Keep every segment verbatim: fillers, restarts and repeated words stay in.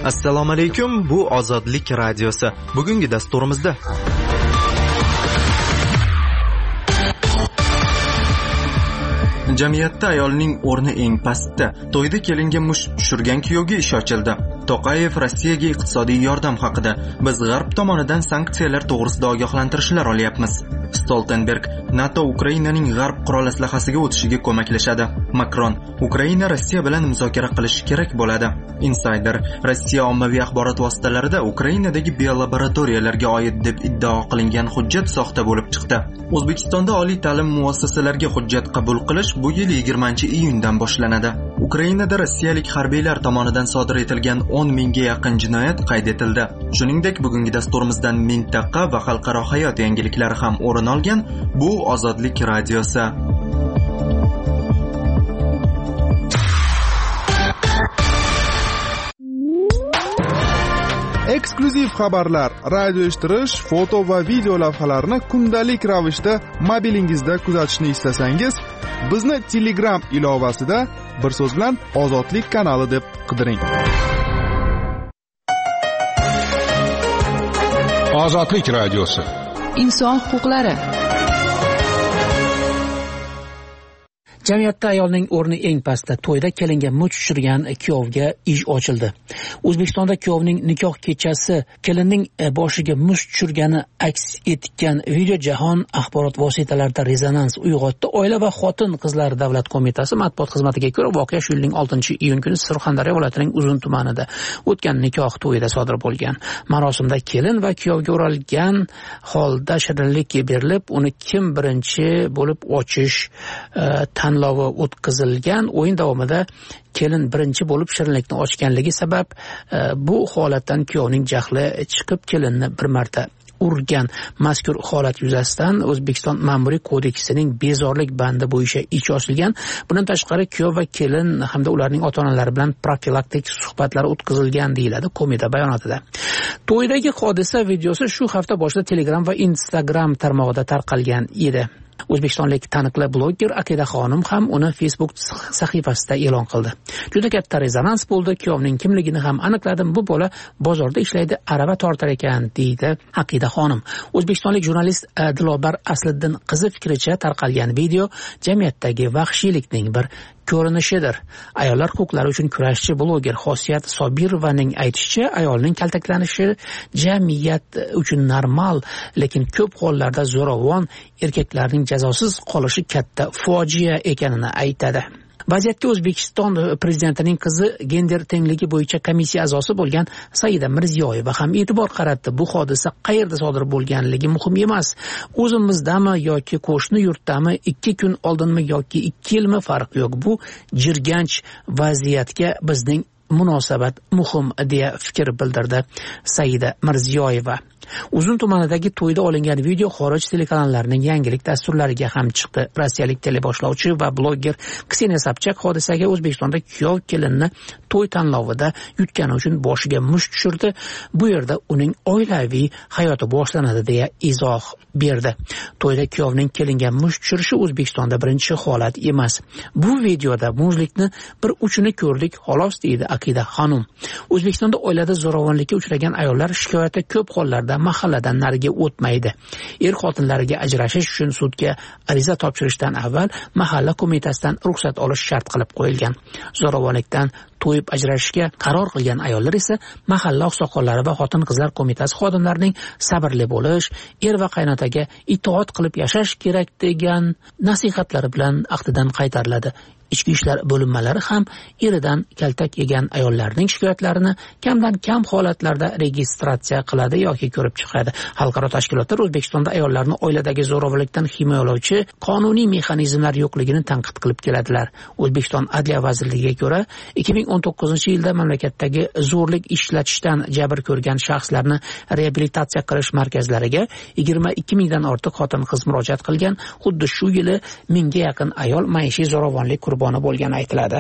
Assalomu alaykum, bu Ozodlik radiosi. Bugungi dasturimizda jamiyatda ayolning o'rni eng pastda. To'yda kelinga musht tushirgan kuyovga ish ochildi. To'qayev Rossiyaga iqtisodiy yordam haqida. Biz G'arb tomonidan sanksiyalar to'g'risida ogohlantirishlar olyapmiz. Stoltenberg NATO Ukrainaning G'arb qurol aslahasiga o'tishiga ko'maklashadi. Makron Ukraina Rossiya bilan muzokara qilishi kerak bo'ladi. Insider Rossiya ommaviy axborot vositalarida Ukrainadagi biolaboratoriyalarga oid deb iddao qilingan hujjat soxta bo'lib chiqdi. O'zbekistonda oliy ta'lim muassasalariga hujjat qabul qilish bu yil yigirmanchi iyundan boshlanadi. Ukrainada rossiyalik harbiylar tomonidan sodir etilgan o'n mingga yaqin jinoyat qayd etildi. Shuningdek, bugungi dasturimizdan mintaqa va xalqaro hayot yangiliklari ham o'rin olgan. Bu Ozodlik radiosi. Eksklyuziv xabarlar, radio eshittirish, foto va video lavhalarni kundalik ravishda mobilingizda kuzatishni istasangiz, bizni Telegram ilovasida bir so'z bilan Ozodlik kanali deb qidiring. Ozodlik radiosi. Inson huquqlari. Jamiyatda ayolning o'rni eng pastda. To'yda kelinga musht tushirgan kuyovga ish ochildi. O'zbekistonda kuyovning nikoh kechasi kelinning boshiga musht tushirgani aks etgan video jahon axborot vositalarida rezonans uyg'otdi. Oila va xotin-qizlar davlat qo'mitasi matbuot xizmatiga ko'ra, voqea shu yilning oltinchi iyun kuni Surxondaryo viloyatining Uzun tumanida o'tgan nikoh to'yida sodir bo'lgan. Marosimda kelin va kuyovga o'ralgan holda shirinlik berilib, uni kim birinchi bo'lib ochish tan tanlovi o'tkazilgan. O'yin davomida kelin birinchi bo'lib shirinlikni ochganligi sabab bu holatdan kuyovning jahli chiqib kelinni bir marta urgan. Mazkur holat yuzasidan O'zbekiston Ma'muriy kodeksining bezorlik bandi bo'yicha ish ochilgan. Bundan tashqari kuyov va kelin hamda ularning ota-onalari bilan profilaktik suhbatlar o'tkazilgan deyiladi qo'mita bayonotida. To'ydagi hodisa videosi shu hafta boshida Telegram va Instagram tarmog'ida tarqalgan edi. O'zbekistonlik taniqli bloger Aqida Xonim ham uni Facebook sahifasida e'lon qildi. Juda katta rezonans bo'ldi. Kuyovning kimligini ham aniqladim. Bu bola bozorda ishlaydi, arava tortar ekan, deydi Aqida Xonim. O'zbekistonlik jurnalist Dilobar Asliddin qizi fikricha tarqalgan video jamiyatdagi vahshiylikning bir ko'rinishidir. Ayollar huquqlari uchun kurashchi bloger Xosiyat Sobirovaning aytishicha, ayolning kaltaklanishi jamiyat uchun normal, lekin ko'p hollarda zo'ravon erkaklarning jazosiz qolishi katta fojia ekanini aytadi. Vaziyatga O'zbekiston prezidentining qizi gender tengligi bo'yicha komissiya a'zosi bo'lgan Saida Mirziyoyeva ham e'tibor qaratdi. Bu hodisa qayerda sodir bo'lganligi muhim emas. O'zimizdami yoki qo'shni yurtdami, ikki kun oldinmi yoki ikki yilmi farq yo'q. Bu jirganch vaziyatga bizning munosabat muhim deya fikr bildirdi Saida Mirziyoyeva. Uzun tumanidagi to'yda olingan video xorij telekanallarining yangilik dasturlariga ham chiqdi. Rossiyalik teleboshlovchi va bloger Kseniya Sobchak hodisaga O'zbekistonda kuyov kelinni to'y tanlovida yutgani uchun boshiga musht tushirdi. Bu yerda uning oilaviy hayoti boshlanadi deya izoh berdi. To'yda kuyovning kelinga musht tushirishi O'zbekistonda birinchi holat emas. Bu videoda muzlikni bir uchini ko'rdik, xolos, deydi Aqida Xonim. O'zbekistonda oilada zo'ravonlikka uchragan ayollar shikoyati ko'p hollarda mahalladan nariga o'tmaydi. Er xotinlariga ajrashish uchun sudga ariza topshirishdan avval mahalla qo'mitasidan ruxsat olish shart qilib qo'yilgan. Zo'ravonlikdan to'yib ajrashishga qaror qilgan ayollar esa mahalla oqsoqollari va xotin-qizlar qo'mitasi xodimlarining sabrli bo'lish, er va qaynotaga itoat qilib yashash kerak degan nasihatlari bilan ahdidan qaytariladi. Ichki ishlar bo'linmalari ham eridan kaltak yegan ayollarning shikoyatlarini kamdan kam holatlarda registratsiya qiladi yoki ko'rib chiqadi. Xalqaro tashkilotlar O'zbekistonda ayollarni oiladagi zo'ravonlikdan himoyalovchi qonuniy mexanizmlar yo'qligini tanqid qilib keladilar. O'zbekiston Adliya vazirligiga ko'ra, ikki ming o'n to'qqizinchi yilda mamlakatdagi zo'rlik ishlatishdan jabr ko'rgan shaxslarni reabilitatsiya qilish markazlariga yigirma ikki mingdan ortiq xotin-qiz murojaat qilgan. Xuddi shu yili mingga yaqin ayol maishiy zo'ravonlik qurboni bo'lgani aytiladi.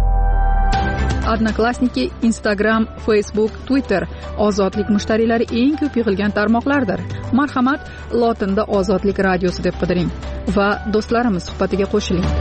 Odnoklassniki, Instagram, Facebook, Twitter ozodlik mushtariylari eng ko'p yig'ilgan tarmoqlardir. Marhamat, lotinda Ozodlik radiosi deb qidiring va do'stlarimiz suhbatiga qo'shiling.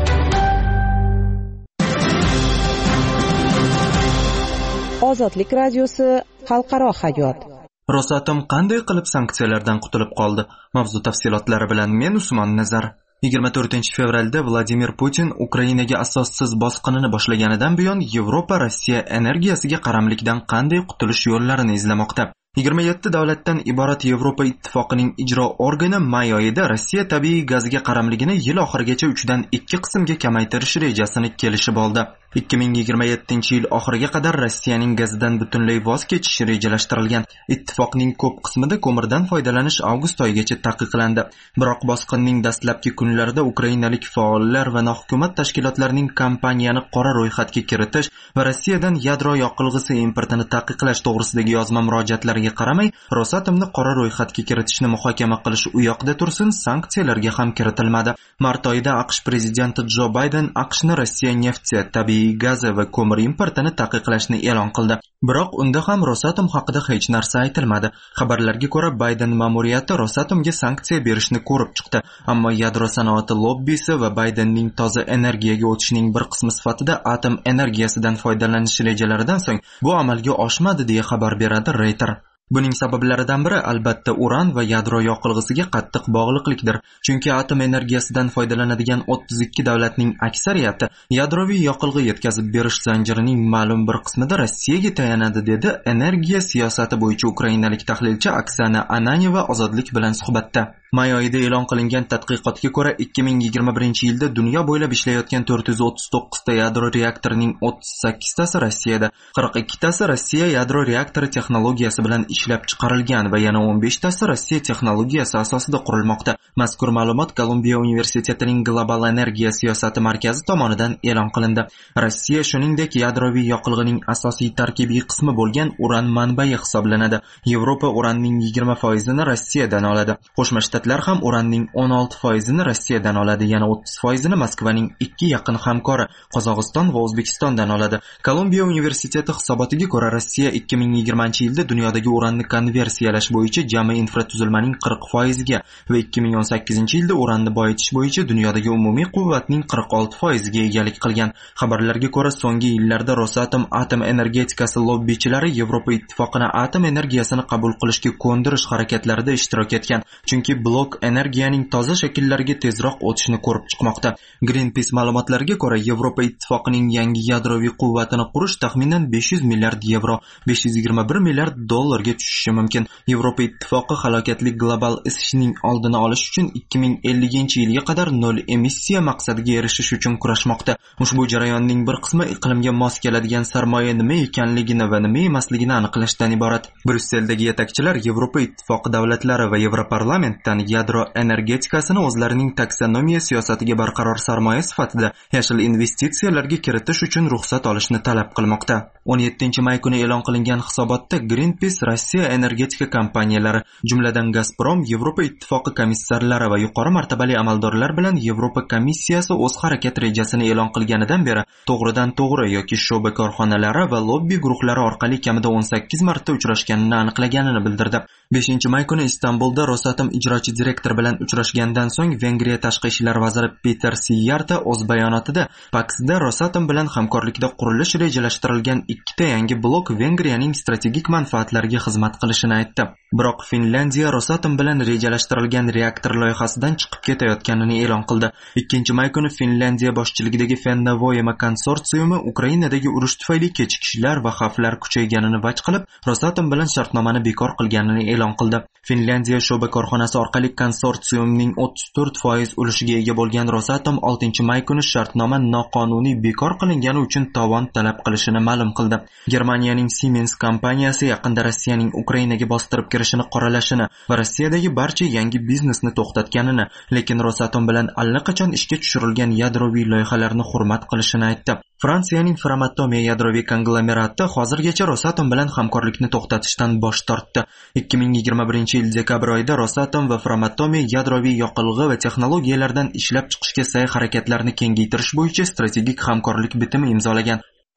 Ozodlik radiosi xalqaro hayot. Rosatom qanday qilib sanksiyalardan qutulib qoldi? Mavzu tafsilotlari bilan men Usmon Nazar. yigirma to'rtinchi fevralda Vladimir Putin Ukrainaga asossiz bosqinini boshlaganidan buyon Yevropa Rossiya energiyasiga qaramlikdan qanday qutulish yo'llarini izlamoqda. yigirma yetti davlatdan iborat Yevropa ittifoqining ijro organi may oyida Rossiya tabiiy gaziga qaramligini yil oxirigacha uch dan ikki qismga kamaytirish rejasini kelishib oldi. ikki ming yigirma yettinchi yil oxiriga qadar Rossiyaning gazidan butunlay voz kechishi rejalashtirilgan. Ittifoqning ko'p qismida ko'mirdan foydalanish avgust oyigacha taqiqlandi. Biroq bosqinning dastlabki kunlarida ukrainalik faollar va nohukumat tashkilotlarining kompaniyani qora ro'yxatga kiritish va Rossiyadan yadro yoqilg'isi importini taqiqlash to'g'risidagi yozma murojaatlariga qaramay, Rosatomni qora ro'yxatga kiritishni muhokama qilish u yoqda tursin, sanksiyalarga ham kiritilmadi. Mart oyida AQSh prezidenti Jo Bayden AQShni Rossiya nefti, tabiiy gazi va ko'mir importini taqiqlashni e'lon qildi. Biroq unda ham Rosatom haqida hech narsa aytilmadi. Xabarlarga ko'ra, Bayden ma'muriyati Rosatomga sanksiya berishni ko'rib chiqdi, ammo yadro sanoati lobbisi va Baydenning toza energiyaga o'tishining bir qismi sifatida atom energiyasidan foydalanish rejalaridan so'ng bu amalga oshmadi deya xabar beradi Reuters. Buning sabablaridan biri albatta uran va yadro yoqilg'isiga qattiq bog'liqlikdir. Chunki atom energiyasidan foydalanadigan o'ttiz ikki davlatning aksariyati yadroviy yoqilg'i yetkazib berish zanjirining ma'lum bir qismida Rossiyaga tayanadi, dedi energiya siyosati bo'yicha ukrainalik tahlilchi Oksana Ananyeva Ozodlik bilan suhbatda. May oyida e'lon qilingan tadqiqotga ko'ra, ikki ming yigirma birinchi yilda dunyo bo'ylab ishlayotgan to'rt yuz o'ttiz to'qqiz ta yadro reaktorining o'ttiz sakkiz tasi Rossiyada, qirq ikki tasi Rossiya yadro reaktori texnologiyasi bilan ishlab chiqarilgan va yana o'n besh tasi Rossiya texnologiyasi asosida qurilmoqda. Mazkur ma'lumot Kolumbiya universitetining Global energiya siyosati markazi tomonidan e'lon qilindi. Rossiya shuningdek yadroviy yoqilg'ining asosiy tarkibiy qismi bo'lgan uran manbai hisoblanadi. Yevropa uranning yigirma foizini Rossiyadan oladi. Qo'shma Shtatlar ham uranning o'n olti foizini Rossiyadan oladi, yana o'ttiz foizini Moskvaning ikki yaqin hamkori Qozog'iston va O'zbekistondan oladi. Kolumbiya universiteti hisobotiga ko'ra, Rossiya ikki ming yigirmanchi yilda dunyodagi uranni konversiyalash bo'yicha jami infratuzilmaning qirq foiziga va ikki ming o'n sakkizinchi yilda uranni boyitish bo'yicha dunyodagi umumiy quvvatning qirq olti foiziga egalik qilgan. Xabarlarga ko'ra, so'nggi yillarda Rosatom atom energetikasi lobbichilari Yevropa ittifoqini atom energiyasini qabul qilishga ko'ndirish harakatlarida ishtirok etgan. Chunki blok energiyaning toza shakllariga tezroq o'tishni ko'rib chiqmoqda. Greenpeace ma'lumotlariga ko'ra, Yevropa ittifoqining yangi yadroviy quvvatini qurish taxminan besh yuz milliard yevro, besh yuz yigirma bir milliard dollarga tushishi mumkin. Yevropa ittifoqi halokatli global isishning oldini olish uchun ikki ming ellinchi yilga qadar nol emissiya maqsadiga erishish uchun kurashmoqda. Ushbu jarayonning bir qismi iqlimga mos keladigan sarmoya nima ekanligini va nima emasligini aniqlashdan iborat. Brusseldagi yetakchilar Yevropa ittifoqi davlatlari va Yevroparlament yadro energetikasini o'zlarining taksonomiya siyosatiga barqaror sarmoya sifatida yashil investitsiyalarga kiritish uchun ruxsat olishni talab qilmoqda. o'n yettinchi may kuni e'lon qilingan hisobotda Greenpeace Rossiya energetika kompaniyalari, jumladan Gazprom, Yevropa ittifoqi komissarlari va yuqori martabali amaldorlar bilan Yevropa komissiyasi o'z harakat rejasini e'lon qilganidan beri to'g'ridan to'g'ri yoki sho'ba korxonalari va lobbi guruhlari orqali kamida o'n sakkiz marta uchrashganini aniqlaganini bildirdi. beshinchi may kuni Istanbulda Rosatom ijrochi direktor bilan uchrashgandan so'ng Vengriya tashqi ishlar vaziri Peter Siyarta o'z bayonotida Paksda Rosatom bilan hamkorlikda qurilish rejalashtirilgan ikkita yangi blok Vengriyaning strategik manfaatlariga xizmat qilishini aytdi. Biroq Finlandiya Rosatom bilan rejalashtirilgan reaktor loyihasidan chiqib ketayotganini e'lon qildi. ikkinchi may kuni Finlandiya boshchiligidagi Fennovoyma konsorsiumi Ukrainadagi urush tufayli kechikishlar va xavflar kuchayganini vaj qilib, Rosatom bilan shartnomani bekor qilganini e'lon qildi. Finlandiya sho'ba korxonasi orqali konsorsiumning o'ttiz to'rt foiz ulushiga ega bo'lgan Rosatom oltinchi may kuni shartnoma noqonuniy bekor qilingani uchun tovon talab qilishini ma'lum qildi. Germaniyaning Siemens kompaniyasi yaqinda Rossiyaning Ukrainaga bostirib kirishini qoralashini va Rossiyadagi barcha yangi biznesni to'xtatganini, lekin Rosatom bilan allaqachon ishga tushirilgan yadroviy loyihalarni hurmat qilishini aytdi. Fransiyaning Framatome yadroviy konglomerati hozirgacha Rosatom bilan hamkorlikni to'xtatishdan bosh tortdi. ikki ming yigirma birinchi yil dekabr oyida Rosatom va Framatome yadroviy yoqilg'i va texnologiyalardan ishlab chiqishga sa'y harakatlarini kengaytirish bo'yicha strategik hamkorlik bitimi imzolagan.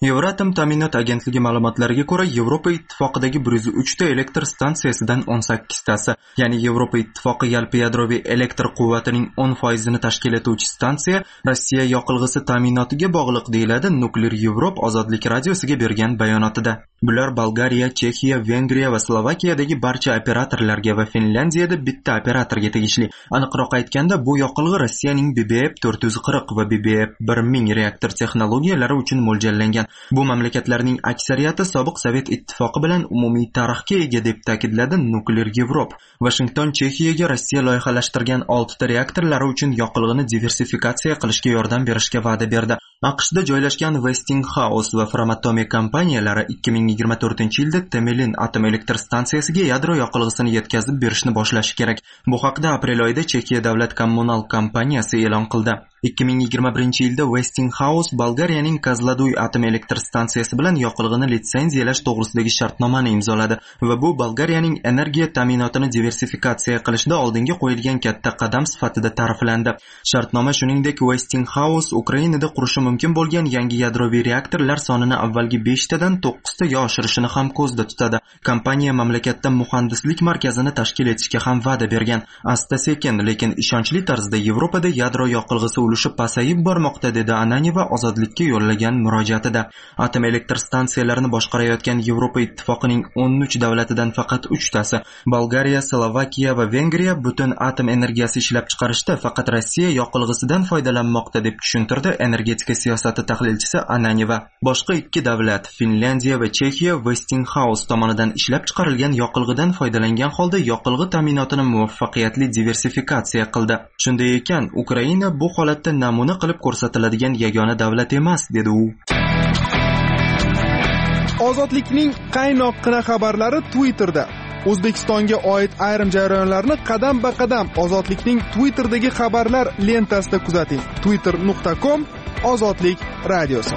Euratom ta'minot agentligi ma'lumotlariga ko'ra, Yevropa ittifoqidagi bir yuz uch ta elektr stansiyasidan o'n sakkiztasi, ya'ni Yevropa ittifoqi yalpi yadroviy elektr quvvatining o'n foizini tashkil etuvchi stansiya Rossiya yoqilg'isi ta'minotiga bog'liq, deyiladi Nuklear Yevropa ozodlik radiosiga bergan bayonotida. Bular Bolgariya, Chexiya, Vengriya va Slovakiyadagi barcha operatorlarga va Finlyandiyada bitta operatorga tegishli. Aniqroq aytganda, bu yoqilg'i Rossiyaning B B F to'rt yuz qirq va B B F bir ming reaktor texnologiyalari uchun mo'ljallangan. Bu mamlakatlarning aksariyati sobiq Sovet ittifoqi bilan umumiy tarixga ega, deb ta'kidladi Nuklear Yevropa. Washington Chexiyaga Rossiya loyihalashtirgan olti ta reaktorlari uchun yoqilg'ini diversifikatsiya qilishga yordam berishga va'da berdi. AQShda joylashgan Westinghouse va Framatome kompaniyalari ikki ming yigirma to'rtinchi yilda Temelin atom elektr stansiyasiga yadro yoqilg'isini yetkazib berishni boshlashi kerak. Bu haqda aprel oyida Chexiya davlat kommunal kompaniyasi e'lon qildi. ikki ming yigirma birinchi yilda Westinghouse Bolgariyaning Kozloduy atom elektr stansiyasi bilan yoqilg'ini litsenziyalash to'g'risidagi shartnomani imzoladi va bu Bolgariyaning energiya ta'minotini diversifikatsiya qilishda oldinga qo'yilgan katta qadam sifatida ta'riflandi. Shartnoma shuningdek Westinghouse Ukrainada qurishi mumkin bo'lgan yangi yadroviy reaktorlar sonini avvalgi besh tadan to'qqiz taga oshirishini ham ko'zda tutadi. Kompaniya mamlakatda muhandislik markazini tashkil etishga ham va'da bergan. Asta-sekin, lekin ishonchli tarzda Yevropada yadro yoqilg'isi ulushi pasayib bormoqda, dedi Ananyeva ozodlikka yo'llagan murojaatida. Atom elektr stansiyalarini boshqarayotgan Yevropa ittifoqining o'n uch davlatidan faqat uchtasi, Bolgariya, Slovakiya va Vengriya butun atom energiyasi ishlab chiqarishda faqat Rossiya yoqilg'isidan foydalanmoqda, deb tushuntirdi energetika siyosati tahlilchisi Ananyeva. Boshqa ikki davlat, Finlyandiya va Chexiya, Westinghouse tomonidan ishlab chiqarilgan yoqilg'idan foydalangan holda yoqilg'i ta'minotini muvaffaqiyatli diversifikatsiya qildi. Shunday ekan, Ukraina bu holatda namuna qilib ko'rsatiladigan yagona davlat emas, dedi u. Ozodlikning qaynoqqina xabarlari Twitterda. O'zbekistonga oid ayrim jarayonlarni qadam-ba-qadam Ozodlikning Twitterdagi xabarlar lentasida kuzating. twitter nuqta com Ozodlik radiosi.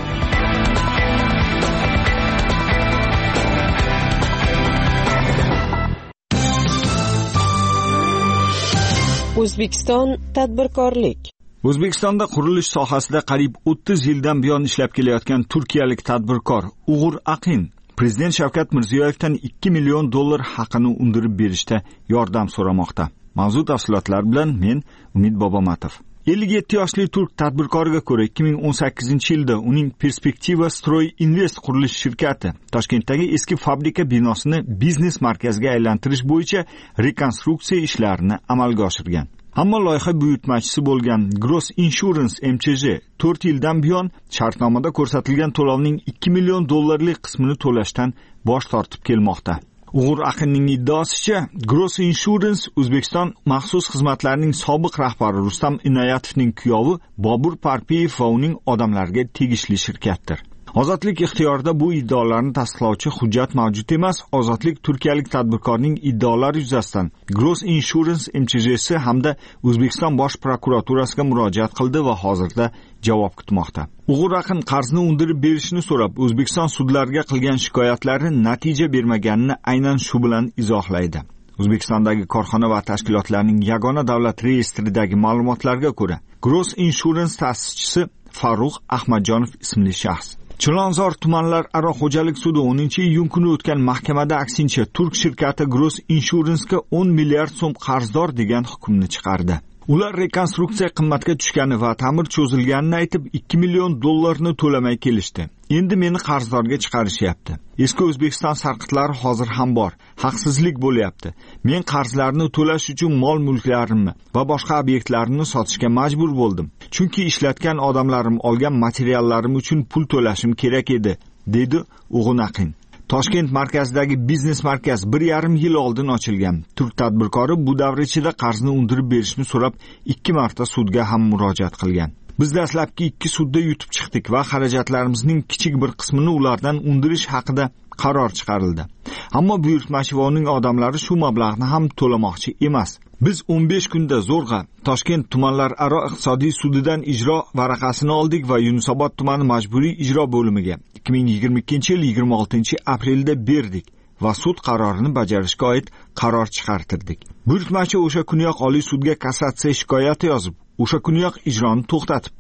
O'zbekiston tadbirkorlik. O'zbekistonda qurilish sohasida qariyb o'ttiz yildan buyon ishlab kelayotgan turkiyalik tadbirkor Uğur Aqin Prezident Shavkat Mirziyoyevdan ikki million dollar haqini undirib berishda yordam so'ramoqda. Mavzu tafsilotlar bilan men Umid Bobomatov. ellik yetti yoshli turk tadbirkoriga ko'ra ikki ming o'n sakkizinchi yilda uning Perspektiva Stroy Invest qurilish shirkati Toshkentdagi eski fabrika binosini biznes markaziga aylantirish bo'yicha rekonstruksiya ishlarini amalga oshirgan. Ammo loyiha buyurtmachisi bo'lgan Gross Insurance M C J to'rt yildan buyon shartnomada ko'rsatilgan to'lovning ikki million dollarlik qismini to'lashdan bosh tortib kelmoqda. Uğur Aqinning iddaosicha, Gross Insurance O'zbekiston maxsus xizmatlarining sobiq rahbari Rustam Inoyatovning kuyovi Bobur Parpiyev va uning odamlariga tegishli shirkatdir. Ozodlik ixtiyorida bu iddaolarni tasdiqlovchi hujjat mavjud emas. Ozodlik turkiyalik tadbirkorning iddaolari yuzasidan Gross Insurance M C J'si hamda O'zbekiston bosh prokuraturasiga murojaat qildi va hozirda javob kutmoqda. Uğur Aqin qarzni undirib berishni so'rab, O'zbekiston sudlariga qilgan shikoyatlari natija bermaganini aynan shu bilan izohlaydi. O'zbekistondagi korxona va tashkilotlarning yagona davlat reyestridagi ma'lumotlarga ko'ra, Gross Insurance ta'sischisi Farruh Ahmadjonov ismli shaxs Chilonzor tumanlararo xo'jalik sudi o'ninchi iyun kuni o'tgan mahkamada aksincha turk shirkati Gross Insurance'ga o'n milliard so'm qarzdor degan hukmni chiqardi. Ular rekonstruksiya qimmatga tushgani va ta'mir cho'zilganini aytib ikki million dollarni to'lamay kelishdi. Endi meni qarzdorga chiqarishyapti. Eski O'zbekiston sarqitlari hozir ham bor. Haqsizlik bo'lyapti. Men qarzlarni to'lash uchun mol-mulklarimni va boshqa obyektlarimni sotishga majbur bo'ldim. Chunki ishlatgan odamlarim olgan materiallarim uchun pul to'lashim kerak edi, dedi Uğur Aqin. Toshkent markazidagi biznes markaz bir yarim yil oldin ochilgan. Turk tadbirkori bu davr ichida qarzni undirib berishni so'rab ikki marta sudga ham murojaat qilgan. Biz dastlabki ikki sudda yutib chiqdik va xarajatlarimizning kichik bir qismini ulardan undirish haqida qaror chiqarildi. Ammo buyurtmachi va uning odamlari shu mablag'ni ham to'lamoqchi emas. Biz o'n besh kunda zo'rg'a Toshkent tumanlararo iqtisodiy sudidan ijro varaqasini oldik va Yunusobod tumani majburiy ijro bo'limiga ikki ming yigirma ikkinchi yil yigirma oltinchi aprelda berdik va sud qarorini bajarishga oid qaror chiqartirdik. Buyurtmachi o'sha kuniyoq Oliy sudga kassatsiya shikoyati yozib, o'sha kuniyoq ijroni to'xtatibdi.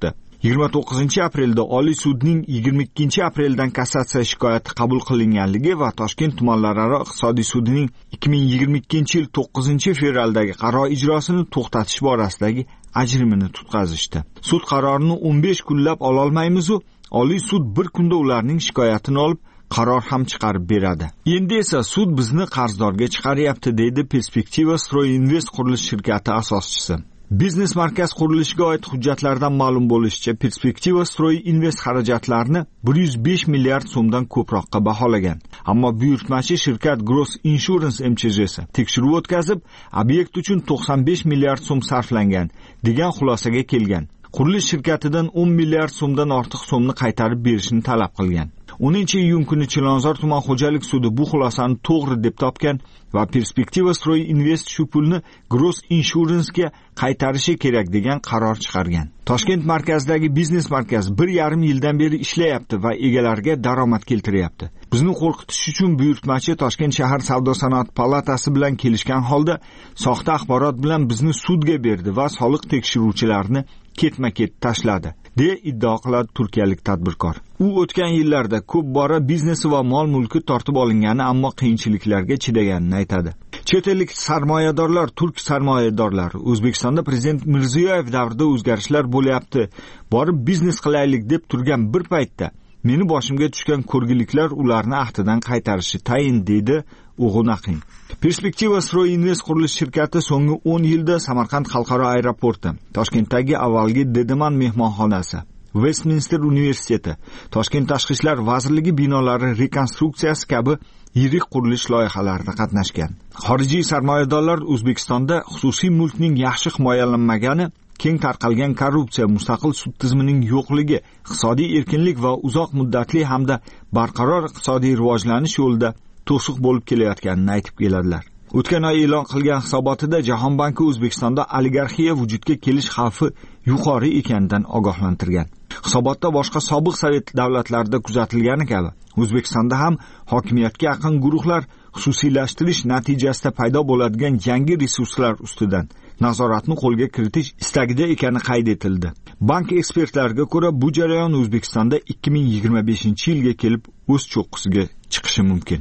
yigirma to'qqizinchi aprelda Oliy sudning yigirma ikkinchi apreldan kassatsiya shikoyati qabul qilinganligi va Toshkent tumanlararo iqtisodiy sudining ikki ming yigirma ikkinchi yil to'qqizinchi fevraldagi qaror ijrosini to'xtatish borasidagi ajrimini tutqazishdi. Sud qarorini o'n besh kunlab ola olmaymiz-u, Oliy sud bir kunda ularning shikoyatini olib qaror ham chiqarib beradi. Endi esa sud bizni qarzdorga chiqaryapti, deydi Perspektiva Stroy Invest qurilish shirkati asoschisi. Biznes markaz qurilishiga oid hujjatlardan ma'lum bo'lishicha, Perspektiva Stroy Invest xarajatlarini bir yuz besh milliard so'mdan ko'proqqa baholagan. Ammo buyurtmachi shirkat Gross Insurance M Ch Jsi tekshiruv o'tkazib, obyekt uchun to'qson besh milliard so'm sarflangan degan xulosaga kelgan. Qurilish shirkatidan o'n milliard so'mdan ortiq so'mni qaytarib berishni talab qilgan. o'ninchi iyun kuni Chilonzor tuman xo'jalik sudi bu xulosani to'g'ri deb topgan va Perspektiva Stroy Invest shu pulni Gross Insurance'ga qaytarishi kerak degan qaror chiqargan. Toshkent markazidagi biznes markaz bir yarim yildan beri ishlayapti va egalariga daromad keltiryapti. Bizni qo'rqitish uchun buyurtmachi Toshkent shahar savdo-sanoat palatasi bilan kelishgan holda soxta axborot bilan bizni sudga berdi va soliq tekshiruvchilarini ketma-ket tashladi, deya iddao qiladi turkiyalik tadbirkor. U o'tgan yillarda ko'p bora biznesi va mol-mulki tortib olingani, ammo qiyinchiliklarga chidaganini aytadi. Chet ellik sarmoyadorlar, turk sarmoyadorlari O'zbekistonda prezident Mirziyoyev davrida o'zgarishlar bo'lyapti, borib biznes qilaylik deb turgan bir paytda meni boshimga tushgan ko'rgiliklar ularni ahdidan qaytarishi tayin, deydi O'g'un Aqin. Perspektiva Stroy Invest qurilish shirkati so'nggi o'n yilda Samarqand xalqaro aeroporti, Toshkentdagi avvalgi Dedeman mehmonxonasi, Westminster universiteti, Toshkent tashqi ishlar vazirligi binolari rekonstruksiyasi kabi yirik qurilish loyihalarida qatnashgan. Xorijiy sarmoyadorlar O'zbekistonda xususiy mulkning yaxshi himoyalanmagani, keng tarqalgan korrupsiya, mustaqil sud tizimining yo'qligi, iqtisodiy erkinlik va uzoq muddatli hamda barqaror iqtisodiy rivojlanish yo'lida to'siq bo'lib kelayotganini aytib keladilar. O'tgan oy e'lon qilgan hisobotida Jahon banki O'zbekistonda oligarxiya vujudga kelish xavfi yuqori ekanidan ogohlantirgan. Hisobotda boshqa sobiq sovet davlatlarida kuzatilgani kabi O'zbekistonda ham hokimiyatga yaqin guruhlar xususiylashtirish natijasida paydo bo'ladigan yangi resurslar ustidan nazoratni qo'lga kiritish istagida ekani qayd etildi. Bank ekspertlariga ko'ra, bu jarayon O'zbekistonda ikki ming yigirma beshinchi yilga kelib o'z cho'qqisiga chiqishi mumkin.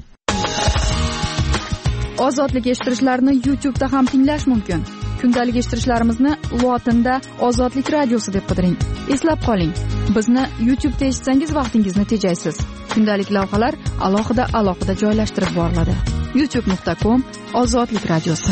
Ozodlik eshittirishlarni YouTube'da ham tinglash mumkin. Kundalik eshittirishlarimizni lotinda Ozodlik radiosi deb qidiring. Eslab qoling, bizni YouTube'da eshitsangiz vaqtingizni tejaysiz. Kundalik lavhalar alohida alohida joylashtirib boriladi. youtube nuqta com Ozodlik radiosi.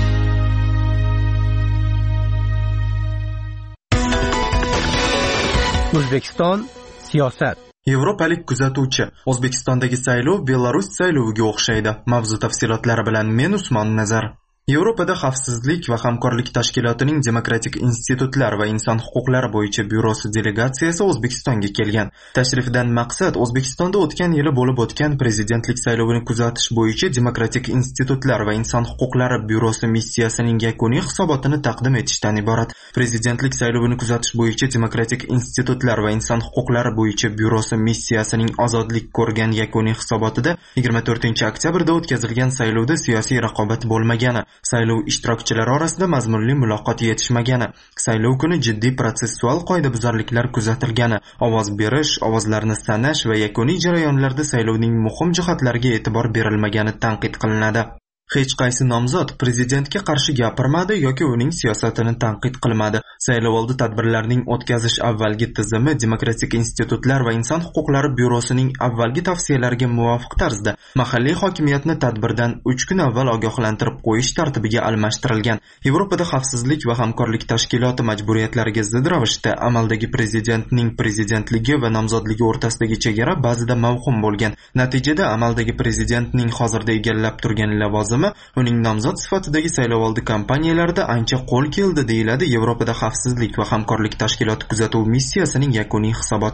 O'zbekiston siyosat. Yevropalik kuzatuvchi: O'zbekistondagi saylov Belarus sayloviga o'xshaydi. Mavzu tafsilotlari bilan men Usmon Nazar. Yevropada xavfsizlik va hamkorlik tashkilotining demokratik institutlar va inson huquqlari bo'yicha byurosi delegatsiyasi O'zbekistonga kelgan. Tashrifdan maqsad O'zbekistonda o'tgan yili bo'lib o'tgan prezidentlik saylovini kuzatish bo'yicha demokratik institutlar va inson huquqlari byurosi missiyasining yakuniy hisobotini taqdim etishdan iborat. Prezidentlik saylovini kuzatish bo'yicha demokratik institutlar va inson huquqlari bo'yicha byurosi missiyasining ozodlik ko'rgan yakuniy hisobotida yigirma to'rtinchi oktyabrda o'tkazilgan saylovda siyosiy raqobat bo'lmagani, saylov ishtirokchilari orasida mazmunli muloqot yetishmagani, saylov kuni jiddiy protsessual qoidabuzarliklar kuzatilgani, ovoz berish, ovozlarni sanash va yakuniy jarayonlarda saylovning muhim jihatlariga e'tibor berilmagani tanqid qilinadi. Hech qaysi nomzod prezidentga qarshi gapirmadi yoki uning siyosatini tanqid qilmadi. Saylovoldi tadbirlarining o'tkazish avvalgi tizimi demokratik institutlar va inson huquqlari byurosining avvalgi tavsiyalariga muvofiq tarzda mahalliy hokimiyatni tadbirdan uch kun avval ogohlantirib qo'yish tartibiga almashtirilgan. Yevropada xavfsizlik va hamkorlik tashkiloti majburiyatlariga zid ravishda amaldagi prezidentning prezidentligi va nomzodligi o'rtasidagi chegara ba'zida mavhum bo'lgan. Natijada amaldagi prezidentning hozirda egallab turgan lavozimi uning nomzod sifatidagi saylovoldi kampaniyalarida ancha qo'l keldi, deyiladi Yevropada xavfsizlik va hamkorlik tashkiloti kuzatuv missiyasining yakuniy hisobotida.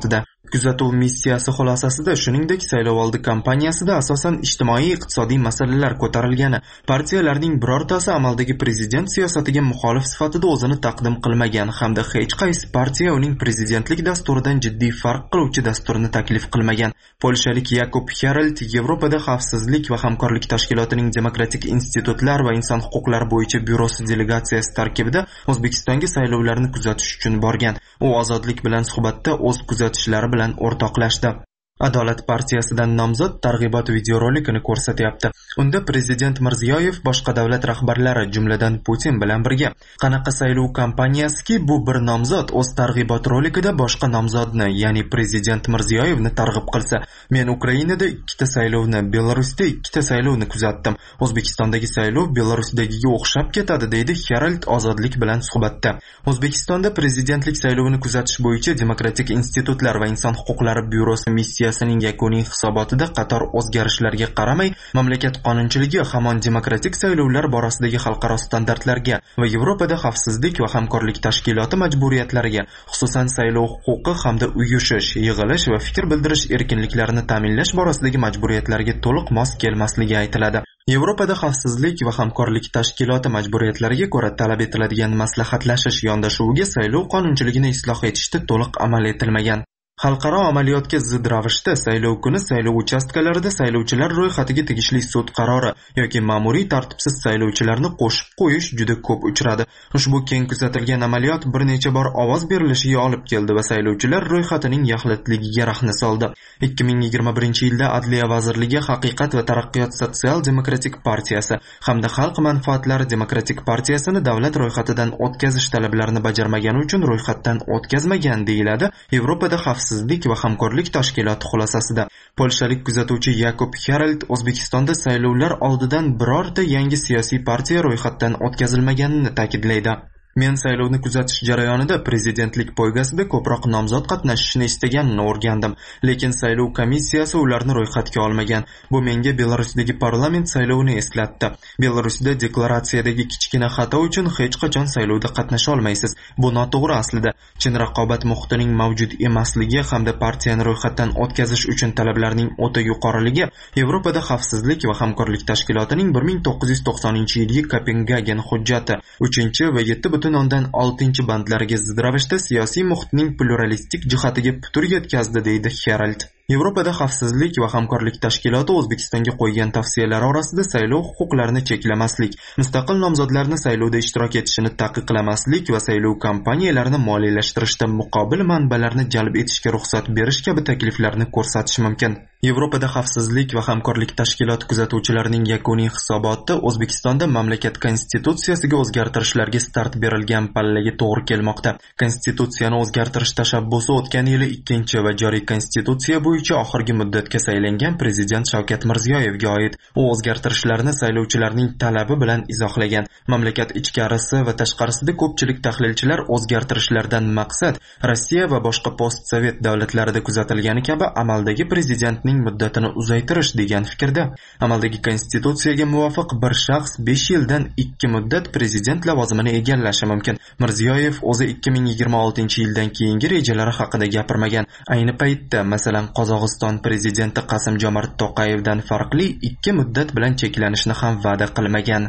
Kuzatuv missiyasi xulosasida shuningdek saylovoldi kampaniyasida asosan ijtimoiy iqtisodiy masalalar ko'tarilgani, partiyalarning birortasi amaldagi prezident siyosatiga muxolif sifatida o'zini taqdim qilmagan hamda hech qaysi partiya uning prezidentlik dasturidan jiddiy farq qiluvchi dasturni taklif qilmagan. Polshalik Yakub Herald Yevropada xavfsizlik va hamkorlik tashkilotining demokratik institutlar va inson huquqlari bo'yicha byurosi delegatsiyasi tarkibida O'zbekistonga saylovlarni kuzatish uchun borgan. U ozodlik bilan suhbatda o'z kuzatishlari bilan o'rtoqlashdi. Adolat partiyasidan nomzod targ'ibot videorolikini ko'rsatyapti. Unda prezident Mirziyoyev boshqa davlat rahbarlari, jumladan Putin bilan birga. Qanaqa saylov kampaniyasiki, bu bir nomzod o'z targ'ibot rolikida boshqa nomzodni, ya'ni prezident Mirziyoyevni targ'ib qilsa, men Ukrainada ikkita saylovni, Belarusda ikkita saylovni kuzatdim. O'zbekistondagi saylov Belarusdagiga o'xshab ketadi, deydi Herald ozodlik bilan suhbatda. O'zbekistonda prezidentlik saylovini kuzatish bo'yicha Demokratik institutlar va inson huquqlari byurosi missiya Siyosining yakuniy hisobotida qator o'zgarishlarga qaramay, mamlakat qonunchiligi hamon demokratik saylovlar borasidagi xalqaro standartlarga va Yevropada xavfsizlik va hamkorlik tashkiloti majburiyatlariga, xususan saylov huquqi hamda uyushish, yig'ilish va fikr bildirish erkinliklarini ta'minlash borasidagi majburiyatlarga to'liq mos kelmasligi aytiladi. Yevropada xavfsizlik va hamkorlik tashkiloti majburiyatlariga ko'ra talab etiladigan maslahatlashish yondashuviga saylov qonunchiligini isloh etishda to'liq amal etilmagan. Xalqaro amaliyotga zid ravishda saylov kuni saylov uchastkalarida saylovchilar ro'yxatiga tegishli sud qarori yoki ma'muriy tartibsiz saylovchilarni qo'shib qo'yish juda ko'p uchradi. Ushbu keng kuzatilgan amaliyot bir necha bor ovoz berilishiga olib keldi va saylovchilar ro'yxatining yaxlitligiga rahna soldi. ikki ming yigirma birinchi yilda Adliya vazirligi Haqiqat va taraqqiyot sotsial-demokratik partiyasi hamda Xalq manfaatlari demokratik partiyasini davlat ro'yxatidan o'tkazish talablarini bajarmagani uchun ro'yxatdan o'tkazmagan deyiladi Yevropada xavfsizlik va hamkorlik tashkiloti xulosasida. Polshalik kuzatuvchi Yakub Herald O'zbekistonda saylovlar oldidan birorta yangi siyosiy partiya ro'yxatdan o'tkazilmaganini ta'kidlaydi. Men saylovni kuzatish jarayonida prezidentlik poygasida ko'proq nomzod qatnashishini istaganini o'rgandim, lekin saylov komissiyasi ularni ro'yxatga olmagan. Bu menga Belarusdagi parlament saylovini eslatdi. Belarusda deklaratsiyadagi kichkina xato uchun hech qachon saylovda qatnasha olmaysiz. Bu noto'g'ri aslida. Chin raqobat muhitining mavjud emasligi hamda partiyani ro'yxatdan o'tkazish uchun talablarning o'ta yuqoriligi Yevropada xavfsizlik va hamkorlik tashkilotining bir ming to'qqiz yuz to'qsoninchi yilgi Kopengagen hujjati uchinchi va yetti butun o'ndan oltinchi bandlariga zid ravishda siyosiy muhitning pluralistik jihatiga putur yetkazdi, deydi Herald. Yevropada xavfsizlik va hamkorlik tashkiloti O'zbekistonga qo'ygan tavsiyalar orasida saylov huquqlarini cheklamaslik, mustaqil nomzodlarni saylovda ishtirok etishini taqiqlamaslik va saylov kampaniyalarini moliyalashtirishda muqobil manbalarni jalb etishga ruxsat berish kabi takliflarni ko'rsatish mumkin. Yevropada xavfsizlik va hamkorlik tashkiloti kuzatuvchilarining yakuniy hisoboti O'zbekistonda mamlakat konstitutsiyasiga o'zgartirishlarga start berilgan pallaga to'g'ri kelmoqda. Konstitutsiyani o'zgartirish tashabbusi o'tgan yili ikkinchi va joriy konstitutsiya bo'yicha oxirgi muddatga saylangan prezident Shavkat Mirziyoyevga oid. U o'zgartirishlarni saylovchilarning talabi bilan izohlagan. Mamlakat ichkarisi va tashqarisida ko'pchilik tahlilchilar o'zgartirishlardan maqsad Rossiya va boshqa postsovet davlatlarida kuzatilgani kabi amaldagi prezidentning muddatini uzaytirish degan fikrda. Amaldagi konstitutsiyaga muvofiq bir shaxs besh yildan ikki muddat prezident lavozimini egallashi mumkin. Mirziyoyev o'zi ikki ming yigirma oltinchi yildan keyingi rejalari haqida gapirmagan. Ayni paytda, masalan, Qozog'iston prezidenti Qasim-Jomart To'qayevdan farqli ikki muddat bilan cheklanishni ham va'da qilmagan.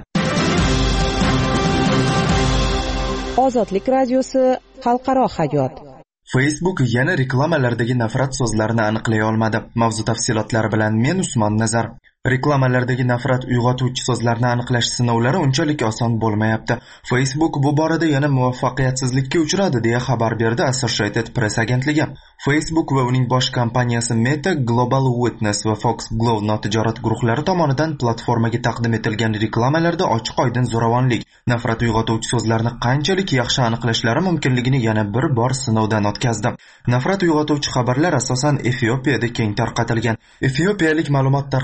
Ozodlik radiosi xalqaro hayot. Facebook yana reklamalardagi nafrat so'zlarini aniqlay olmadi. Mavzu tafsilotlari bilan men Usmon Nazar. Reklamalardagi nafrat uyg'otuvchi so'zlarni aniqlash sinovlari unchalik oson bo'lmayapti. Facebook bu borada yana muvaffaqiyatsizlikka uchradi, deya xabar berdi Associated Press agentligi. Facebook va uning bosh kompaniyasi Meta, Global Witness va Fox Glove notijorat guruhlari tomonidan platformaga taqdim etilgan reklamalarda ochiq-oydin zo'ravonlik, nafrat uyg'otuvchi so'zlarni qanchalik yaxshi aniqlashlari mumkinligini yana bir bor sinovdan o'tkazdi. Nafrat uyg'otuvchi xabarlar asosan Efiopiyada keng tarqatilgan. Efiopiyalik ma'lumot tarqatuvchi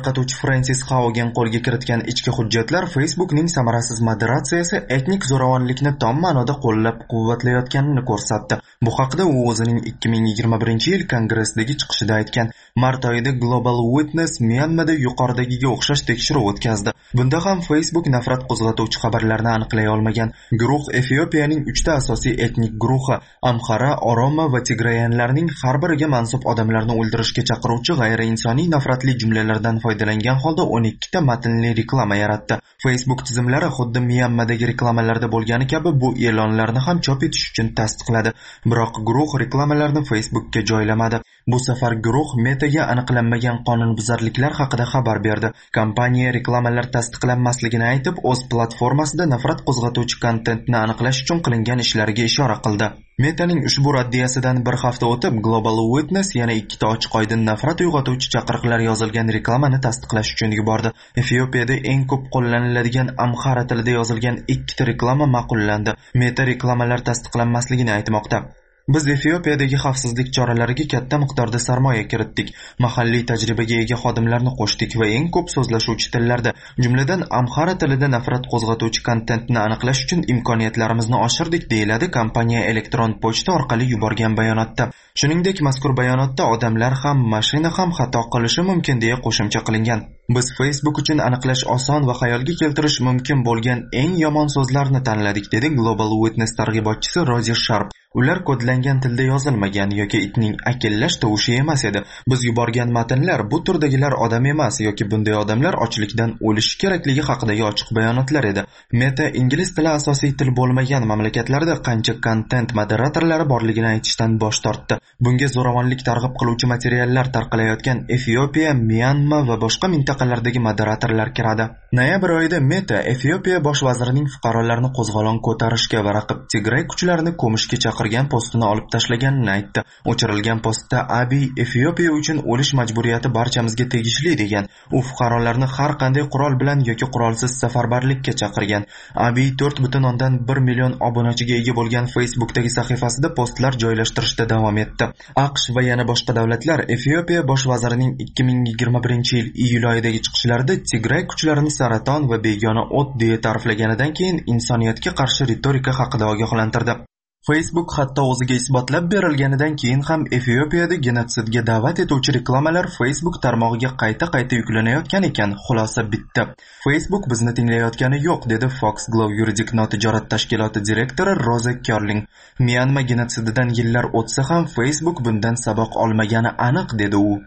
Fransis Haugen qo'lga kiritgan ichki hujjatlar Facebookning samarasiz moderatsiyasi etnik zo'ravonlikni tom ma'noda qo'llab-quvvatlayotganini ko'rsatdi. Bu haqda u o'zining ikki ming yigirma birinchi yil kongressdagi chiqishida aytgan. Mart oyida Global Witness Myanmada yuqoridagiga o'xshash tekshiruv o'tkazdi. Bunda ham Facebook nafrat qo'zg'atuvchi xabarlarni aniqlay olmagan. Guruh Efiopiyaning uchta asosiy etnik guruhi Amhara, Oroma va Tigrayanlarning har biriga mansub odamlarni o'ldirishga chaqiruvchi g'ayriinsoniy nafratli jumlalardan foydalangan holda o'n ikki ta matnli reklama yaratdi. Facebook tizimlari xuddi Myanmadagi reklamalarda bo'lgani kabi bu e'lonlarni ham chop etish uchun tasdiqladi. Biroq guruh reklamalarni Facebookka joylamadi. Bu safar guruh Metaga aniqlanmagan qonunbuzarliklar haqida xabar berdi. Kompaniya reklamalar tasdiqlanmasligini aytib, o'z platformasida nafrat qo'zg'atuvchi kontentni aniqlash uchun qilingan ishlariga ishora qildi. Metaning ushbu raddiyasidan bir hafta o'tib, Global Witness yana ikkita ochiq oydin nafrat uyg'otuvchi chaqiriqlar yozilgan reklamani tasdiqlash uchun yubordi. Efiopiyada eng ko'p qo'llaniladigan Amhara tilida yozilgan ikkita reklama ma'qullandi. Meta reklamalar tasdiqlanmasligini aytmoqda. Biz Efiopiyadagi xavfsizlik choralariga katta miqdorda sarmoya kiritdik. Mahalliy tajribaga ega xodimlarni qo'shdik va eng ko'p so'zlashuvchi tillarda, jumladan Amhara tilida nafrat qo'zg'atuvchi kontentni aniqlash uchun imkoniyatlarimizni oshirdik, deyiladi kompaniya elektron pochta orqali yuborgan bayonotda. Shuningdek, mazkur bayonotda odamlar ham, mashina ham xato qilishi mumkin deya qo'shimcha qilingan. Biz Facebook uchun aniqlash oson va xayolga keltirish mumkin bo'lgan eng yomon so'zlarni tanladik, dedi Global Witness targ'ibotchisi Roger Sharp. Ular kodlangan tilda yozilmagan yoki itning akillash tovushi emas edi. Biz yuborgan matnlar bu turdagilar odam emas yoki bunday odamlar ochlikdan o'lishi kerakligi haqidagi ochiq bayonotlar edi. Meta ingliz tili asosiy til bo'lmagan mamlakatlarda qancha kontent moderatorlari borligini aytishdan bosh tortdi. Bunga zo'ravonlik targ'ib qiluvchi materiallar tarqalayotgan Efiopiya, Myanma va boshqa mintaqalardagi moderatorlar kiradi. Noyabr oyida Meta Efiopiya bosh vazirining fuqarolarni qo'zg'olon ko'tarishga va raqib Tigray kuchlarini ko'mishga chaqirgan postini olib tashlaganini aytdi. O'chirilgan postda Abiy Efiopiya uchun o'lish majburiyati barchamizga tegishli degan. U fuqarolarni har qanday qurol bilan yoki qurolsiz safarbarlikka chaqirgan. Abiy to'rt butun o'ndan bir million obunachiga ega bo'lgan Facebookdagi sahifasida postlar joylashtirishda davom etdi. AQSh va yana boshqa davlatlar Efiopiya bosh vazirining ikki ming yigirma birinchi yil iyul oyidagi chiqishlarida Tigray kuchlarini saraton va begona o't deya ta'riflaganidan keyin insoniyatga qarshi retorika haqida ogohlantirdi. Facebook hatto o'ziga isbotlab berilganidan keyin ham Efiopiyada genotsidga da'vat etuvchi reklamalar Facebook tarmog'iga qayta-qayta yuklanayotgan ekan. Xulosa bitta. Facebook bizni tinglayotgani yo'q, dedi Fox Glove yuridik notijorat tashkiloti direktori Roza Kerling. Myanma genotsididan yillar o'tsa ham Facebook bundan saboq olmagani aniq, dedi u.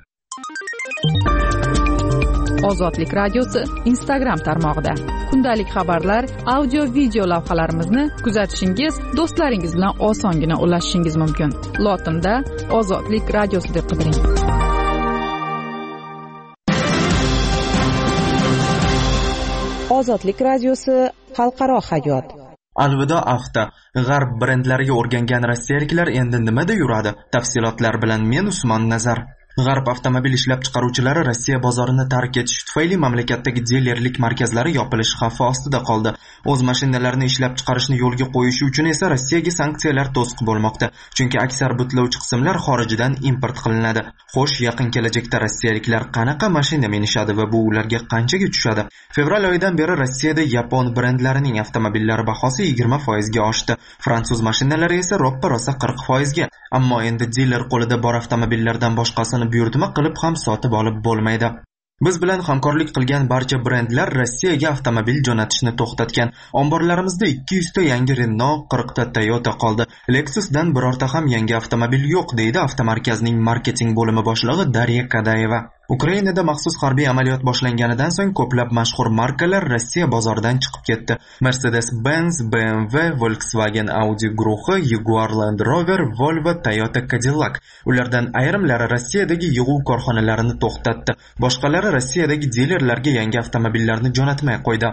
Ozodlik radiosi Instagram tarmog'ida kundalik xabarlar, audio video lavhalarimizni kuzatishingiz, do'stlaringiz bilan osongina ulashishingiz mumkin. Lotinda Ozodlik radiosi deb qidiring. Ozodlik radiosi xalqaro hayot. Alvido Afta. G'arb brendlariga o'rgangan rossiyaliklar endi nimada yuradi? Tafsilotlar bilan men Usmon Nazar. G'arb avtomobil ishlab chiqaruvchilari Rossiya bozorini tark etish tufayli mamlakatdagi dilerlik markazlari yopilish xavfi ostida qoldi. O'z mashinalarini ishlab chiqarishni yo'lga qo'yishi uchun esa Rossiyaga sanksiyalar to'siq bo'lmoqda. Chunki aksar butlovchi qismlar xorijdan import qilinadi. Xo'sh, yaqin kelajakda rossiyaliklar qanaqa mashina minishadi va bu ularga qanchaga tushadi? Fevral oyidan beri Rossiyada yapon brendlarining avtomobillari bahosi yigirma foizga oshdi. Fransuz mashinalari esa roppa-rosa qirq foizga. Ammo endi diler qo'lida bor avtomobillardan boshqasini buyurtma qilib ham sotib olib bo'lmaydi. Biz bilan hamkorlik qilgan barcha brendlar Rossiyaga avtomobil jo'natishni to'xtatgan. Omborlarimizda ikki yuz ta yangi Renault, qirq ta Toyota qoldi. Lexusdan birorta ham yangi avtomobil yo'q, deydi avtomarkazning marketing bo'limi boshlig'i Darya Kadayeva. Ukrainada maxsus harbiy amaliyot boshlanganidan so'ng ko'plab mashhur markalar Rossiya bozoridan chiqib ketdi. Mercedes-Benz, B M W, Volkswagen Audi guruhi, Jaguar Land Rover, Volvo, Toyota Cadillac. Ulardan ayrimlari Rossiyadagi yig'uv korxonalarini to'xtatdi. Boshqalari Rossiyadagi dilerlarga yangi avtomobillarni jo'natmay qo'ydi.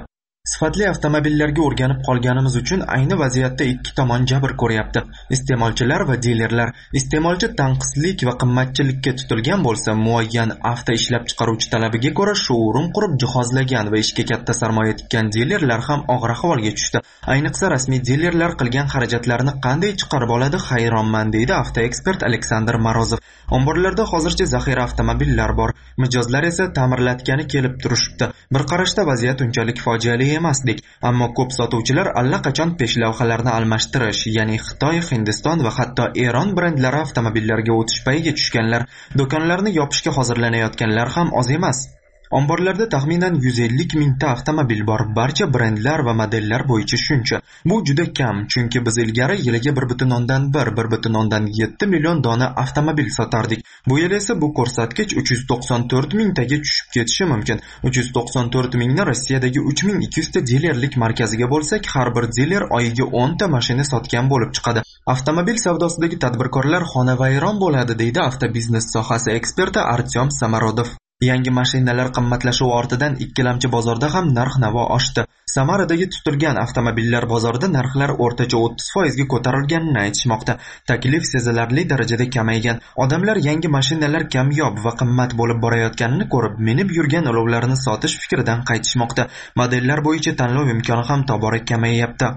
Sifatli avtomobillarga o'rganib qolganimiz uchun ayni vaziyatda ikki tomon jabr ko'ryapti. Iste'molchilar va dilerlar. Iste'molchi tanqislik va qimmatchilikka tutilgan bo'lsa, muayyan avto ishlab chiqaruvchi talabiga ko'ra shourum qurib jihozlagan va ishga katta sarmoya tikkan dilerlar ham og'ir ahvolga tushdi. Ayniqsa rasmiy dilerlar qilgan xarajatlarni qanday chiqarib oladi hayronman, deydi avtoekspert Aleksandr Morozov. Omborlarda hozircha zaxira avtomobillar bor. Mijozlar esa ta'mirlatgani kelib turishibdi. Bir qarashda vaziyat unchalik fojiali emasdik, ammo ko'p sotuvchilar allaqachon peshlavhalarni almashtirish, ya'ni Xitoy, Hindiston va hatto Eron brendlari avtomobillarga o'tish payiga tushganlar. Do'konlarni yopishga hozirlanayotganlar ham oz emas. Omborlarda taxminan yuz ellik mingta avtomobil bor. Barcha brendlar va modellar bo'yicha shuncha. Bu juda kam, chunki biz ilgari yiliga bir butun o'ndan bir, bir butun o'ndan yetti million dona avtomobil sotardik. Bu yil esa bu ko'rsatkich uch yuz to'qson to'rt mingtaga tushib ketishi mumkin. uch yuz to'qson to'rt mingni Rossiyadagi uch ming ikki yuz ta dilerlik markaziga bo'lsak, har bir diler oyiga o'n ta mashina sotgan bo'lib chiqadi. Avtomobil savdosidagi tadbirkorlar xonavayron bo'ladi, deydi avtobiznes sohasi eksperti Artyom Samarodov. Yangi mashinalar qimmatlashuvi ortidan ikkilamchi bozorda ham narx-navo oshdi. Samaradagi tutilgan avtomobillar bozorida narxlar o'rtacha o'ttiz foizga ko'tarilganini aytishmoqda. Taklif sezilarli darajada kamaygan. Odamlar yangi mashinalar kamyob va qimmat bo'lib borayotganini ko'rib, minib yurgan olovlarni sotish fikridan qaytishmoqda. Modellar bo'yicha tanlov imkoni ham tobora kamayyapti.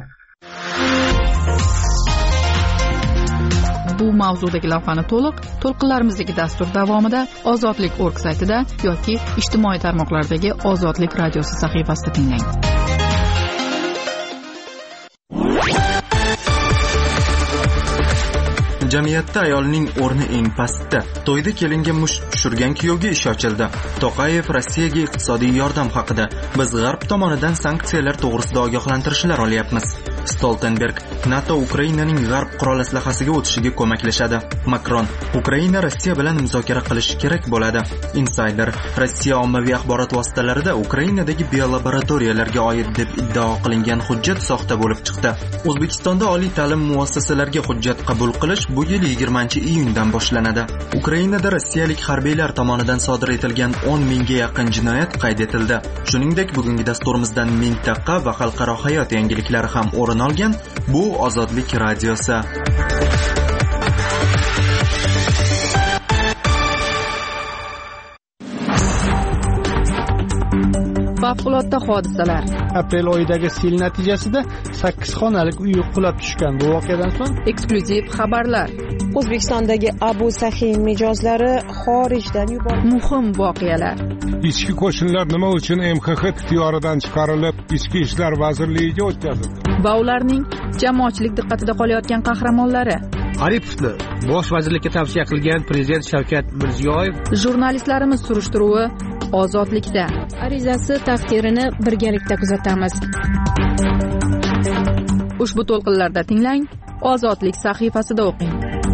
Bu mavzudagi lavhani to'liq to'lqinlarimizdagi dastur davomida ozodlik punkt org saytida yoki ijtimoiy tarmoqlardagi Ozodlik radiosi sahifasida tinglang. Jamiyatda ayolning o'rni eng pastda. To'yda kelinga musht tushirgan kuyovga ish ochildi. To'qayev Rossiyaga iqtisodiy yordam haqida. Biz g'arb tomonidan sanksiyalar to'g'risida ogohlantirishlar olyapmiz. Stoltenberg: NATO Ukrainaning g'arb qurol aslahasiga o'tishiga ko'maklashadi. Makron: Ukraina Rossiya bilan muzokara qilish kerak bo'ladi. Insider: Rossiya ommaviy axborot vositalarida Ukrainadagi biolaboratoriyalarga oid deb iddao qilingan hujjat soxta bo'lib chiqdi. O'zbekistonda oliy ta'lim muassasalariga hujjat qabul qilish bu yil yigirmanchi iyundan boshlanadi. Ukrainada rossiyalik harbiylar tomonidan sodir etilgan o'n mingga yaqin jinoyat qayd etildi. Shuningdek, bugungi dasturimizdan mintaqa va xalqaro hayot yangiliklari ham o'rin olgan. Bu Ozodlik radiosi. Favqulodda hodisalar. Aprel oyidagi sel natijasida sakkiz xonalik uy qulab tushgan. Bu voqeadan so'ng eksklyuziv xabarlar. O'zbekistondagi Abu Sahiy mijozlari xorijdan yuborildi. Muhim voqealar. Ichki qo'shinlar nima uchun M X X ixtiyoridan chiqarilib, Ichki ishlar vazirligiga o'tkazildi? Va ularning jamoatchilik diqqatida qolayotgan qahramonlari. Aripovni bosh vazirlikka tavsiya qilgan prezident Shavkat Mirziyoyev. Jurnalistlarimiz surishtiruvi Ozodlikda. Arizasi taqdirini birgalikda kuzatamiz. Ushbu to'lqinlarda tinglang, Ozodlik sahifasida o'qing.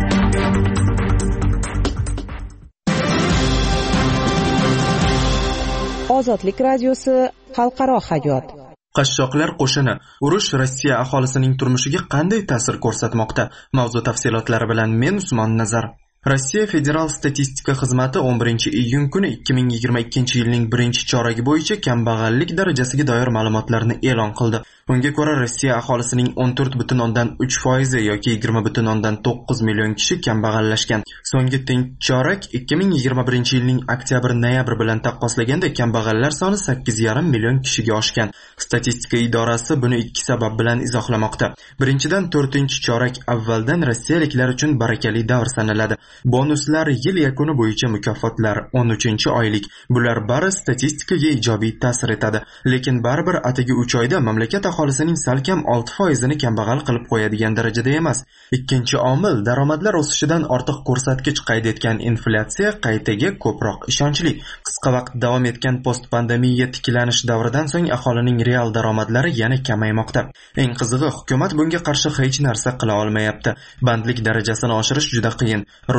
Ozodlik radiosi xalqaro hayot. Qashshoqlar qo'shini: urush Rossiya aholisining turmushiga qanday ta'sir ko'rsatmoqda? Mavzu tafsilotlari bilan men Usmon Nazar. Rossiya Federal statistika xizmati o'n birinchi iyun kuni ikki ming yigirma ikkinchi yilning birinchi choragi bo'yicha kambag'allik darajasiga doir ma'lumotlarni e'lon qildi. Unga ko'ra, Rossiya aholisining o'n to'rt butun o'ndan uch foizi yoki yigirma butun o'ndan to'qqiz million kishi kambag'allashgan. So'nggi teng chorak ikki ming yigirma birinchi yilning oktyabr-noyabr bilan taqqoslaganda kambag'allar soni sakkiz yarim million kishiga oshgan. Statistika idorasi buni ikki sabab bilan izohlamoqda. Birinchidan, to'rtinchi chorak avvaldan rossiyaliklar uchun barakali davr sanaladi. Bonuslar, yil yakuni bo'yicha mukofotlar, o'n uchinchi oylik. Bular bari statistikaga ijobiy ta'sir etadi. Lekin baribir atigi uch oyda mamlakat aholisining salkam olti foizini kambag'al qilib qo'yadigan darajada emas. Ikkinchi omil, daromadlar o'sishidan ortiq ko'rsatkich qayd etgan inflyatsiya qaytaga ko'proq ishonchli. Qisqa vaqt davom etgan post-pandemiya tiklanish davridan so'ng aholining real daromadlari yana kamaymoqda. Eng qizig'i, hukumat bunga qarshi hech narsa qila olmayapti. Bandlik darajasini oshirish juda qiyin.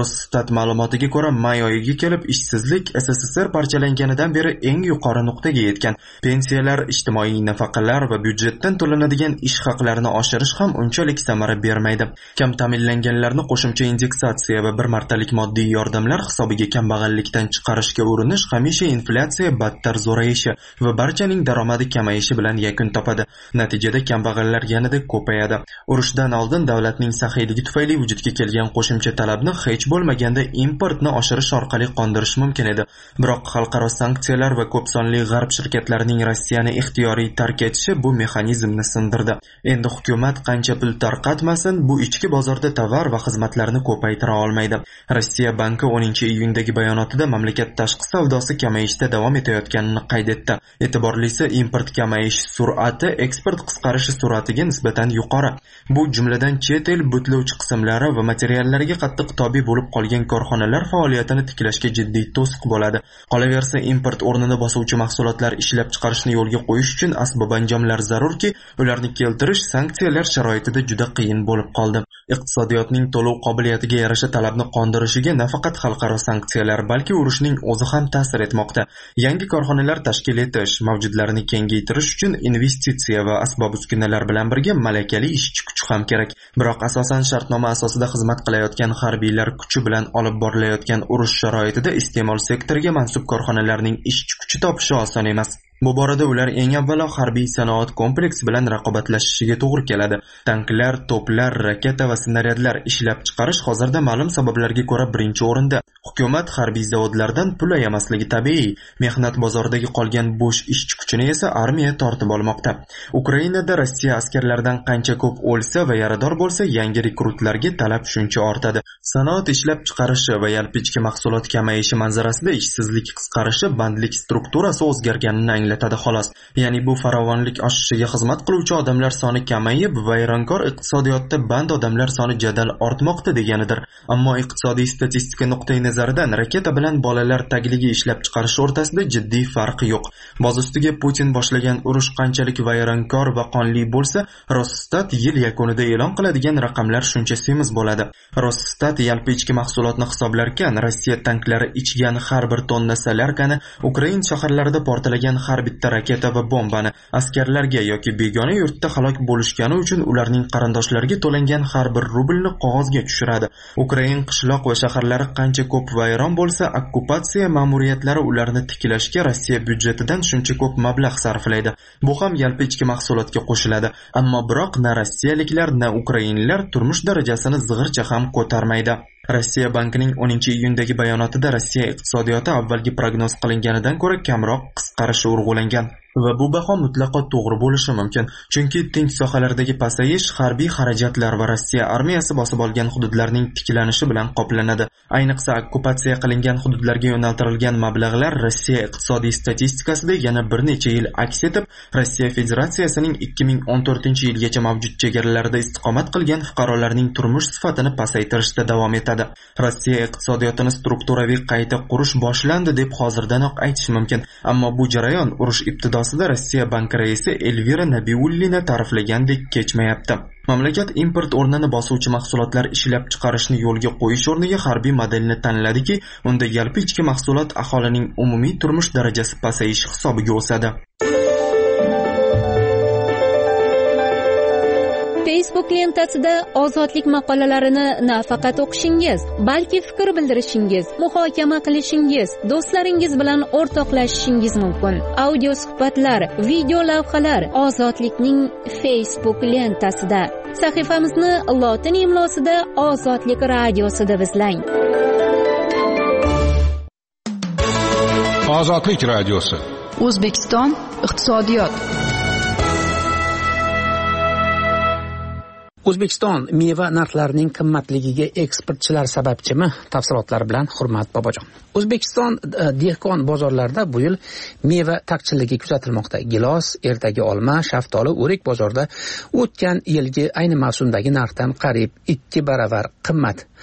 Rosstat ma'lumotiga ko'ra, may oyiga kelib ishsizlik S S S R parchalanganidan beri eng yuqori nuqtaga yetgan. Pensiyalar, ijtimoiy nafaqalar va byudjetdan to'lanadigan ish haqlarini oshirish ham unchalik samara bermaydi. Kam ta'minlanganlarni qo'shimcha indeksatsiya va bir martalik moddiy yordamlar hisobiga kambag'allikdan chiqarishga urinish hamisha inflyatsiya battar zo'rayishi va barchaning daromadi kamayishi bilan yakun topadi. Natijada kambag'allar yanada ko'payadi. Urushdan oldin davlatning saxiyligi tufayli vujudga kelgan qo'shimcha talabni hech bo'lmaganda importni oshirish orqali qondirish mumkin edi. Biroq xalqaro sanksiyalar va ko'p sonli g'arb shirkatlarining Rossiyani ixtiyoriy tark etishi bu mexanizmni sindirdi. Endi hukumat qancha pul tarqatmasin, bu ichki bozorda tovar va xizmatlarni ko'paytira olmaydi. Rossiya banki o'ninchi iyundagi bayonotida mamlakat tashqi savdosi kamayishda davom etayotganini qayd etdi. E'tiborlisi, import kamayish sur'ati eksport qisqarishi sur'atiga nisbatan yuqori. Bu jumladan chet el butlovchi qismlari va materiallarga qattiq tobe bo'lib qolgan korxonalar faoliyatini tiklashga jiddiy to'siq bo'ladi. Qolaversa, import o'rnini bosuvchi mahsulotlar ishlab chiqarishni yo'lga qo'yish uchun asbob-anjomlar zarurki, ularni keltirish sanksiyalar sharoitida juda qiyin bo'lib qoldi. Iqtisodiyotning to'lov qobiliyatiga yarasha talabni qondirishiga nafaqat xalqaro sanksiyalar, balki urushning o'zi ham ta'sir etmoqda. Yangi korxonalar tashkil etish, mavjudlarini kengaytirish uchun investitsiya va asbob-uskunalar bilan birga malakali ishchi kuch ham kerak. Biroq asosan shartnoma asosida xizmat qilayotgan harbiylar kuchi bilan olib borilayotgan urush sharoitida iste'mol sektoriga mansub korxonalarning ishchi kuchi topishi oson emas. Bu borada ular eng avvalo harbiy sanoat kompleksi bilan raqobatlashishiga to'g'ri keladi. Tanklar, to'plar, raketa va snaryadlar ishlab chiqarish hozirda ma'lum sabablarga ko'ra birinchi o'rinda. Hukumat harbiy zavodlardan pul ayamasligi tabiiy. Mehnat bozoridagi qolgan bo'sh ishchi kuchini esa armiya tortib olmoqda. Ukrainada Rossiya askarlaridan qancha ko'p o'lsa va yarador bo'lsa, yangi rekrutlarga talab shuncha ortadi. Sanoat ishlab chiqarishi va yalpi ichki mahsulot kamayishi manzarasida ishsizlik qisqarishi bandlik strukturasi o'zgarganini anglatadi xolos. Ya'ni bu farovonlik oshishiga xizmat qiluvchi odamlar soni kamayib, vayronkor iqtisodiyotda band odamlar soni jadal ortmoqda deganidir. Ammo iqtisodiy statistika nuqtai nazaridan raketa bilan bolalar tagligi ishlab chiqarish o'rtasida jiddiy farq yo'q. Boz ustiga Putin boshlagan urush qanchalik vayronkor va qonli bo'lsa, Rosstat yil yakunida e'lon qiladigan raqamlar shuncha semiz bo'ladi. Rosstat yalpi ichki mahsulotni hisoblarkan, Rossiya tanklari ichgan har bir tonna solyarkani, Ukraina shaharlarida portlagan har bitta raketa va bombani, askarlarga yoki begona yurtda halok bo'lishgani uchun ularning qarindoshlariga to'langan har bir rublni qog'ozga tushiradi. Ukraina qishloq va shaharlari qancha ko'p vayron bo'lsa, okkupatsiya ma'muriyatlari ularni tiklashga Rossiya byudjetidan shuncha ko'p mablag' sarflaydi. Bu ham yalpi ichki mahsulotga qo'shiladi. Ammo biroq na rossiyaliklar, na ukrainlar turmush darajasini zig'ircha ham ko'tarmaydi. Rossiya bankining o'ninchi iyundagi bayonotida Rossiya iqtisodiyoti avvalgi prognoz qilinganidan ko'ra kamroq qisqarishi urg'ulangan. Va bu baho mutlaqo to'g'ri bo'lishi mumkin. Chunki tinch sohalardagi pasayish harbiy xarajatlar va Rossiya armiyasi bosib olgan hududlarning tiklanishi bilan qoplanadi. Ayniqsa okkupatsiya qilingan hududlarga yo'naltirilgan mablag'lar Rossiya iqtisodiy statistikasida yana bir necha yil aks etib, Rossiya Federatsiyasining ikki ming o'n to'rtinchi yilgacha mavjud chegaralarida istiqomat qilgan fuqarolarning turmush sifatini pasaytirishda davom etadi. Rossiya iqtisodiyotini strukturaviy qayta qurish boshlandi deb hozirdanoq aytish mumkin. Ammo bu jarayon urush ibtido Rossiya banki raisi Elvira Nabiullina ta'riflagandek kechmayapti. Mamlakat import o'rnini bosuvchi mahsulotlar ishlab chiqarishni yo'lga qo'yish o'rniga harbiy modelni tanladiki, unda yalpi ichki mahsulot aholining umumiy turmush darajasi pasayishi hisobiga o'sadi. Facebook lentasida ozodlik maqolalarini nafaqat o'qishingiz, balki fikr bildirishingiz, muhokama qilishingiz, do'stlaringiz bilan o'rtoqlashishingiz mumkin. Audio suhbatlar, video lavhalar Ozodlikning Facebook lentasida. Sahifamizni lotin imlosida Ozodlik radiosi deb izlang. Ozodlik radiosi. O'zbekiston iqtisodiyot. O'zbekiston meva narxlarining qimmatligiga eksportchilar sababchimi? Tafsilotlar bilan Hurmat Bobojon. O'zbekiston dehqon bozorlarida bu yil meva taqchilligi kuzatilmoqda. Gilos, ertagi olma, shaftoli, o'rik bozorida o'tgan yilgi ayni mavsumdagi narxdan qariyb ikki baravar qimmat.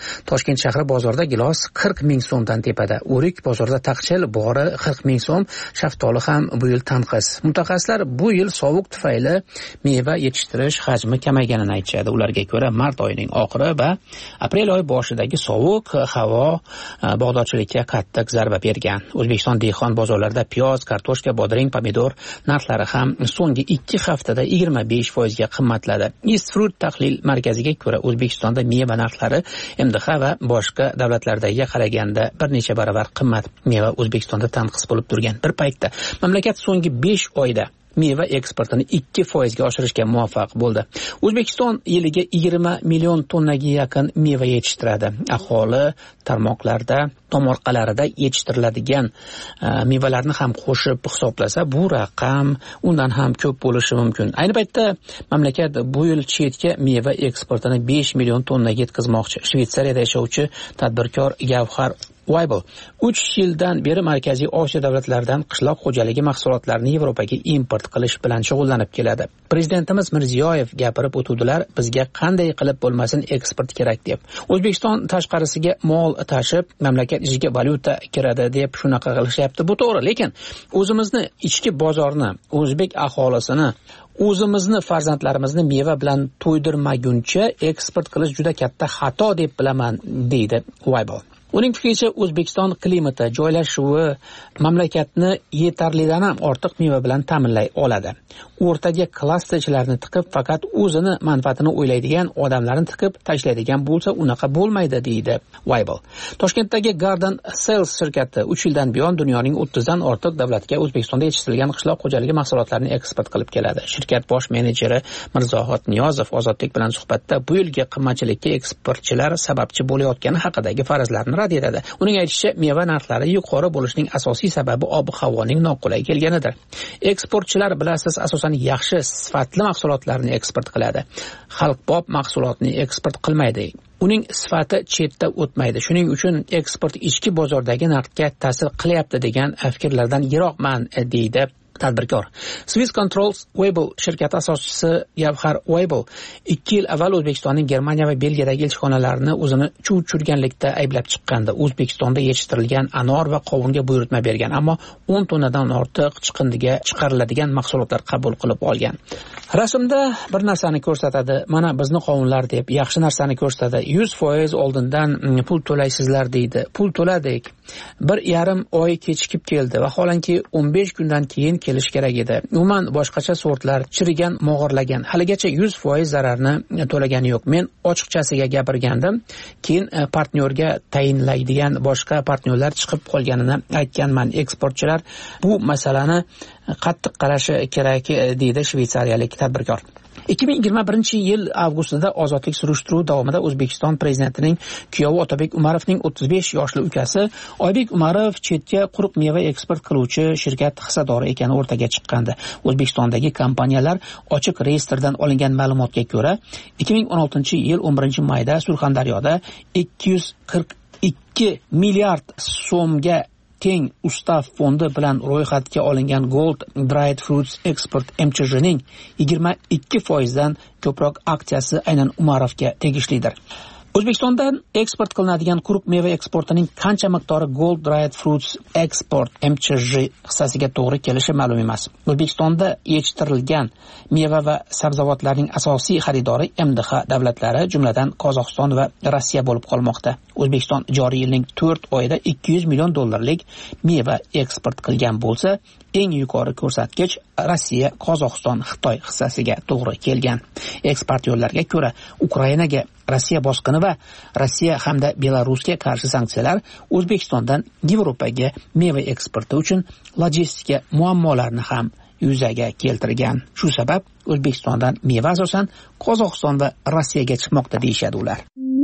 Toshkent shahri bozorida gilos qirq ming so'mdan tepada, o'rik bozorida taqchil bori qirq ming so'm, shaftoli ham bu yil tanqis. Mutaxassislar bu yil sovuq tufayli meva yetishtirish hajmi kamayganini aytishadi. Ularga ko'ra, mart oyining oxiri va aprel oyi boshidagi sovuq havo bog'dorchilikka qattiq zarba bergan. O'zbekiston dehqon bozorlarida piyoz, kartoshka, bodring, pomidor narxlari ham so'nggi ikki haftada yigirma besh foizga qimmatladi. East Fruit tahlil markaziga ko'ra, O'zbekistonda meva narxlari M D H va boshqa davlatlardagiga qaraganda bir necha baravar qimmat. Meva O'zbekistonda tanqis bo'lib turgan bir paytda mamlakat so'nggi besh oyda meva eksportini ikki foizga oshirishga muvaffaq bo'ldi. O'zbekiston yiliga yigirma million tonnaga yaqin meva yetishtiradi. Aholi tarmoqlarda, tomorqalarida yetishtiriladigan uh, mevalarni ham qo'shib hisoblasa, bu raqam undan ham ko'p bo'lishi mumkin. Ayni paytda mamlakat bu yil chetga meva eksportini besh million tonnaga yetkazmoqchi. Shvetsariyada yashovchi tadbirkor Gavhar Weibel uch yildan beri Markaziy Osiyo davlatlaridan qishloq xo'jaligi mahsulotlarini Yevropaga import qilish bilan shug'ullanib keladi. Prezidentimiz Mirziyoyev gapirib o'tuvdilar, bizga qanday qilib bo'lmasin eksport kerak deb. O'zbekiston tashqarisiga mol tashib, mamlakat ichiga valyuta kiradi deb shunaqa qilishyapti. Bu to'g'ri, lekin o'zimizni ichki bozorni, o'zbek aholisini, o'zimizni farzandlarimizni meva bilan to'ydirmaguncha eksport qilish juda katta xato deb bilaman, deydi Weibel. Uning fikricha, O'zbekiston klimati, joylashuvi mamlakatni yetarlidan ham ortiq meva bilan ta'minlay oladi. O'rtaga klasterchilarni tiqib, faqat o'zini manfaatini o'ylaydigan odamlarni tiqib tashlaydigan bo'lsa, unaqa bo'lmaydi, deydi Weibel. Toshkentdagi Garden Sales shirkati uch yildan buyon dunyoning o'ttizdan ortiq davlatga O'zbekistonda yetishtirilgan qishloq xo'jaligi mahsulotlarini eksport qilib keladi. Shirkat bosh menejeri Mirzohid Niyozov Ozodlik bilan suhbatda bu yilgi qimmatchilikka eksportchilar sababchi bo'layotgani haqidagi farazlarni rad etadi. Uning aytishicha, meva narxlari yuqori bo'lishining asosiy sababi ob-havoning noqulay kelganidir. Eksportchilar, bilasiz, asosan yaxshi sifatli mahsulotlarni eksport qiladi. Xalqbob mahsulotni eksport qilmaydi. Uning sifati chetda o'tmaydi. Shuning uchun eksport ichki bozordagi narxga ta'sir qilyapti degan fikrlardan yiroqman, deydi tadbirkor. Swiss Controls Weibel shirkati asoschisi Gavhar Weibel ikki yil avval O'zbekistonning Germaniya va Belgiyadagi elchixonalarini o'zini chuv tushirganlikda ayblab chiqqandi. O'zbekistonda yetishtirilgan anor va qovunga buyurtma bergan, ammo o'n tonnadan ortiq chiqindiga chiqariladigan mahsulotlar qabul qilib olgan. Rasmda bir narsani ko'rsatadi, mana bizni qovunlar deb, yaxshi narsani ko'rsatadi. yuz foiz oldindan pul to'laysizlar deydi. Pul to'ladik. Bir yarim oy kechikib keldi. Vaholanki o'n besh kundan keyin kelish kerak edi. Umuman boshqacha sortlar chirigan, mog'orlagan. Haligacha yuz foiz zararni to'lagani yo'q. Men ochiqchasiga gapirgandim. Keyin partnyorga tayinlaydigan boshqa partnyorlar chiqib qolganini aytganman. Eksportchilar bu masalani qattiq qarashi kerak, deydi shvetsariyalik tadbirkor. ikki ming yigirma birinchi yil avgustida ozodlik surishtiruvi davomida O'zbekiston prezidentining kuyovi Otabek Umarovning o'ttiz besh yoshli ukasi Oybek Umarov chetga quruq meva eksport qiluvchi shirkat hissadori ekani o'rtaga chiqqandi. O'zbekistondagi kompaniyalar ochiq reyestrdan olingan ma'lumotga ko'ra, ikki ming o'n oltinchi yil o'n birinchi mayda Surxondaryoda ikki yuz qirq ikki milliard so'mga teng ustav fondi bilan ro'yxatga olingan Gold Dried Fruits Export M C J'ning yigirma ikki foizdan ko'proq aksiyasi aynan Umarovga tegishlidir. O'zbekistondan eksport qilinadigan quruq meva eksportining qancha miqdori Gold Dried Fruits Export M C J hissasiga to'g'ri kelishi ma'lum emas. O'zbekistonda yetishtirilgan meva va sabzavotlarning asosiy xaridori M D H davlatlari, jumladan Qozog'iston va Rossiya bo'lib qolmoqda. O'zbekiston joriy yilning to'rt oyida ikki yuz million dollarlik meva eksport qilgan bo'lsa, eng yuqori ko'rsatkich Rossiya, Qozog'iston, Xitoy hissasiga to'g'ri kelgan. Eksportyorlarga ko'ra, Ukrainaga Rossiya bosqini va Rossiya hamda Belarusga qarshi sanksiyalar O'zbekistondan Yevropaga meva eksporti uchun logistika muammolarni ham yuzaga keltirgan. Shu sabab O'zbekistondan meva asosan Qozog'iston va Rossiyaga chiqmoqda, deyishadi ular.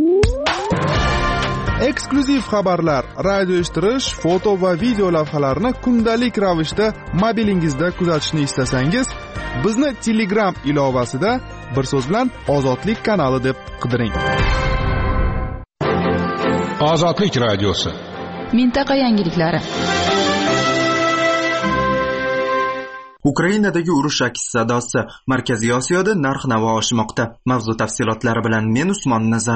Eksklyuziv xabarlar, radio eshittirish, foto va video lavhalarni kundalik ravishda mobilingizda kuzatishni istasangiz, bizni Telegram ilovasida bir so'z bilan Ozodlik kanali deb qidiring. Ozodlik radiosi. Mintaqa yangiliklari. Ukrainadagi urush aks sadosi. Markaziy Osiyoda narx-navo oshmoqda. Mavzu tafsilotlari bilan men Usmon Nazar.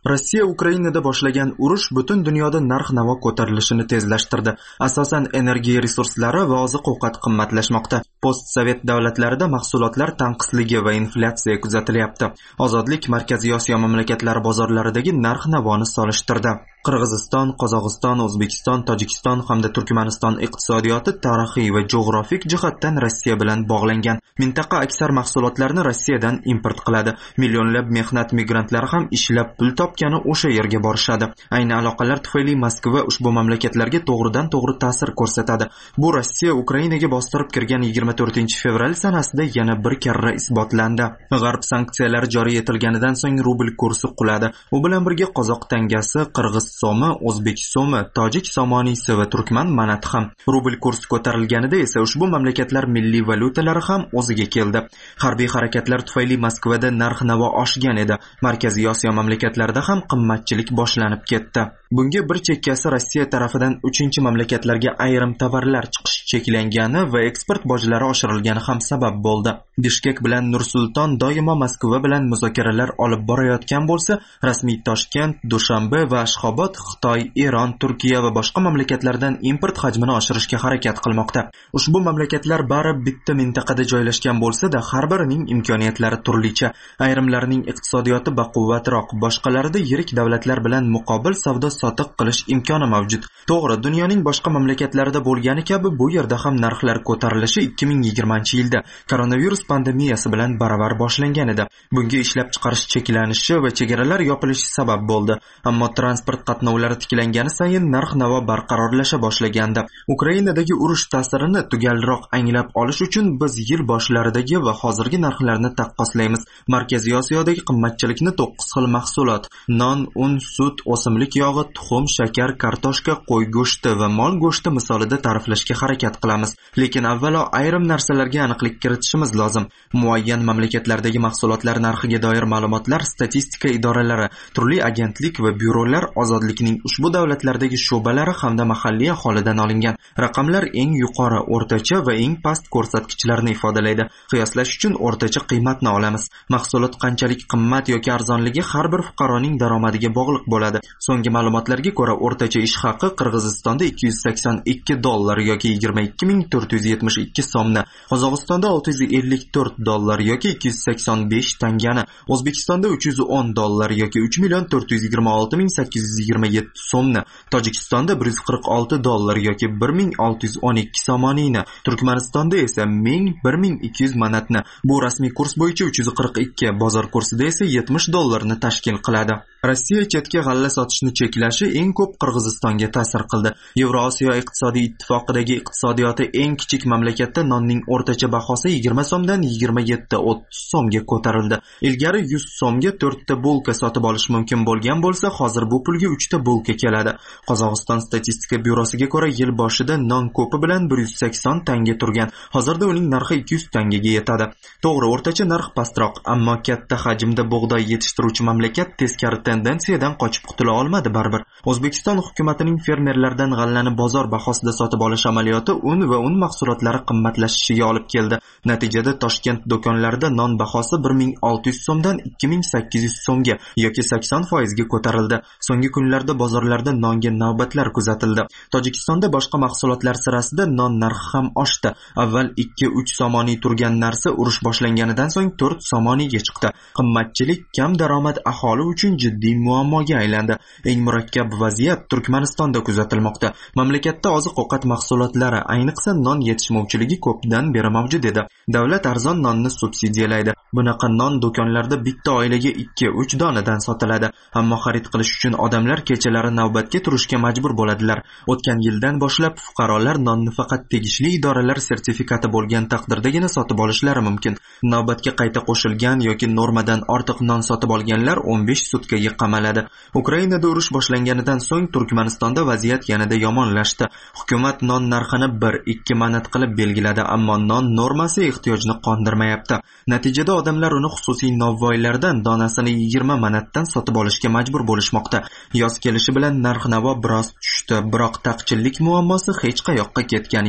Rossiya Ukrainada boshlagan urush butun dunyoda narx-navo ko'tarilishini tezlashtirdi. Asosan energiya resurslari va oziq-ovqat qimmatlashmoqda. Postsovet davlatlarida mahsulotlar tanqisligi va inflyatsiya kuzatilyapti. Ozodlik Markaziy Osiyo mamlakatlari bozorlaridagi narx-navoni solishtirdi. Qirg'iziston, Qozog'iston, O'zbekiston, Tojikiston hamda Turkmaniston iqtisodiyoti tarixiy va geografik jihatdan Rossiya bilan bog'langan. Mintaqa aksar mahsulotlarni Rossiyadan import qiladi. Millionlab mehnat migrantlari ham ishlab pul topgani o'sha yerga borishadi. Ayni aloqalar tufayli Moskva ushbu mamlakatlarga to'g'ridan to'g'ri ta'sir ko'rsatadi. Bu Rossiya Ukrainaga bostirib kirgan yigirma to'rtinchi fevral sanasida yana bir karra isbotlandi. G'arb sanksiyalari joriy etilganidan so'ng rubl kursi quladi. U bilan birga qozoq tangasi, qirg'iz so'mi, o'zbek so'mi, tojik somoniysi va turkman manati ham. Rubl kursi ko'tarilganida esa ushbu mamlakatlar milliy valyutalari ham o'ziga keldi. Harbiy harakatlar tufayli Moskvada narx-navo oshgan edi. Markaziy Osiyo mamlakatlarida ham qimmatchilik boshlanib ketdi. Bunga bir chekkasi Rossiya tarafidan uchinchi mamlakatlarga ayrim tovarlar chiqish cheklangani va eksport bojlari oshirilgani ham sabab bo'ldi. Bishkek bilan Nur-Sulton doimo Moskva bilan muzokaralar olib borayotgan bo'lsa, rasmiy Toshkent, Dushanbe va Ashxobod Xitoy, Eron, Turkiya va boshqa mamlakatlardan import hajmini oshirishga harakat qilmoqda. Ushbu mamlakatlar bari bitta mintaqada joylashgan bo'lsa-da, har birining imkoniyatlari turlicha. Ayrimlarining iqtisodiyoti baquvvatroq, boshqalarida yirik davlatlar bilan muqobil savdo sotiq qilish imkoni mavjud. To'g'ri, dunyoning boshqa mamlakatlarida bo'lgani kabi bu yerda ham narxlar ko'tarilishi ikki ming yigirmanchi yilda koronavirus pandemiyasi bilan baravar boshlangan edi. Bunga ishlab chiqarish cheklanishi va chegaralar yopilishi sabab bo'ldi. Ammo transport qatnovlari tiklangani sayin narx-navo barqarorlasha boshlagandi. Ukrainadagi urush ta'sirini tugalroq anglab olish uchun biz yil boshlaridagi va hozirgi narxlarni taqqoslaymiz. Markaziy Osiyodagi qimmatchilikni to'qqiz xil mahsulot: non, un, sut, o'simlik yog'i, tuxum, shakar, kartoshka, qo'y go'shti va mol go'shti misolida ta'riflashga harakat qilamiz. Lekin avvalo ayrim narsalarga aniqlik kiritishimiz lozim. Muayyan mamlakatlardagi mahsulotlar narxiga doir ma'lumotlar statistika idoralari, turli agentlik va byurolar ozodlikning ushbu davlatlardagi sho'balari hamda mahalliy aholidan olingan. Raqamlar eng yuqori, o'rtacha va eng past ko'rsatkichlarni ifodalaydi. Qiyoslash uchun o'rtacha qiymatni olamiz. Mahsulot qanchalik qimmat yoki arzonligi har bir fuqaroning daromadiga bog'liq bo'ladi. So'nggi ma'lumotlarga ko'ra, o'rtacha ish haqi Qirg'izistonda ikki yuz sakson ikki dollar yoki yigirma ikki ming to'rt yuz yetmish ikki so'mni, Qozog'istonda olti yuz ellik to'rt dollar yoki ikki yuz sakson besh tangani, O'zbekistonda uch yuz o'n dollar yoki uch million to'rt yuz yigirma olti ming sakkiz yuz yigirma yetti so'mni, Tojikistonda bir yuz qirq olti dollar yoki bir ming olti yuz o'n ikki somoniyni, Turkmanistonda esa ming bir ming ikki yuz manatni. Bu rasmiy kurs bo'yicha uch yuz qirq ikki, bozor kursida esa yetmish dollarni tashkil qiladi. Rossiya chetga g'alla sotishni cheklashi eng ko'p Qirg'izistonga ta'sir qildi. Yevrosiyo iqtisodiy ittifoqidagi iqtisodiyoti eng kichik mamlakatda nonning o'rtacha bahosi yigirma so'mdan yigirma yetti o'ttiz so'mga ko'tarildi. Ilgari yuz so'mga to'rtta bulka sotib olish mumkin bo'lgan bo'lsa, hozir bu pulga uchta bulka keladi. Qozog'iston statistika byurosiga ko'ra, yil boshida non ko'pi bilan bir yuz sakson tanga turgan. Hozirda uning narxi ikki yuz tangaga yetadi. To'g'ri, o'rtacha narx pastroq, ammo katta hajmda bug'doy yetishtiruvchi mamlakat teskari tendensiyadan qochib qutula olmadi baribir. O'zbekiston hukumatining fermerlardan g'allani bozor bahosida sotib olish amaliyoti un va un mahsulotlari qimmatlashishiga olib keldi. Natijada Toshkent do'konlarida non bahosi bir ming olti yuz so'mdan ikki ming sakkiz yuz so'mga yoki sakson foiz ga ko'tarildi. So'nggi kunlarda bozorlarda nonga navbatlar kuzatildi. Tojikistonda boshqa mahsulotlar sirasida non narxi ham oshdi. Avval ikki uch somoniy turgan narsa urush boshlanganidan so'ng to'rt somoniyga chiqdi. Qimmatchilik kam daromad aholi uchun jiddiy muammoga aylandi. Eng murakkab vaziyat Turkmanistonda kuzatilmoqda. Mamlakatda oziq-ovqat mahsulotlari, ayniqsa non yetishmovchiligi ko'pdan beri mavjud edi. Davlat arzon nonni subsidiyalaydi. Bunaqa non do'konlarda bitta oilaga ikki uch donadan sotiladi. Ammo xarid qilish uchun odamlar kechalari navbatga turishga majbur bo'ladilar. O'tgan yildan boshlab fuqarolar nonni faqat tegishli idoralar sertifikati bo'lgan taqdirdagina sotib olishlari mumkin. Navbatga qayta qo'shilgan yoki normadan ortiq non sotib olganlar o'n besh sutkaga qamaladi. Ukrainada urush boshlanganidan so'ng Turkmanistonda vaziyat yanada yomonlashdi. Hukumat non narxini bir ikki manat qilib belgiladi, ammo non normasi ehtiyojni qondirmayapti. Natijada odamlar uni xususiy novvoylardan donasini yigirma manatdan sotib olishga majbur bo'lishmoqda. Yoz kelishi bilan narx-navo biroz tushdi, biroq taqchillik muammosi hech qayoqqa ketgani yo'q.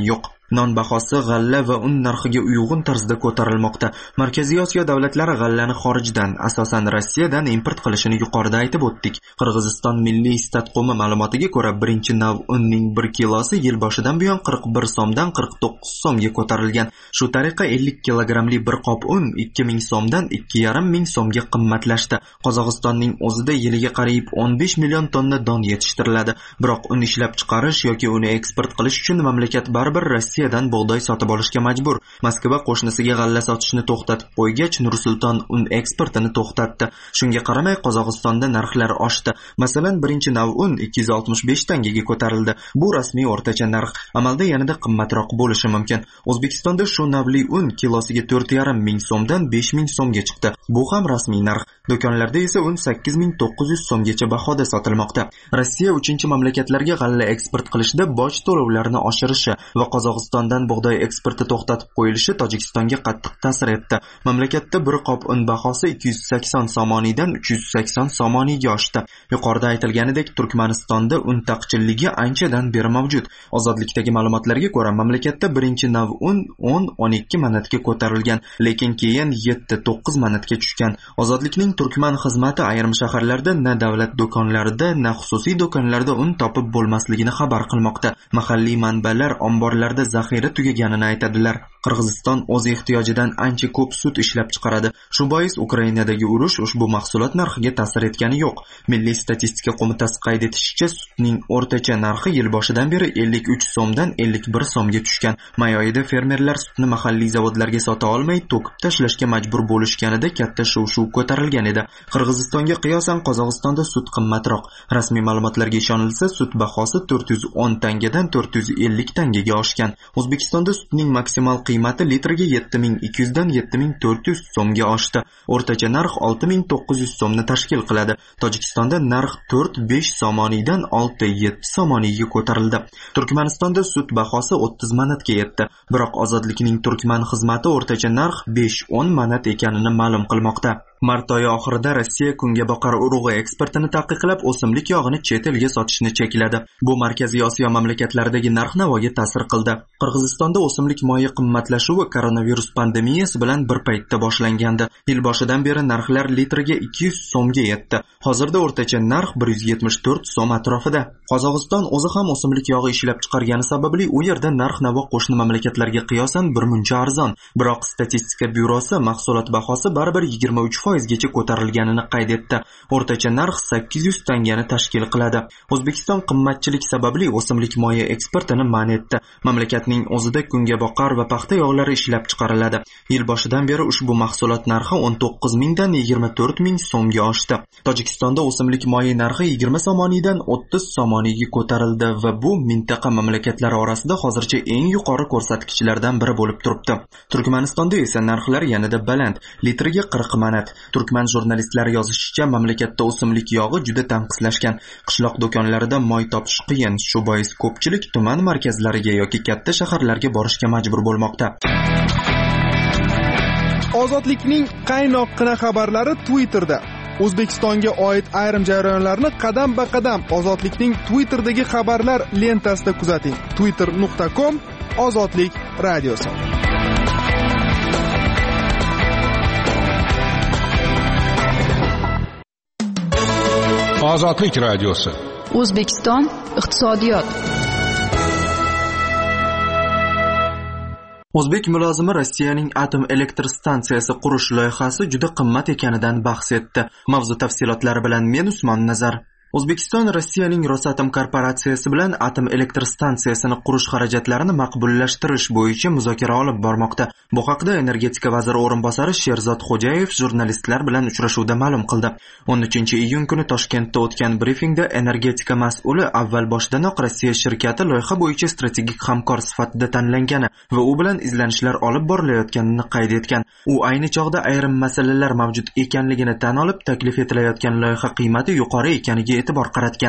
Non bahosi g'alla va un narxiga uyg'un tarzda ko'tarilmoqda. Markaziy Osiyo davlatlari g'allani xorijdan, asosan Rossiyadan import qilishini yuqorida aytib o'tdik. Qirg'iziston Milliy statqo'mi ma'lumotiga ko'ra, birinchi nav unning bir kilosi yil boshidan buyon qirq bir so'mdan qirq to'qqiz so'mga ko'tarilgan. Shu tariqa ellik kilogramli bir qop un ikki ming so'mdan ikki yarim ming so'mga qimmatlashdi. Qozog'istonning o'zida yiliga qariyb o'n besh million tonna don yetishtiriladi. Biroq un ishlab chiqarish yoki uni eksport qilish uchun mamlakat baribir Rossiyadan bug'doy sotib olishga majbur. Moskva qo'shnisiga g'alla sotishni to'xtatib qo'ygach, Nur-Sulton un eksportini to'xtatdi. Shunga qaramay Qozog'istonda narxlar oshdi. Masalan, birinchi nav un ikki yuz oltmish besh tangaga ko'tarildi. Bu rasmiy o'rtacha narx. Amalda yanada qimmatroq bo'lishi mumkin. O'zbekistonda shu navli un kilosiga to'rt yarim ming so'mdan besh ming so'mga chiqdi. Bu ham rasmiy narx. Do'konlarda esa un sakkiz ming to'qqiz yuz so'mgacha bahoda sotilmoqda. Rossiya uchinchi mamlakatlarga g'alla eksport qilishda boj to'lovlarini oshirishi va Qozog'istondan bug'doy eksporti to'xtatib qo'yilishi Tojikistonga qattiq ta'sir etdi. Mamlakatda bir qop un bahosi ikki yuz sakson somoniydan uch yuz sakson somoniyga oshdi. Yuqorida aytilganidek, Turkmanistonda un taqchilligi anchadan beri mavjud. Ozodlikdagi ma'lumotlarga ko'ra, mamlakatda birinchi nav un o'n o'n ikki manatga ko'tarilgan, lekin keyin yetti to'qqiz manatga tushgan. Ozodlikning Turkman xizmati ayrim shaharlarda na davlat do'konlarida, na xususiy do'konlarda un topib bo'lmasligini xabar qilmoqda. Mahalliy manbalar omborlarda zaxira tugaganini aytadilar. Qirg'iziston o'z ehtiyojidan ancha ko'p sut ishlab chiqaradi. Shu bois Ukrainadagi urush ushbu mahsulot narxiga ta'sir etgani yo'q. Milliy statistika qo'mitasi qayd etishicha, sutning o'rtacha narxi yil boshidan beri ellik uch so'mdan ellik bir so'mga tushgan. May oyida fermerlar sutni mahalliy zavodlarga sota olmay to'kib tashlashga majbur bo'lishganida katta shuv-shuv ko'tarilgan edi. Qirg'izistonga qiyosan Qozog'istonda sut qimmatroq. Rasmiy ma'lumotlarga ishonilsa, sut bahosi to'rt yuz o'n tangadan to'rt yuz ellik tangaga oshgan. O'zbekistonda sutning maksimal qiymati litriga yetti ming ikki yuz dan yetti ming to'rt yuz so'mga oshdi. O'rtacha narx olti ming to'qqiz yuz so'mni tashkil qiladi. Tojikistonda narx to'rt besh somoniydan olti yetti somoniyga ko'tarildi. Turkmanistonda sut bahosi o'ttiz manatga yetdi. Biroq Ozodlikning Turkman xizmati o'rtacha narx besh o'n manat ekanini ma'lum qilmoqda. Mart oyi oxirida Rossiya kungaboqar urug'i eksportini taqiqlab, o'simlik yog'ini chet elga sotishni chekladi. Bu Markaziy Osiyo mamlakatlaridagi narx-navoga ta'sir qildi. Qirg'izistonda o'simlik moyi qimmatlashuvi koronavirus pandemiyasi bilan bir paytda boshlangandi. Yil boshidan beri narxlar litriga ikki yuz so'mga yetdi. Hozirda o'rtacha narx bir yuz yetmish to'rt so'm atrofida. Qozog'iston o'zi ham o'simlik yog'i ishlab chiqargani sababli u yerda narx-navo qo'shni mamlakatlarga qiyosan bir muncha arzon. Biroq statistika byurosi mahsulot bahosi baribir yigirma uch foizgacha ko'tarilganini qayd etdi. O'rtacha narx sakkiz yuz tangani tashkil qiladi. O'zbekiston qimmatchilik sababli o'simlik moyi eksportini man etdi. Mamlakatning o'zida kungaboqar va paxta yog'lari ishlab chiqariladi. Yil boshidan beri ushbu mahsulot narxi o'n to'qqiz ming dan yigirma to'rt ming so'mga oshdi. Tojikistonda o'simlik moyi narxi yigirma somoniydan o'ttiz somoniyga ko'tarildi va bu mintaqa mamlakatlari orasida hozircha eng yuqori ko'rsatkichlardan biri bo'lib turibdi. Turkmanistonda esa narxlar yanada baland, litriga qirq manat. Turkman jurnalistlari yozishicha, mamlakatda o'simlik yog'i juda tanqislashgan. Qishloq do'konlarida moy topish qiyin. Shu bois ko'pchilik tuman markazlariga yoki katta shaharlarga borishga majbur bo'lmoqda. Ozodlikning qaynoqqina xabarlari Twitterda. O'zbekistonga oid ayrim jarayonlarni qadam-ba-qadam Ozodlikning Twitterdagi xabarlar lentasida kuzating. twitter nuqta com Ozodlik radiosi. Ozodlik radiosi. O'zbekiston iqtisodiyot. O'zbek mulozimi Rossiyaning atom elektr stansiyasi qurish loyihasi juda qimmat ekanidan bahs etdi. Mavzu tafsilotlari bilan men Usmon Nazar. O'zbekiston Rossiyaning Rosatom korporatsiyasi bilan atom elektr stansiyasini qurish xarajatlarini maqbullashtirish bo'yicha muzokara olib bormoqda. Bu haqda energetika vaziri o'rinbosari Sherzod Xo'jayev jurnalistlar bilan uchrashuvda ma'lum qildi. o'n uchinchi iyun kuni Toshkentda o'tgan brifingda energetika mas'uli avval boshdanoq Rossiya shirkati loyiha bo'yicha strategik hamkor sifatida tanlangani va u bilan izlanishlar olib borilayotganini qayd etgan. U ayni chog'da ayrim masalalar mavjud ekanligini tan olib, taklif etilayotgan loyiha qiymati yuqori ekaniga e'tibor qaratgan.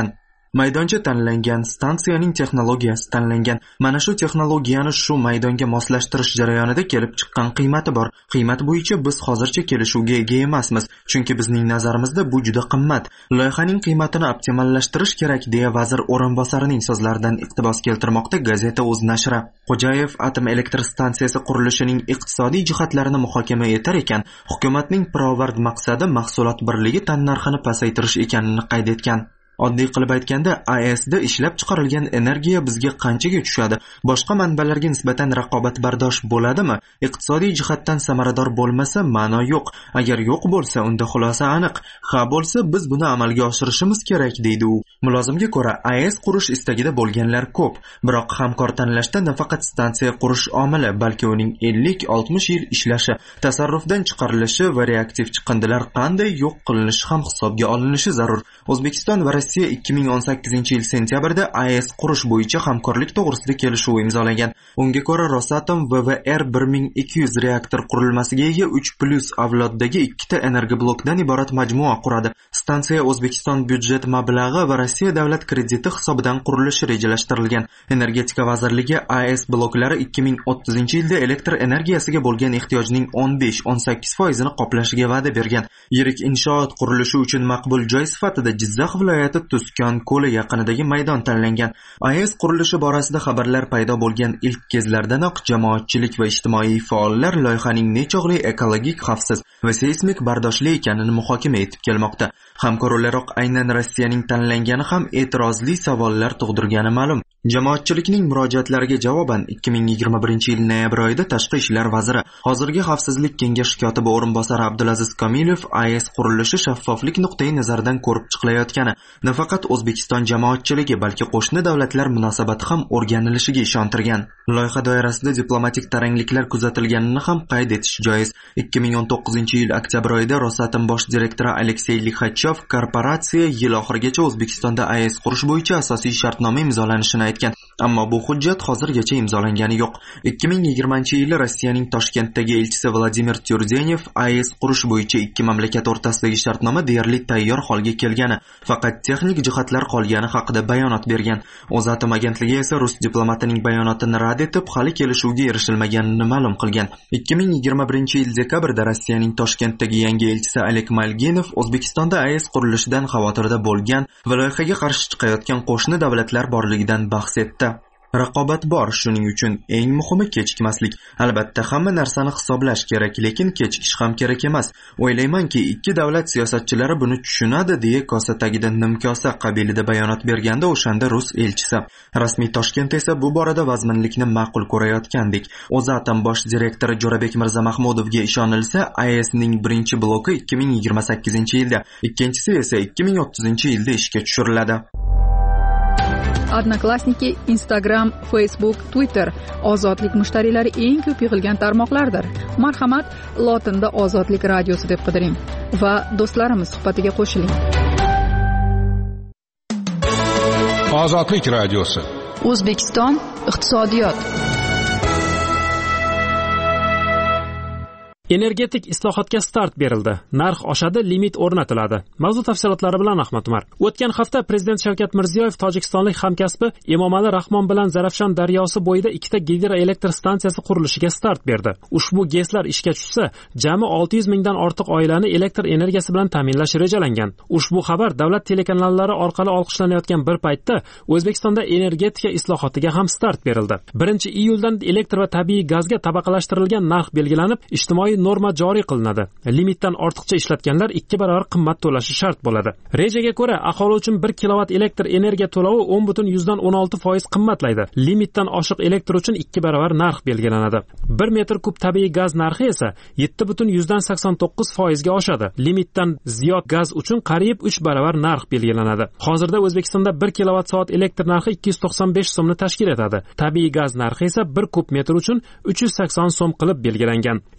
Maydoncha tanlangan, stansiyaning texnologiyasi tanlangan. Mana shu texnologiyani shu maydonga moslashtirish jarayonida kelib chiqqan qiymati bor. Qiymat bo'yicha biz hozircha kelishuvga ega emasmiz, chunki bizning nazarimizda bu juda qimmat. Loyihaning qiymatini optimallashtirish kerak, deya vazir o'rinbosarining so'zlaridan iqtibos keltirmoqda gazeta o'z nashri. Xo'jayev atom elektr stansiyasi qurilishining iqtisodiy jihatlarini muhokama etar ekan, hukumatning pirovard maqsadi mahsulot birligi tannarxini pasaytirish ekanini qayd etgan. Oddiy qilib aytganda, A E S'da ishlab chiqarilgan energiya bizga qanchaga tushadi? Boshqa manbalarga nisbatan raqobatbardosh bo'ladimi? Iqtisodiy jihatdan samarador bo'lmasa, ma'no yo'q. Agar yo'q bo'lsa, unda xulosa aniq. Ha bo'lsa, biz buni amalga oshirishimiz kerak, deydi u. Mulozimga ko'ra, A E S qurish istagida bo'lganlar ko'p, biroq hamkor tanlashda nafaqat stansiya qurish omili, balki uning ellik oltmish yil ishlashi, tasarrufdan chiqarilishi va reaktiv chiqindilar qanday yo'q qilinishi ham hisobga olinishi zarur. O'zbekiston va Rossiya ikki ming o'n sakkizinchi yil sentyabrda A E S qurish bo'yicha hamkorlik to'g'risida kelishuv imzolagan. Unga ko'ra, Rosatom V V R bir ming ikki yuz reaktor qurilmasiga ega uch plus avloddagi ikkita energoblokdan iborat majmua quradi. Stansiya O'zbekiston byudjet mablag'i va Rossiya davlat krediti hisobidan qurilishi rejalashtirilgan. Energetika vazirligi A E S bloklari ikki ming o'ttizinchi yilda elektr energiyasiga bo'lgan ehtiyojning o'n besh o'n sakkiz foizini qoplashiga va'da bergan. Yirik inshoot qurilishi uchun maqbul joy sifatida Jizzax viloyati Tuskon ko'li yaqinidagi maydon tanlangan. A E S qurilishi borasida xabarlar paydo bo'lgan ilk kezlardanoq jamoatchilik va ijtimoiy faollar loyihaning nechog'li ekologik xavfsiz va seysmik bardoshli ekanini muhokama etib kelmoqda. Hamkor o'laroq aynan Rossiyaning tanlangani ham e'tirozli savollar tug'dirgani ma'lum. Jamoatchilikning murojaatlariga javoban ikki ming yigirma birinchi yil noyabr oyida Tashqi ishlar vaziri, hozirgi Xavfsizlik kengashi kotibi o'rinbosari Abdulaziz Komilov A E S qurilishi shaffoflik nuqtai nazaridan ko'rib chiqilayotgani, nafaqat O'zbekiston jamoatchiligi, balki qo'shni davlatlar munosabati ham o'rganilishiga ishontirgan. Loyiha doirasida diplomatik tarangliklar kuzatilganini ham qayd etish joiz. ikki ming o'n to'qqizinchi yil oktyabr oyida Rosatom bosh direktori Aleksey Lixachov korporatsiya yil oxirigacha O'zbekistonda A E S qurish bo'yicha asosiy shartnoma imzolanishini aytgan. Ammo bu hujjat hozirgacha imzolangani yo'q. ikki ming yigirmanchi yili Rossiyaning Toshkentdagi elchisi Vladimir Tyurdenev A E S qurish bo'yicha ikki mamlakat o'rtasidagi shartnoma deyarli tayyor holga kelgani, faqat texnik jihatlar qolgani haqida bayonot bergan. O'zatom agentligi esa rus diplomatining bayonotini rad etib, hali kelishuvga erishilmaganini ma'lum qilgan. ikki ming yigirma birinchi yil dekabrda Rossiyaning Toshkentdagi yangi elchisi Alek Malginov O'zbekistonda A E S qurilishidan xavotirda bo'lgan va loyihaga qarshi chiqayotgan qo'shni davlatlar borligidan bahs etdi. Raqobat bor, shuning uchun eng muhimi kechikmaslik. Albatta hamma narsani hisoblash kerak, lekin kechikish ham kerak emas. O'ylaymanki, ikki davlat siyosatchilari buni tushunadi, deya kosa tagida nimkosa qabilida bayonot berganda o'shanda rus elchisi. Rasmiy Toshkent esa bu borada vazminlikni ma'qul ko'rayotgandek. O'zatom bosh direktori Jo'rabek Mirzamahmudovga ishonilsa, A E S'ning birinchi bloki ikki ming yigirma sakkizinchi yilda, ikkinchisi esa ikki ming o'ttizinchi yilda ishga tushiriladi. Odnoklassniki, Instagram, Facebook, Twitter ozodlik mushtariylari eng ko'p yig'ilgan tarmoqlardir. Marhamat, lotinda Ozodlik radiosi deb qidiring va do'stlarimiz suhbatiga qo'shiling. Ozodlik radiosi. O'zbekiston iqtisodiyot. Energetik islohotga start berildi. Narx oshadi, limit o'rnatiladi. Mavzu tafsilotlari bilan Ahmad Umar. O'tgan hafta Prezident Shavkat Mirziyoyev tojikistonlik hamkasbi Emomali Rahmon bilan Zarafshon daryosi bo'yida ikkita gidroelektr stansiyasi qurilishiga start berdi. Ushbu GESlar ishga tushsa, jami olti yuz mingdan ortiq oilani elektr energiyasi bilan ta'minlash rejalangan. Ushbu xabar davlat telekanallari orqali olqishlanayotgan bir paytda O'zbekistonda energetika islohotiga ham start berildi. birinchi iyuldan elektr va tabiiy gazga tabaqalashtirilgan narx belgilanib, ijtimoiy norma joriy qilinadi. Limitdan ortiqcha ishlatganlar ikki barobar qimmat to'lashi shart bo'ladi. Rejaga ko'ra, aholi uchun bir kilovat elektr energiya to'lovi o'n butun yuzdan o'n olti foiz qimmatlaydi. Limitdan oshiq elektr uchun ikki barobar narx belgilanadi. bir metr kub tabiiy gaz narxi esa yetti butun yuzdan sakson to'qqiz foizga oshadi. Limitdan ziyod gaz uchun qariyb uch barobar narx belgilanadi. Hozirda O'zbekistonda bir kilovat soat elektr narxi ikki yuz to'qson besh so'mni tashkil etadi. Tabiiy gaz narxi esa bir kub metr uchun uch yuz sakson so'm qilib belgilangan. Yangi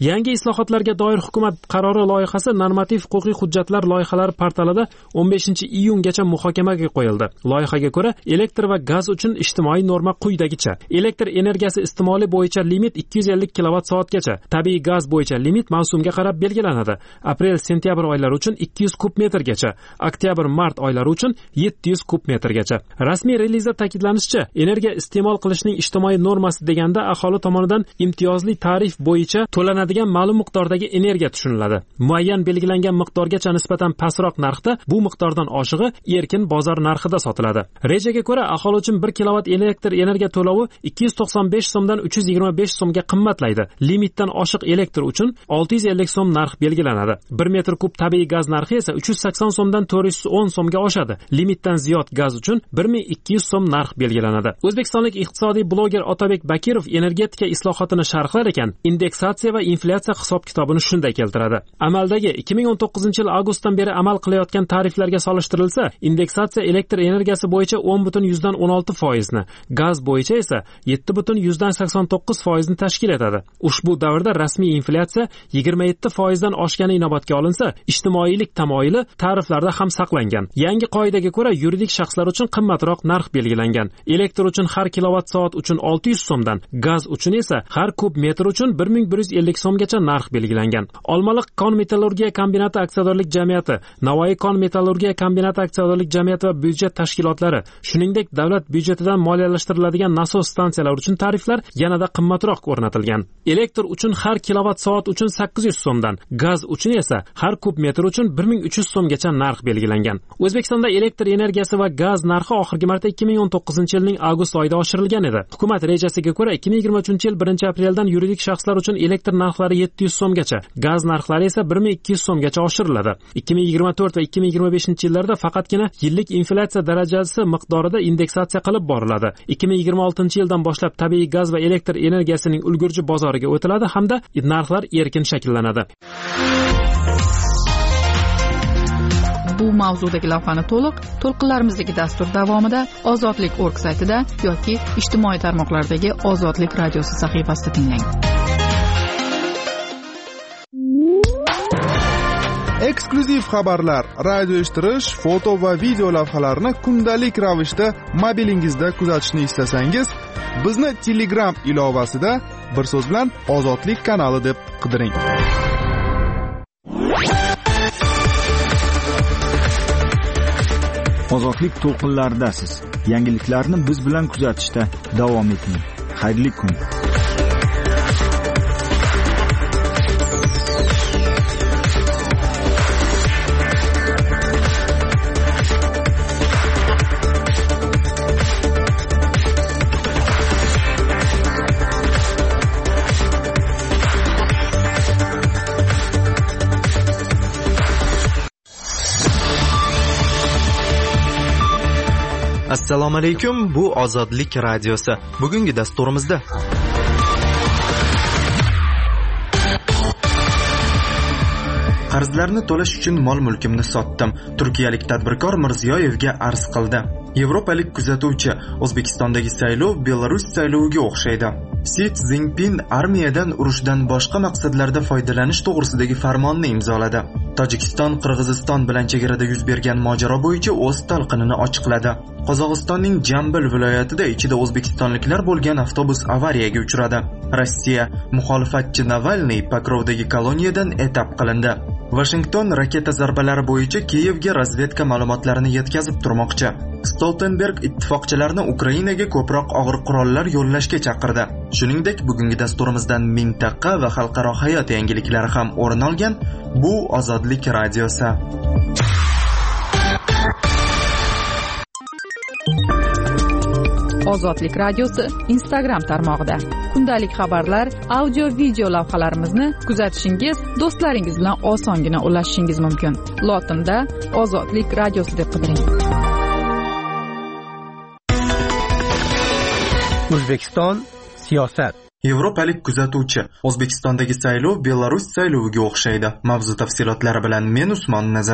islohotlarga doir hukumat qarori loyihasi normativ huquqiy hujjatlar loyihalari portalida o'n beshinchi iyungacha muhokamaga qo'yildi. Loyihaga ko'ra, elektr va gaz uchun ijtimoiy norma quyidagicha: elektr energiyasi iste'moli bo'yicha limit ikki yuz ellik kilovat soatgacha, tabiiy gaz bo'yicha limit mavsumga qarab belgilanadi. Aprel-sentyabr oylari uchun ikki yuz kub metrgacha, oktyabr-mart oylari uchun yetti yuz kub metrgacha. Rasmiy relizda ta'kidlanishicha, energiya iste'mol qilishning ijtimoiy normasi deganda aholi tomonidan imtiyozli tarif bo'yicha to'lanadigan ma'lum miqdordagi energiya tushuniladi. Muayyan belgilangan miqdorgacha nisbatan pastroq narxda, bu miqdordan oshig'i erkin bozor narxida sotiladi. Rejaga ko'ra, aholi uchun bir kilovat elektr energiya to'lovi ikki yuz to'qson besh so'mdan uch yuz yigirma besh so'mga qimmatlaydi. Limitdan oshiq elektr uchun olti yuz ellik so'm narx belgilanadi. bir metr kub tabiiy gaz narxi esa uch yuz sakson so'mdan to'rt yuz o'n so'mga oshadi. Limitdan ziyod gaz uchun bir ming ikki yuz so'm narx belgilanadi. O'zbekistonlik iqtisodiy bloger Otabek Bakirov energetika islohotini sharhlar ekan, indeksatsiya va inflyatsiya hisob-kitobini shunday keltiradi. Amaldagi ikki ming o'n to'qqizinchi yil avgustdan beri amal qilayotgan tariflarga solishtirilsa, indeksatsiya elektr energiyasi bo'yicha o'n butun yuzdan o'n olti foizni, gaz bo'yicha esa yetti butun yuzdan sakson to'qqiz foizni tashkil etadi. Ushbu davrda rasmiy inflyatsiya yigirma yetti foizdan oshgani inobatga olinsa, ijtimoiylik tamoyili tariflarda ham saqlangan. Yangi qoidaga ko'ra, yuridik shaxslar uchun qimmatroq narx belgilangan. Elektr uchun har kilovat soat uchun olti yuz so'mdan, gaz uchun esa har kub metr uchun bir ming bir yuz ellik so'mgacha narx belgilangan. Olmaliq kon metallurgiya kombinati aksiyadorlik jamiyati, Navoiy kon metallurgiya kombinati aksiyadorlik jamiyati va byudjet tashkilotlari, shuningdek davlat byudjetidan moliyalashtiriladigan nasos stansiyalar uchun tariflar yanada qimmatroq o'rnatilgan. Elektr uchun har kilovat soat uchun sakkiz yuz so'mdan, gaz uchun esa har kub metr uchun bir ming uch yuz so'mgacha narx belgilangan. O'zbekistonda elektr energiyasi va gaz narxi oxirgi marta ikki ming o'n to'qqizinchi yilning avgust oyida oshirilgan edi. Hukumat rejasiga ko'ra ikki ming yigirma uchinchi yil birinchi apreldan yuridik shaxslar uchun elektr narxlari yetti yuz so'mgacha, gaz narxlari esa bir ming ikki yuz so'mgacha oshiriladi. ikki ming yigirma to'rt va ikki ming yigirma beshinchi yillarda faqatgina yillik inflyatsiya darajasi miqdorida indeksatsiya qilib boriladi. ikki ming yigirma oltinchi yildan boshlab tabiiy gaz va elektr energiyasining ulgurji bozoriga o'tiladi hamda narxlar erkin shakllanadi. Bu mavzudagi lavhani to'liq to'lqinlarimizdagi dastur davomida ozodlik точка org saytida yoki ijtimoiy tarmoqlardagi Ozodlik radiosi sahifasida tinglang. Eksklyuziv xabarlar, radio eshittirish, foto va video lavhalarni kundalik ravishda mobilingizda kuzatishni istasangiz, bizni Telegram ilovasida bir so'z bilan Ozodlik kanali deb qidiring. Ozodlik to'lqinlaridasiz. Yangiliklarni biz bilan kuzatishda davom eting. Xayrli kun. Assalomu alaykum, bu Ozodlik radiosi. Bugungi dasturimizda qarzlarni to'lash uchun mol-mulkimni sotdim. Turkiyalik tadbirkor Mirziyoyevga arz qildi. Yevropalik kuzatuvchi: O'zbekistondagi saylov Belarus sayloviga o'xshaydi. Si Szinpin armiyadan urushdan boshqa maqsadlarda foydalanish to'g'risidagi farmonni imzoladi. Tojikiston Qirg'iziston bilan chegarada yuz bergan mojaro bo'yicha o'z talqinini ochiqladi. Qozog'istonning Jambil viloyatida ichida o'zbekistonliklar bo'lgan avtobus avariyaga uchradi. Rossiya muxolifatchi Navalniy Pokrovdagi koloniyadan etap qilindi. Washington raketa zarbalari bo'yicha Kiyevga razvedka ma'lumotlarini yetkazib turmoqchi. Stoltenberg ittifoqchilarni Ukrainaga ko'proq og'ir qurollar yo'llashga chaqirdi. Shuningdek, bugungi dasturimizdan mintaqa va xalqaro hayot yangiliklari ham o'rin olgan. Bu Ozodlik radiosi. Ozodlik radiosi Instagram tarmog'ida kundalik xabarlar, audio video lavhalarimizni kuzatishingiz, do'stlaringiz bilan osongina ulashishingiz mumkin. Lotinda Ozodlik radiosi deb qidiring. O'zbekiston siyosat. Yevropalik kuzatuvchi: O'zbekistondagi saylov Belarus sayloviga o'xshaydi. Mavzu tafsilotlari bilan men Usmon Nazar.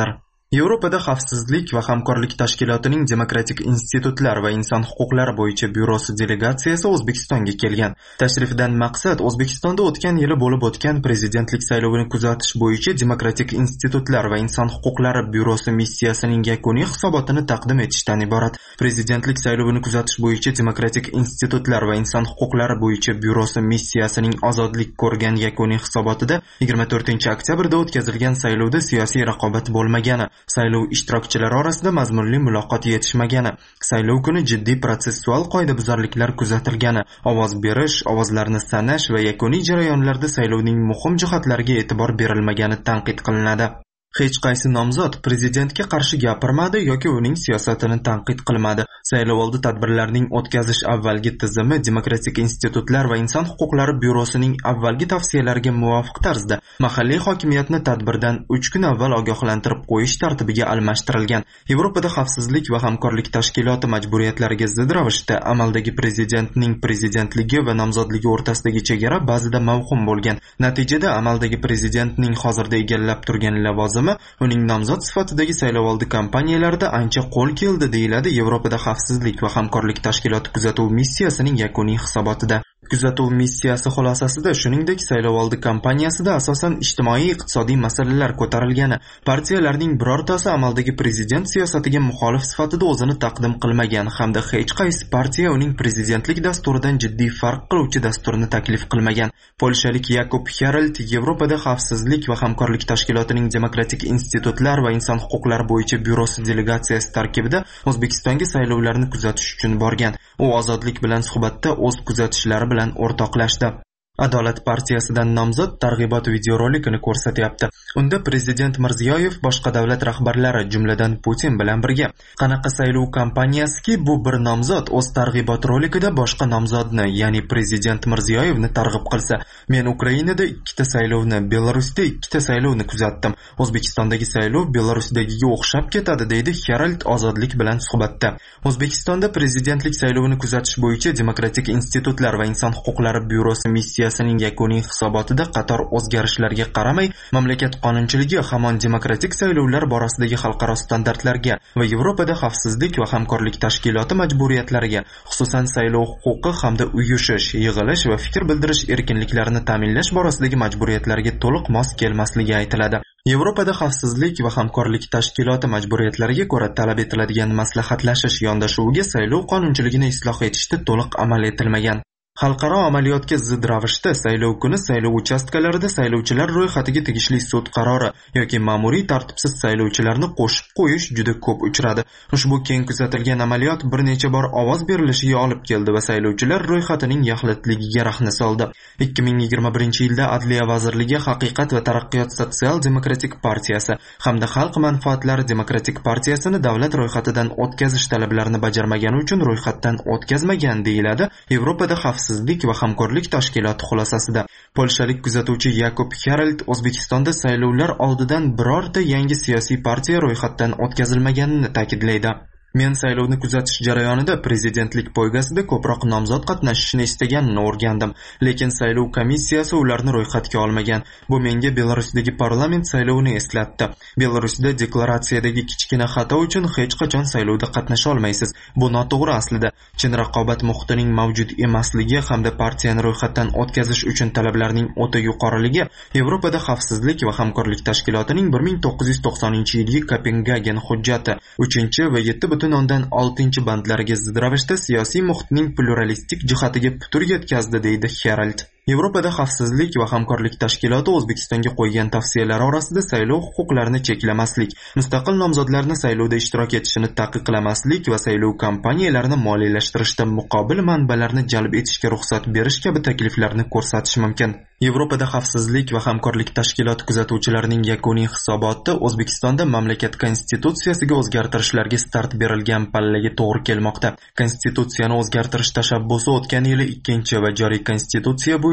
Yevropada xavfsizlik va hamkorlik tashkilotining demokratik institutlar va inson huquqlari bo'yicha byurosi delegatsiyasi O'zbekistonga kelgan. Tashrifdan maqsad O'zbekistonda o'tgan yili bo'lib o'tgan prezidentlik saylovini kuzatish bo'yicha demokratik institutlar va inson huquqlari byurosi missiyasining yakuniy hisobotini taqdim etishdan iborat. Prezidentlik saylovini kuzatish bo'yicha demokratik institutlar va inson huquqlari bo'yicha byurosi missiyasining ozodlik ko'rgan yakuniy hisobotida yigirma to'rtinchi oktyabrda o'tkazilgan saylovda siyosiy raqobat bo'lmagani, saylov ishtirokchilari orasida mazmunli muloqot yetishmagani, saylov kuni jiddiy protsessual qoidabuzarliklar kuzatilgani, ovoz berish, ovozlarni sanash va yakuniy jarayonlarda saylovning muhim jihatlariga e'tibor berilmagani tanqid qilinadi. Hech qaysi nomzod prezidentga qarshi gapirmadi yoki uning siyosatini tanqid qilmadi. Saylovoldi tadbirlarning o'tkazish avvalgi tizimi demokratik institutlar va inson huquqlari byurosining avvalgi tavsiyalariga muvofiq tarzda mahalliy hokimiyatni tadbirdan uch kun avval ogohlantirib qo'yish tartibiga almashtirilgan. Yevropada xavfsizlik va hamkorlik tashkiloti majburiyatlariga zid ravishda amaldagi prezidentning prezidentligi va nomzodligi o'rtasidagi chegara ba'zida mavhum bo'lgan. Natijada amaldagi prezidentning hozirda egallab turgan lavozimi uning nomzod sifatidagi saylovoldi kampaniyalarida ancha qo'l keldi, deyiladi Yevropada xavfsizlik va hamkorlik tashkiloti kuzatuv missiyasining yakuniy hisobotida. Kuzatuv missiyasi xulosasida shuningdek saylovoldi kampaniyasida asosan ijtimoiy-iqtisodiy masalalar ko'tarilgani, partiyalarning birortasi amaldagi prezident siyosatiga muxolif sifatida o'zini taqdim qilmagan hamda hech qaysi partiya uning prezidentlik dasturidan jiddiy farq qiluvchi dasturni taklif qilmagan. Polshalik Yakub Harald Yevropada xavfsizlik va hamkorlik tashkilotining demokratik institutlar va inson huquqlari bo'yicha byurosi delegatsiyasi tarkibida O'zbekistonga saylovlarni kuzatish uchun borgan. U ozodlik bilan suhbatda o'z kuzatishlari bilan o'rtoqlashdi. Adolat partiyasidan nomzod targ'ibot videorolikini ko'rsatyapti. Unda prezident Mirziyoyev boshqa davlat rahbarlari, jumladan Putin bilan birga. Qanaqa saylov kampaniyasiki bu bir nomzod o'z targ'ibot rolikida boshqa nomzodni, ya'ni prezident Mirziyoyevni targ'ib qilsa, men Ukrainada ikkita saylovni, Belarusda ikkita saylovni kuzatdim. O'zbekistondagi saylov Belarusdagiga o'xshab ketadi, deydi Harald ozodlik bilan suhbatda. O'zbekistonda prezidentlik saylovini kuzatish bo'yicha demokratik institutlar va inson huquqlari byurosi missiyasi Siyasining yakuniy hisobotida qator o'zgarishlarga qaramay, mamlakat qonunchiligi hamon demokratik saylovlar borasidagi xalqaro standartlarga va Yevropada xavfsizlik va hamkorlik tashkiloti majburiyatlariga, xususan saylov huquqi hamda uyushish, yig'ilish va fikr bildirish erkinliklarini ta'minlash borasidagi majburiyatlarga to'liq mos kelmasligi aytiladi. Yevropada xavfsizlik va hamkorlik tashkiloti majburiyatlariga ko'ra talab etiladigan maslahatlashish yondashuviga saylov qonunchiligini isloh etishda to'liq amal etilmagan. Xalqaro amaliyotga zid ravishda saylov kuni saylov uchastkalarida saylovchilar ro'yxatiga tegishli sud qarori yoki ma'muriy tartibsiz saylovchilarni qo'shib qo'yish juda ko'p uchradi. Ushbu keng kuzatilgan amaliyot bir necha bor ovoz berilishiga olib keldi va saylovchilar ro'yxatining yaxlitligiga rahna soldi. ikki ming yigirma birinchi yilda Adliya vazirligi Haqiqat va taraqqiyot sotsial-demokratik partiyasi hamda Xalq manfaatlari demokratik partiyasini davlat ro'yxatidan o'tkazish talablarini bajarmagani uchun ro'yxatdan o'tkazmagan, deyiladi Yevropada xavfsizlik va hamkorlik tashkiloti xulosasida. Polshalik kuzatuvchi Yakub Harald O'zbekistonda saylovlar oldidan birorta yangi siyosiy partiya ro'yxatdan o'tkazilmaganini ta'kidlaydi. Men saylovni kuzatish jarayonida prezidentlik poygasida ko'proq nomzod qatnashishini istaganini o'rgandim, lekin saylov komissiyasi ularni ro'yxatga olmagan. Bu menga Belarusdagi parlament saylovini eslatdi. Belarusda deklaratsiyadagi kichkina xato uchun hech qachon saylovda qatnasha olmaysiz. Bu noto'g'ri aslida. Chin raqobat muhitining mavjud emasligi hamda partiyani ro'yxatdan o'tkazish uchun talablarning o'ta yuqoriligi Yevropada xavfsizlik va hamkorlik tashkilotining bir ming to'qqiz yuz to'qsoninchi yilgi Kopengagen hujjati uchinchi va yetti butun o'ndan oltinchi bandlariga zid ravishda siyosiy muhitning pluralistik jihatiga putur yetkazdi, deydi Harald. Yevropada xavfsizlik va hamkorlik tashkiloti O'zbekistonga qo'ygan tavsiyalar orasida saylov huquqlarini cheklamaslik, mustaqil nomzodlarni saylovda ishtirok etishini taqiqlamaslik va saylov kampaniyalarini moliyalashtirishda muqobil manbalarni jalb etishga ruxsat berish kabi takliflarni ko'rsatish mumkin. Yevropada xavfsizlik va hamkorlik tashkiloti kuzatuvchilarining yakuniy hisoboti O'zbekistonda mamlakat konstitutsiyasiga o'zgartirishlarga start berilgan pallaga to'g'ri kelmoqda. Konstitutsiyani o'zgartirish tashabbusi o'tgan yili ikkinchi va joriy konstitutsiya bo'yicha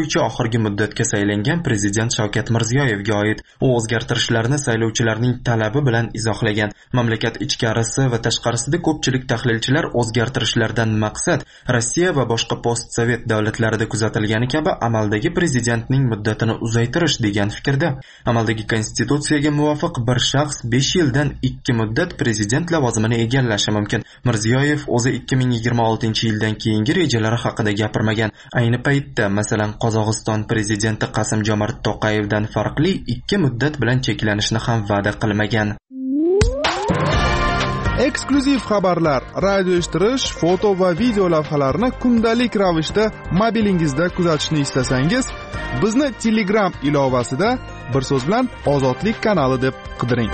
bo'yicha oxirgi muddatga saylangan prezident Shavkat Mirziyoyevga oid. U o'zgartirishlarni saylovchilarning talabi bilan izohlagan. Mamlakat ichkarisi va tashqarisida ko'pchilik tahlilchilar o'zgartirishlardan maqsad Rossiya va boshqa postsovet davlatlarida kuzatilgani kabi amaldagi prezidentning muddatini uzaytirish degan fikrda. Amaldagi konstitutsiyaga muvofiq bir shaxs besh yildan ikki muddat prezident lavozimini egallashi mumkin. Mirziyoyev o'zi ikki ming yigirma oltinchi yildan keyingi rejalari haqida gapirmagan. Ayni paytda, masalan, Qozog'iston prezidenti Qasim-Jomart To'qayevdan farqli ikki muddat bilan cheklanishni ham va'da qilmagan. Eksklyuziv xabarlar, radio eshittirish, foto va video lavhalarni kundalik ravishda mobilingizda kuzatishni istasangiz, bizni Telegram ilovasida bir so'z bilan Ozodlik kanali deb qidiring.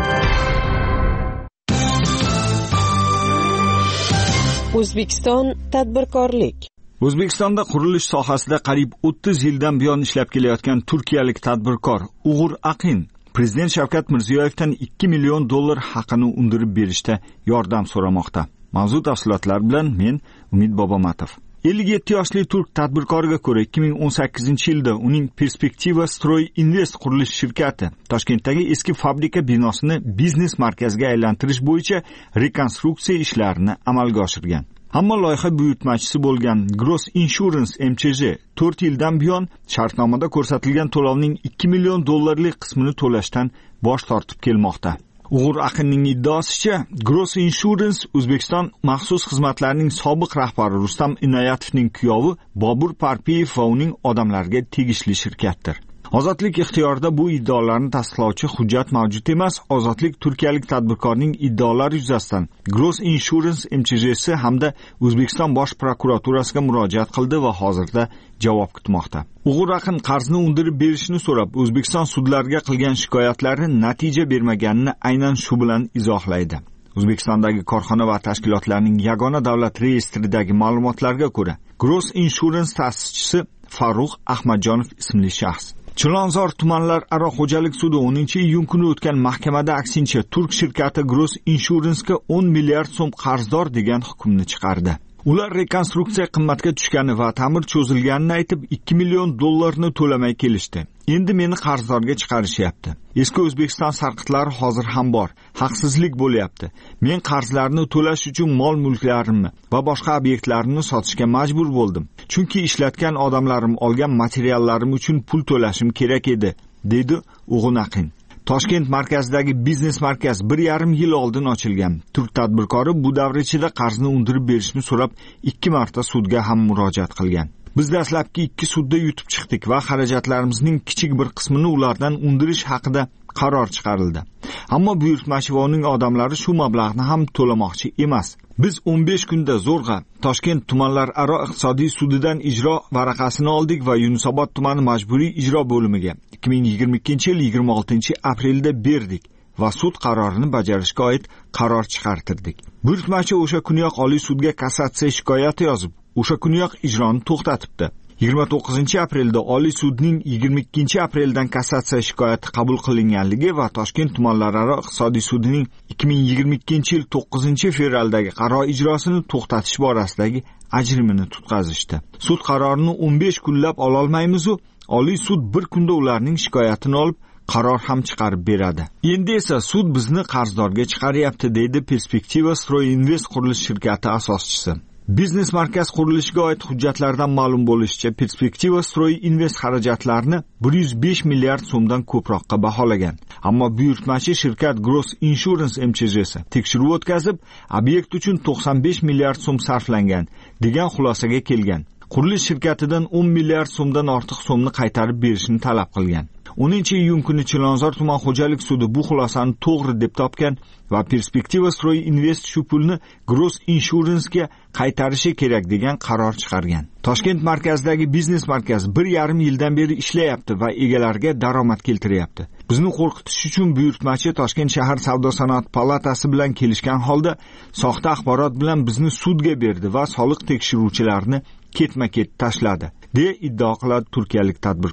O'zbekiston tadbirkorlik. O'zbekistonda qurilish sohasida qariyb o'ttiz yildan buyon ishlab kelayotgan turkiyalik tadbirkor Uğur Aqin Prezident Shavkat Mirziyoyevdan ikki million dollar haqini undirib berishda yordam so'ramoqda. Mavzu tafsilotlar bilan men Umid Bobomatov. ellik yetti yoshli turk tadbirkoriga ko'ra ikki ming o'n sakkizinchi yilda uning Perspektiva Stroy Invest qurilish shirkati Toshkentdagi eski fabrika binosini biznes markaziga aylantirish bo'yicha rekonstruksiya ishlarini amalga oshirgan. Ammo loyiha buyurtmachisi bo'lgan Gross Insurance M C J to'rt yildan buyon shartnomada ko'rsatilgan to'lovning ikki million dollarlik qismini to'lashdan bosh tortib kelmoqda. Uğur Aqinning iddaosicha, Gross Insurance O'zbekiston maxsus xizmatlarining sobiq rahbari Rustam Inoyatovning kuyovi Bobur Parpiyev va uning odamlariga tegishli shirkatdir. Ozodlik ixtiyorida bu iddaolarni tasdiqlovchi hujjat mavjud emas. Ozodlik turkiyalik tadbirkorning iddaolari yuzasidan Gross Insurance M C J'si hamda O'zbekiston bosh prokuraturasiga murojaat qildi va hozirda javob kutmoqda. Uğur Aqin qarzni undirib berishni so'rab O'zbekiston sudlariga qilgan shikoyatlari natija bermaganini aynan shu bilan izohlaydi. O'zbekistondagi korxona va tashkilotlarning yagona davlat reyestridagi ma'lumotlarga ko'ra, Gross Insurance ta'sischisi Farruh Ahmadjonov ismli shaxs Chilonzor tumanlararo xo'jalik sudi o'ninchi iyun kuni o'tgan mahkamada aksincha turk shirkati Gross Insurance'ga o'n milliard so'm qarzdor degan hukmni chiqardi. Ular rekonstruksiya qimmatga tushgani va ta'mir cho'zilganini aytib ikki million dollarni to'lamay kelishdi. Endi meni qarzdorga chiqarishyapti. Eski O'zbekiston sarqitlari hozir ham bor. Haqsizlik bo'lyapti. Men qarzlarni to'lash uchun mol-mulklarimni va boshqa obyektlarimni sotishga majbur bo'ldim. Chunki ishlatgan odamlarim olgan materiallarim uchun pul to'lashim kerak edi, dedi Uğur Aqin. Toshkent markazidagi biznes markaz bir yarim yil oldin ochilgan. Turk tadbirkori bu davr ichida qarzni undirib berishni so'rab ikki marta sudga ham murojaat qilgan. Biz dastlabki ikki sudda yutib chiqdik va xarajatlarimizning kichik bir qismini ulardan undirish haqida qaror chiqarildi. Ammo buyurtmachi va uning odamlari shu mablag'ni ham to'lamoqchi emas. Biz o'n besh kunda zo'rg'a Toshkent tumanlararo iqtisodiy sudidan ijro varaqasini oldik va Yunusobod tumani majburiy ijro bo'limiga ikki ming yigirma ikkinchi yil yigirma oltinchi aprelda berdik va sud qarorini bajarishga oid qaror chiqartirdik. Buyurtmachi o'sha kuniyoq Oliy sudga kassatsiya shikoyati yozib, o'sha kuniyoq ijroni to'xtatibdi. yigirma to'qqizinchi aprelda Oliy sudning yigirma ikkinchi apreldan kassatsiya shikoyati qabul qilinganligi va Toshkent tumanlararo iqtisodiy sudining ikki ming yigirma ikkinchi yil to'qqizinchi fevraldagi qaror ijrosini to'xtatish borasidagi ajrimini tutqazishdi. Sud qarorini o'n besh kunlab ola olmaymiz-u, Oliy sud bir kunda ularning shikoyatini olib qaror ham chiqarib beradi. Endi esa sud bizni qarzdorga chiqaryapti, deydi Perspektiva Stroy Invest qurilish shirkati asoschisi. Biznes markaz qurilishiga oid hujjatlardan ma'lum bo'lishicha, Perspektiva Stroy Invest xarajatlarini bir yuz besh milliard so'mdan ko'proqqa baholagan. Ammo buyurtmachi shirkat Gross Insurance M C J'si tekshiruv o'tkazib, obyekt uchun to'qson besh milliard so'm sarflangan degan xulosaga kelgan. Qurilish shirkatidan o'n milliard so'mdan ortiq so'mni qaytarib berishni talab qilgan. o'ninchi iyun kuni Chilonzor tuman xo'jalik sudi bu xulosani to'g'ri deb topgan va Perspektiva Stroy Invest shu pulni Gross Insurance'ga qaytarishi kerak degan qaror chiqargan. Toshkent markazidagi biznes markaz bir yarim yildan beri ishlayapti va egalariga daromad keltiryapti. Bizni qo'rqitish uchun buyurtmachi Toshkent shahar savdo sanoat palatasi bilan kelishgan holda soxta axborot bilan bizni sudga berdi va soliq tekshiruvchilarini ketma-ket tashladi, deya iddao qiladi turkiyalik tadbirkor.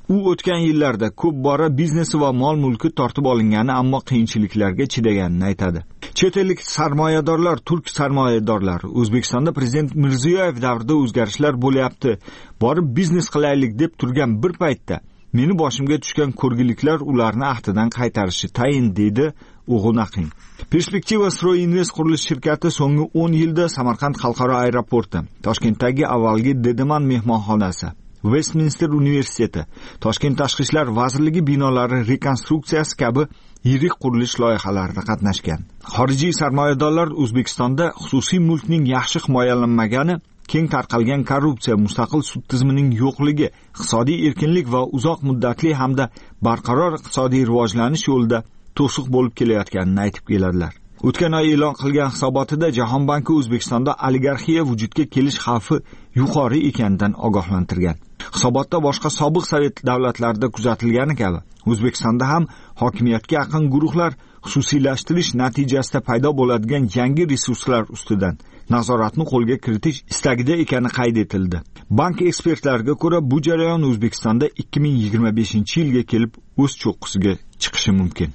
U o'tgan yillarda ko'p bora biznesi va mol-mulki tortib olingani, ammo qiyinchiliklarga chidaganini aytadi. Chet ellik sarmoyadorlar, turk sarmoyadorlari O'zbekistonda prezident Mirziyoyev davrida o'zgarishlar bo'lyapti, borib biznes qilaylik deb turgan bir paytda meni boshimga tushgan ko'rgiliklar ularni ahdidan qaytarishi tayin, deydi O'g'un Aqin. Perspektiva Stroinvest qurilish shirkati so'nggi o'n yilda Samarqand xalqaro aeroporti, Toshkentdagi avvalgi Dedeman mehmonxonasi, Westminster universiteti, Toshkent tashqi ishlar vazirligi binolari rekonstruksiyasi kabi yirik qurilish loyihalarida qatnashgan. Xorijiy sarmoyadorlar O'zbekistonda xususiy mulkning yaxshi himoyalanmagani, keng tarqalgan korrupsiya, mustaqil sud tizimining yo'qligi, iqtisodiy erkinlik va uzoq muddatli hamda barqaror iqtisodiy rivojlanish yo'lida to'siq bo'lib kelayotganini aytib keladilar. O'tgan oy e'lon qilgan hisobotida Jahon banki O'zbekistonda oligarxiya vujudga kelish xavfi yuqori ekanidan ogohlantirgan. Hisobotda boshqa sobiq sovet davlatlarida kuzatilgani kabi O'zbekistonda ham hokimiyatga yaqin guruhlar xususiylashtirish natijasida paydo bo'ladigan yangi resurslar ustidan nazoratni qo'lga kiritish istagida ekani qayd etildi. Bank ekspertlariga ko'ra, bu jarayon O'zbekistonda ikki ming yigirma beshinchi yilga kelib o'z cho'qqisiga chiqishi mumkin.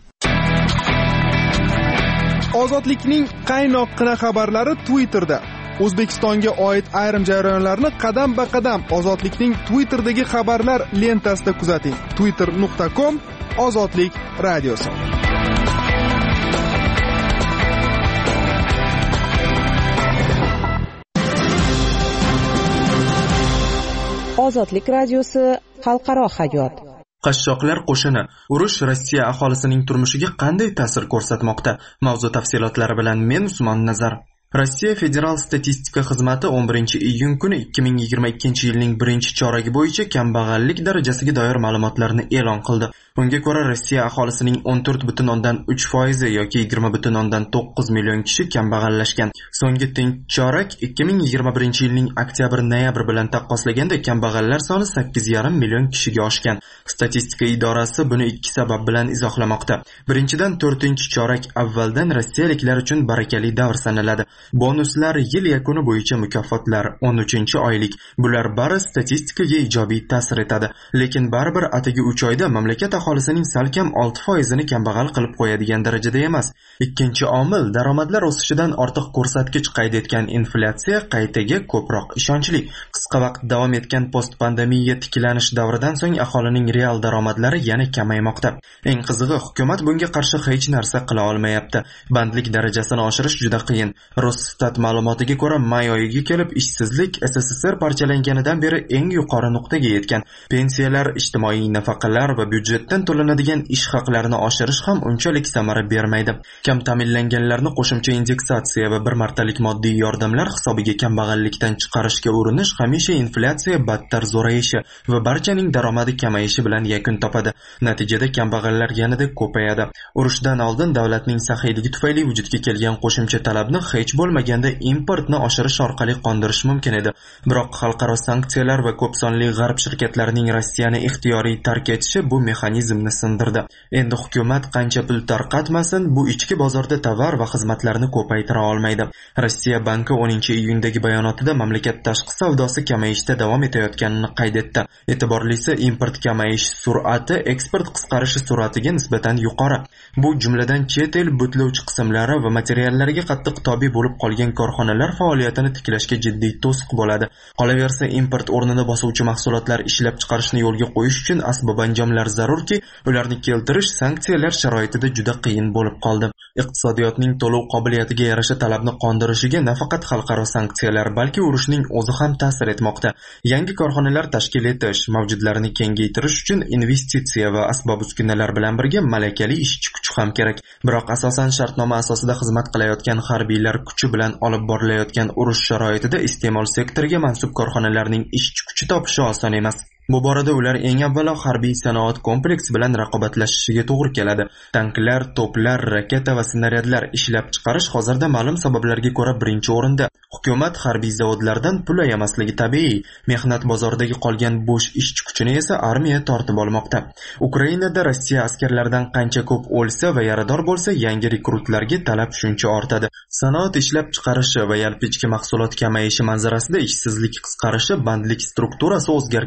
Ozodlikning qaynoqqina xabarlari Twitterda. O'zbekistonga oid ayrim jarayonlarni qadam-ba-qadam Ozodlikning Twitterdagi xabarlar lentasida kuzating. twitter nuqta com Ozodlik radiosi. Ozodlik radiosi xalqaro hayot. Qashshoqlar qo'shini urush Rossiya aholisining turmushiga qanday ta'sir ko'rsatmoqda? Mavzu tafsilotlari bilan men Usmon Nazar. Rossiya Federal statistika xizmati o'n birinchi iyun kuni ikki ming yigirma ikkinchi yilning birinchi choragi bo'yicha kambag'allik darajasiga doir ma'lumotlarni e'lon qildi. Unga ko'ra, Rossiya aholisining o'n to'rt butun o'ndan uch foizi yoki yigirma butun o'ndan to'qqiz million kishi kambag'allashgan. So'nggi teng chorak ikki ming yigirma birinchi yilning oktyabr-noyabr bilan taqqoslaganda kambag'allar soni sakkiz yarim million kishiga oshgan. Statistika idorasi buni ikki sabab bilan izohlamoqda. Birinchidan, to'rtinchi chorak avvaldan rossiyaliklar uchun barakali davr sanaladi. Bonuslar, yil yakuni bo'yicha mukofotlar, o'n uchinchi oylik. Bular bari statistikaga ijobiy ta'sir etadi. Lekin baribir atigi uch oyda mamlakat aholisining salkam olti foizini kambag'al qilib qo'yadigan darajada emas. Ikkinchi omil, daromadlar o'sishidan ortiq ko'rsatkich qayd etgan inflyatsiya qaytaga ko'proq ishonchli. Qisqa vaqt davom etgan post-pandemiya tiklanish davridan so'ng aholining real daromadlari yana kamaymoqda. Eng qizig'i, hukumat bunga qarshi hech narsa qila olmayapti. Bandlik darajasini oshirish juda qiyin. Rosstat ma'lumotiga ko'ra, may oyiga kelib ishsizlik S S S R parchalanganidan beri eng yuqori nuqtaga yetgan. Pensiyalar, ijtimoiy nafaqalar va byudjetdan to'lanadigan ish haqlarini oshirish ham unchalik samara bermaydi. Kam ta'minlanganlarni qo'shimcha indeksatsiya va bir martalik moddiy yordamlar hisobiga kambag'allikdan chiqarishga urinish hamisha inflyatsiya battar zo'rayishi va barchaning daromadi kamayishi bilan yakun topadi. Natijada kambag'allar yanada ko'payadi. Urushdan oldin davlatning saxiyligi tufayli vujudga kelgan qo'shimcha talabni hech bo'lmaganda importni oshirish orqali qondirish mumkin edi. Biroq xalqaro sanksiyalar va ko'p sonli g'arb shirkatlarining Rossiyani ixtiyoriy tark etishi bu mexanizmni sindirdi. Endi hukumat qancha pul tarqatmasin, bu ichki bozorda tovar va xizmatlarni ko'paytira olmaydi. Rossiya banki o'ninchi iyundagi bayonotida mamlakat tashqi savdosi kamayishda davom etayotganini qayd etdi. E'tiborlisi, import kamayish sur'ati eksport qisqarishi sur'atiga nisbatan yuqori. Bu jumladan chet el butlovchi qismlari va materiallariga qattiq tobe bo'lib qolgan korxonalar faoliyatini tiklashga jiddiy to'siq bo'ladi. Qolaversa, import o'rnini bosuvchi mahsulotlar ishlab chiqarishni yo'lga qo'yish uchun asbob-anjomlar zarurki, ularni keltirish sanksiyalar sharoitida juda qiyin bo'lib qoldi. Iqtisodiyotning to'lov qobiliyatiga yarasha talabni qondirishiga nafaqat xalqaro sanksiyalar, balki urushning o'zi ham ta'sir etmoqda. Yangi korxonalar tashkil etish, mavjudlarni kengaytirish uchun investitsiya va asbob-uskunalar bilan birga malakali ishchi kuch ham kerak. Biroq asosan shartnoma asosida xizmat qilayotgan harbiylar kuchi bilan olib borilayotgan urush sharoitida iste'mol sektoriga mansub korxonalarning ishchi kuchi topishi oson emas. Bu borada ular eng avvalo harbiy sanoat kompleksi bilan raqobatlashishiga to'g'ri keladi. Tanklar, to'plar, raketa va snaryadlar ishlab chiqarish hozirda ma'lum sabablarga ko'ra birinchi o'rinda. Hukumat harbiy zavodlardan pul ayamasligi tabiiy. Mehnat bozoridagi qolgan bo'sh ishchi kuchini esa armiya tortib olmoqda. Ukrainada Rossiya askarlaridan qancha ko'p o'lsa va yarador bo'lsa, yangi rekrutlarga talab shuncha ortadi. Sanoat ishlab chiqarishi va yalpi ichki mahsulot kamayishi manzarasida ishsizlik qisqarishi bandlik strukturasi o'zgarganini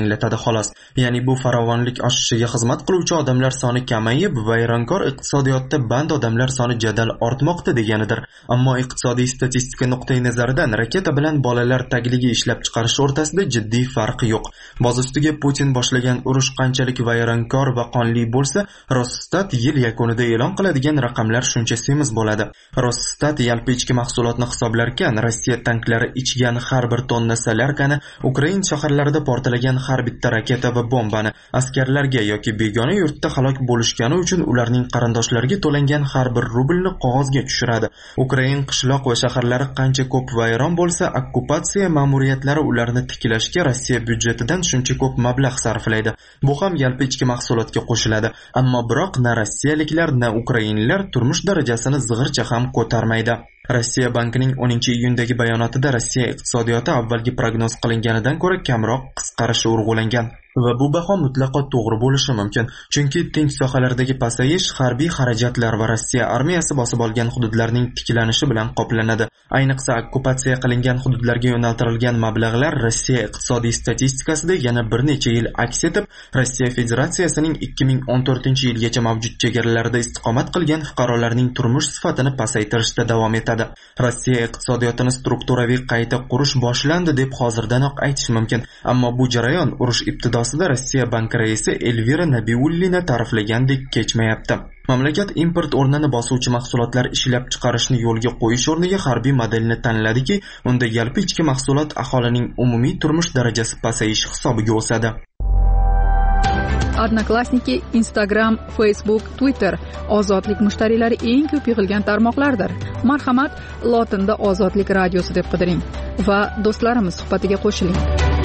anglatadi xolos. Ya'ni bu farovonlik oshishiga xizmat qiluvchi odamlar soni kamayib, vayronkor iqtisodiyotda band odamlar soni jadal ortmoqda deganidir. Ammo iqtisodiy statistika nuqtai nazaridan raketa bilan bolalar tagligi ishlab chiqarish o'rtasida jiddiy farq yo'q. Boz ustiga Putin boshlagan urush qanchalik vayronkor va qonli bo'lsa, Rosstat yil yakunida e'lon qiladigan raqamlar shuncha semiz bo'ladi. Rosstat yalpi ichki mahsulotni hisoblarkan, Rossiya tanklari ichgan har bir tonna solyarkani, Ukraina shaharlarida portlagan har bitta raketa va bombani, askarlarga yoki begona yurtda halok bo'lishgani uchun ularning qarindoshlariga to'langan har bir rublni qog'ozga tushiradi. Ukraina qishloq va shaharlari qancha ko'p vayron bo'lsa, okkupatsiya ma'muriyatlari ularni tiklashga Rossiya byudjetidan shuncha ko'p mablag' sarflaydi. Bu ham yalpi ichki mahsulotga qo'shiladi. Ammo biroq na rossiyaliklar, na ukrainlar turmush darajasini zig'ircha ham ko'tarmaydi. Rossiya bankining o'ninchi iyundagi bayonotida Rossiya iqtisodiyoti avvalgi prognoz qilinganidan ko'ra kamroq qisqarishi urg'ulangan. Va bu baho mutlaqo to'g'ri bo'lishi mumkin. Chunki tinch sohalardagi pasayish harbiy xarajatlar va Rossiya armiyasi bosib olgan hududlarning tiklanishi bilan qoplanadi. Ayniqsa okkupatsiya qilingan hududlarga yo'naltirilgan mablag'lar Rossiya iqtisodiy statistikasida yana bir necha yil aks etib, Rossiya Federatsiyasining ikki ming o'n to'rtinchi yilgacha mavjud chegaralarida istiqomat qilgan fuqarolarning turmush sifatini pasaytirishda davom etadi. Rossiya iqtisodiyotini strukturaviy qayta qurish boshlandi deb hozirdanoq aytish mumkin. Ammo bu jarayon urush ibtidosi Rossiya banki raisi Elvira Nabiullina ta'riflagandek kechmayapti. Mamlakat import o'rnini bosuvchi mahsulotlar ishlab chiqarishni yo'lga qo'yish o'rniga harbiy modelni tanladiki, unda yalpi ichki mahsulot aholining umumiy turmush darajasi pasayishi hisobiga o'sadi. Odnoklassniki, Instagram, Facebook, Twitter ozodlik mushtariylari eng ko'p yig'ilgan tarmoqlardir. Marhamat, lotinda Ozodlik radiosi deb qidiring va do'stlarimiz suhbatiga qo'shiling.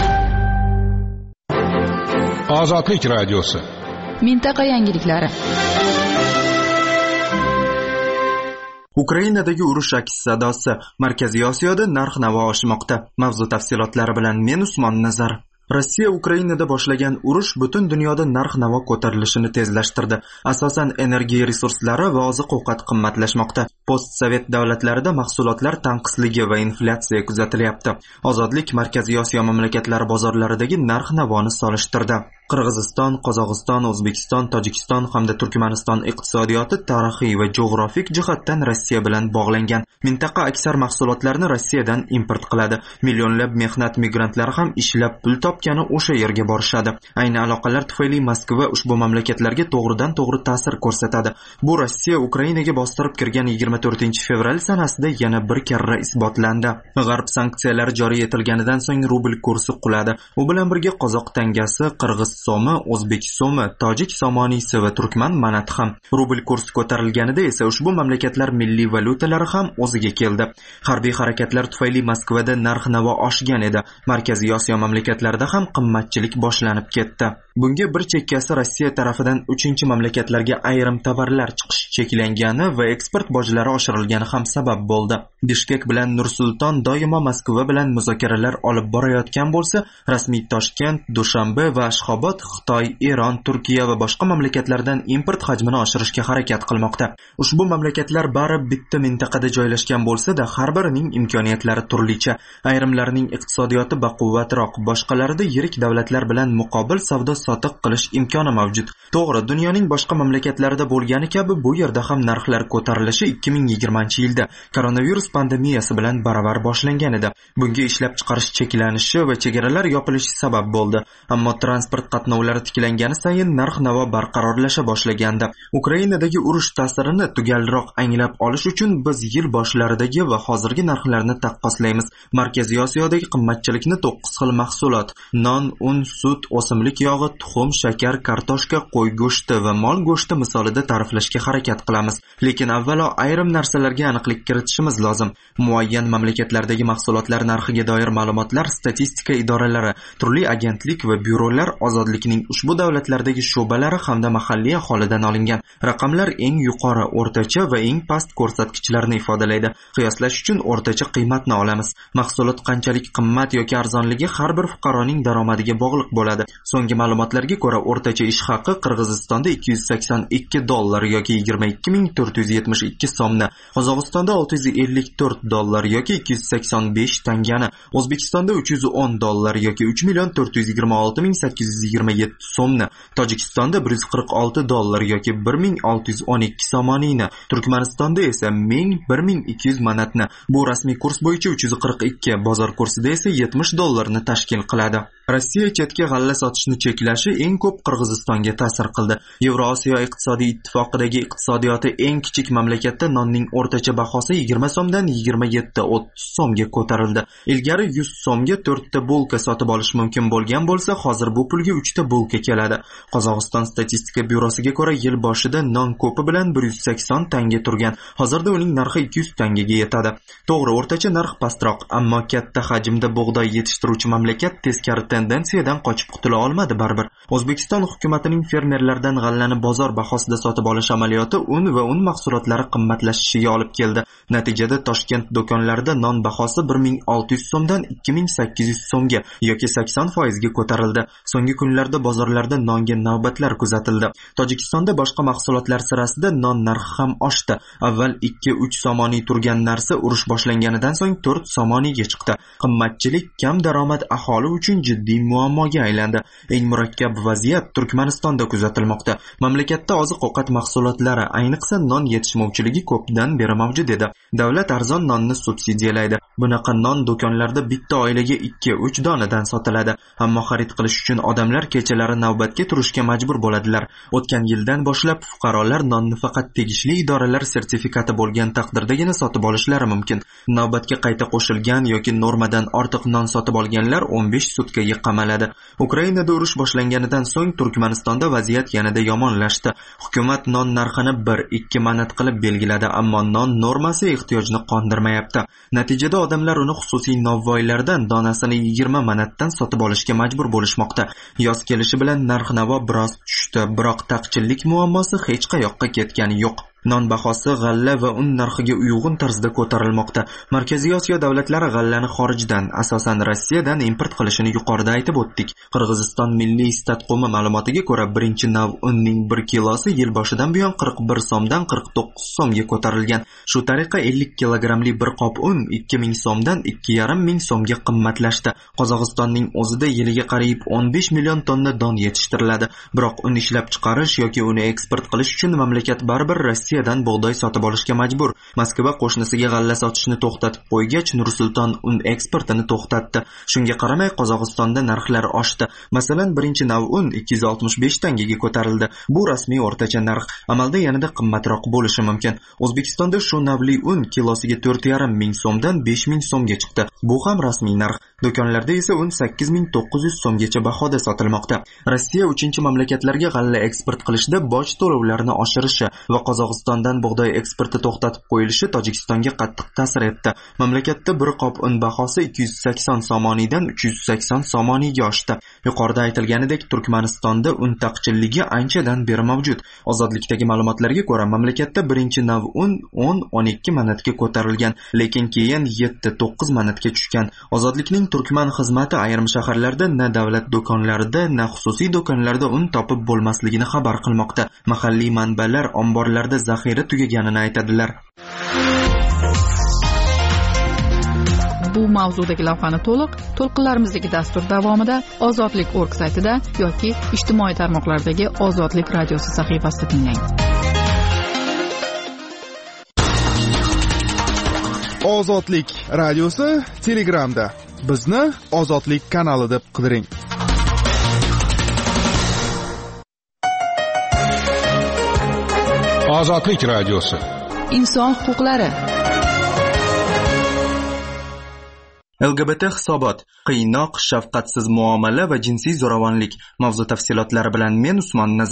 Ozodlik radiosi. Mintaqa yangiliklari. Ukrainadagi urush aks sadosi. Markaziy Osiyoda narx-navo oshmoqda. Mavzu tafsilotlari bilan men Usmon Nazar. Rossiya Ukrainada boshlagan urush butun dunyoda narx-navo ko'tarilishini tezlashtirdi. Asosan energiya resurslari va oziq-ovqat qimmatlashmoqda. Postsovet davlatlarida mahsulotlar tanqisligi va inflyatsiya kuzatilyapti. Ozodlik Markaziy Osiyo mamlakatlari bozorlaridagi narx-navoni solishtirdi. Qirg'iziston, Qozog'iston, O'zbekiston, Tojikiston hamda Turkmaniston iqtisodiyoti tarixiy va geografik jihatdan Rossiya bilan bog'langan. Mintaqa aksar mahsulotlarni Rossiyadan import qiladi. Millionlab mehnat migrantlari ham ishlab pul topgani o'sha yerga borishadi. Ayni aloqalar tufayli Moskva ushbu mamlakatlarga to'g'ridan-to'g'ri ta'sir ko'rsatadi. Bu Rossiya Ukrainaga bostirib kirgan yigirma to'rtinchi fevral sanasida yana bir karra isbotlandi. G'arb sanksiyalari joriy etilganidan so'ng rubl kursi quladi. U bilan birga qozoq tangasi, qirg'iz so'mi, o'zbek so'mi, tojik somoniysi va turkman manati ham. Rubl kursi ko'tarilganida esa ushbu mamlakatlar milliy valyutalari ham o'ziga keldi. Harbiy harakatlar tufayli Moskvada narx-navo oshgan edi. Markaziy Osiyo mamlakatlarida ham qimmatchilik boshlanib ketdi. Bunga bir chekkasi Rossiya tarafidan uchinchi mamlakatlarga ayrim tovarlar chiqishi cheklangani va eksport bojlari oshirilgani ham sabab bo'ldi. Bishkek bilan Nur-Sulton doimo Moskva bilan muzokaralar olib borayotgan bo'lsa, rasmiy Toshkent, Dushanbe va Ashxobod Xitoy, Eron, Turkiya va boshqa mamlakatlardan import hajmini oshirishga harakat qilmoqda. Ushbu mamlakatlar bari bitta mintaqada joylashgan bo'lsa-da, har birining imkoniyatlari turlicha. Ayrimlarining iqtisodiyoti baquvvatroq, boshqalarida yirik davlatlar bilan muqobil savdo sotiq qilish imkoni mavjud. To'g'ri, dunyoning boshqa mamlakatlarida bo'lgani kabi bu yerda ham narxlar ko'tarilishi ikki ming yigirmanchi yilda koronavirus pandemiyasi bilan baravar boshlangan edi. Bunga ishlab chiqarish cheklanishi va chegaralar yopilishi sabab bo'ldi. Ammo transport qatnovlari tiklangani sayin narx-navo barqarorlasha boshlagandi. Ukrainadagi urush ta'sirini tugalroq anglab olish uchun biz yil boshlaridagi va hozirgi narxlarni taqqoslaymiz. Markaziy Osiyodagi qimmatchilikni to'qqiz xil mahsulot: non, un, sut, o'simlik yog'i, tuxum, shakar, kartoshka, qo'y go'shti va mol go'shti misolida ta'riflashga harakat qilamiz. Lekin avvalo ayrim narsalarga aniqlik kiritishimiz lozim. Muayyan mamlakatlardagi mahsulotlar narxiga doir ma'lumotlar statistika idoralari, turli agentlik va byurolar ozodlikning ushbu davlatlardagi sho'balari hamda mahalliy aholidan olingan. Raqamlar eng yuqori, o'rtacha va eng past ko'rsatkichlarni ifodalaydi. Qiyoslash uchun o'rtacha qiymatni olamiz. Mahsulot qanchalik qimmat yoki arzonligi har bir fuqaroning daromadiga bog'liq bo'ladi. So'nggi ma'lumot ma'lumotlarga ko'ra, o'rtacha ish haqi Qirg'izistonda ikki yuz sakson ikki dollar yoki yigirma ikki ming to'rt yuz yetmish ikki so'mni, Qozog'istonda olti yuz ellik to'rt dollar yoki ikki yuz sakson besh tangani, O'zbekistonda uch yuz o'n dollar yoki uch million to'rt yuz yigirma olti ming sakkiz yuz yigirma yetti so'mni, Tojikistonda bir yuz qirq olti dollar yoki bir ming olti yuz o'n ikki somoniyni, Turkmanistonda esa ming bir ming ikki yuz manatni. Bu rasmiy kurs bo'yicha uch yuz qirq ikki, bozor kursida esa yetmish dollarni tashkil qiladi. Rossiya chetga g'alla sotishni cheklashi eng ko'p Qirg'izistonga ta'sir qildi. Yevrosiyo iqtisodiy ittifoqidagi iqtisodiyoti eng kichik mamlakatda nonning o'rtacha bahosi yigirma so'mdan yigirma yetti o'ttiz so'mga ko'tarildi. Ilgari yuz so'mga to'rtta bulka sotib olish mumkin bo'lgan bo'lsa, hozir bu pulga uchta bulka keladi. Qozog'iston statistika byurosiga ko'ra, yil boshida non ko'pi bilan bir yuz sakson tanga turgan. Hozirda uning narxi ikki yuz tangaga yetadi. To'g'ri, o'rtacha narx pastroq, ammo katta hajmda bug'doy yetishtiruvchi mamlakat teskari tendensiyadan qochib qutula olmadi baribir. O'zbekiston hukumatining fermerlardan g'allani bozor bahosida sotib olish amaliyoti un va un mahsulotlari qimmatlashishiga olib keldi. Natijada Toshkent do'konlarida non bahosi bir ming olti yuz so'mdan ikki ming sakkiz yuz so'mga yoki sakson foiz ga ko'tarildi. So'nggi kunlarda bozorlarda nonga navbatlar kuzatildi. Tojikistonda boshqa mahsulotlar sirasida non narxi ham oshdi. Avval ikki uch somoniy turgan narsa urush boshlanganidan so'ng to'rt somoniyga chiqdi. Qimmatchilik, kam daromad aholi uchun jiddiy muammoga aylandi. Eng murakkab vaziyat Turkmanistonda kuzatilmoqda. Mamlakatda oziq-ovqat mahsulotlari, ayniqsa non yetishmovchiligi ko'pdan beri mavjud edi. Davlat arzon nonni subsidiyalaydi. Bunaqa non do'konlarda bitta oilaga ikki uch donadan sotiladi. Ammo xarid qilish uchun odamlar kechalari navbatga turishga majbur bo'ladilar. O'tgan yildan boshlab fuqarolar nonni faqat tegishli idoralar sertifikati bo'lgan taqdirdagina sotib olishlari mumkin. Navbatga qayta qo'shilgan yoki normadan ortiq non sotib olganlar o'n besh sutkaga qamaladi. Ukrainada urush boshlanganidan so'ng Turkmanistonda vaziyat yanada yomonlashdi. Hukumat non narxini bir ikki manat qilib belgiladi, ammo non normasi ehtiyojni qondirmayapti. Natijada odamlar uni xususiy novvoylardan donasini yigirma manatdan sotib olishga majbur bo'lishmoqda. Yoz kelishi bilan narx-navo biroz tushdi, biroq taqchillik muammosi hech qayoqqa ketgani yo'q. Non bahosi g'alla va un narxiga uyg'un tarzda ko'tarilmoqda. Markaziy Osiyo davlatlari g'allani xorijdan, asosan Rossiyadan import qilishini yuqorida aytib o'tdik. Qirg'iziston Milliy statqo'mi ma'lumotiga ko'ra, birinchi nav unning bir kilosi yil boshidan buyon qirq bir so'mdan qirq to'qqiz so'mga ko'tarilgan. Shu tariqa ellik kilogramli bir qop un ikki ming so'mdan ikki yarim ming so'mga qimmatlashdi. Qozog'istonning o'zida yiliga qariyb o'n besh million tonna don yetishtiriladi. Biroq un ishlab chiqarish yoki uni eksport qilish uchun mamlakat baribir Rossiya dan bug'doy sotib olishga majbur. Moskva qo'shnisiga g'alla sotishni to'xtatib qo'ygach, Nur-Sulton un eksportini to'xtatdi. Shunga qaramay Qozog'istonda narxlar oshdi. Masalan, birinchi nav un ikki yuz oltmish besh tangaga ko'tarildi. Bu rasmiy o'rtacha narx. Amalda yanada qimmatroq bo'lishi mumkin. O'zbekistonda shu navli un kilosiga to'rt yarim ming so'mdan besh ming so'mga chiqdi. Bu ham rasmiy narx. Do'konlarda esa un sakkiz ming to'qqiz yuz so'mgacha bahoda sotilmoqda. Rossiya uchinchi mamlakatlarga g'alla eksport qilishda boj to'lovlarini oshirishi va Qozog'istondan bug'doy eksporti to'xtatib qo'yilishi Tojikistonga qattiq ta'sir etdi. Mamlakatda bir qop un bahosi ikki yuz sakson somoniydan uch yuz sakson somoniyga oshdi. Yuqorida aytilganidek, Turkmanistonda un taqchilligi anchadan beri mavjud. Ozodlikdagi ma'lumotlarga ko'ra, mamlakatda birinchi nav un o'n o'n ikki manatga ko'tarilgan, lekin keyin yetti to'qqiz manatga tushgan. Ozodlikning Turkman xizmati ayrim shaharlarda na davlat do'konlarida, na xususiy do'konlarda un topib bo'lmasligini xabar qilmoqda. Mahalliy manbalar omborlarda zaxira tugaganini aytadilar. Bu mavzudagi lavhani to'liq to'lqinlarimizdagi dastur davomida ozodlik nokta org saytida yoki ijtimoiy tarmoqlardagi Ozodlik radiosi sahifasida tinglang. Ozodlik radiosi Telegramda. Bizni Ozodlik kanali deb qidiring. Ozodlik radiosi. Inson huquqlari. L G B T hisobot, qiynoq, shafqatsiz muomala va jinsiy zo'ravonlik mavzu tafsilotlari bilan men Usmon Nazar.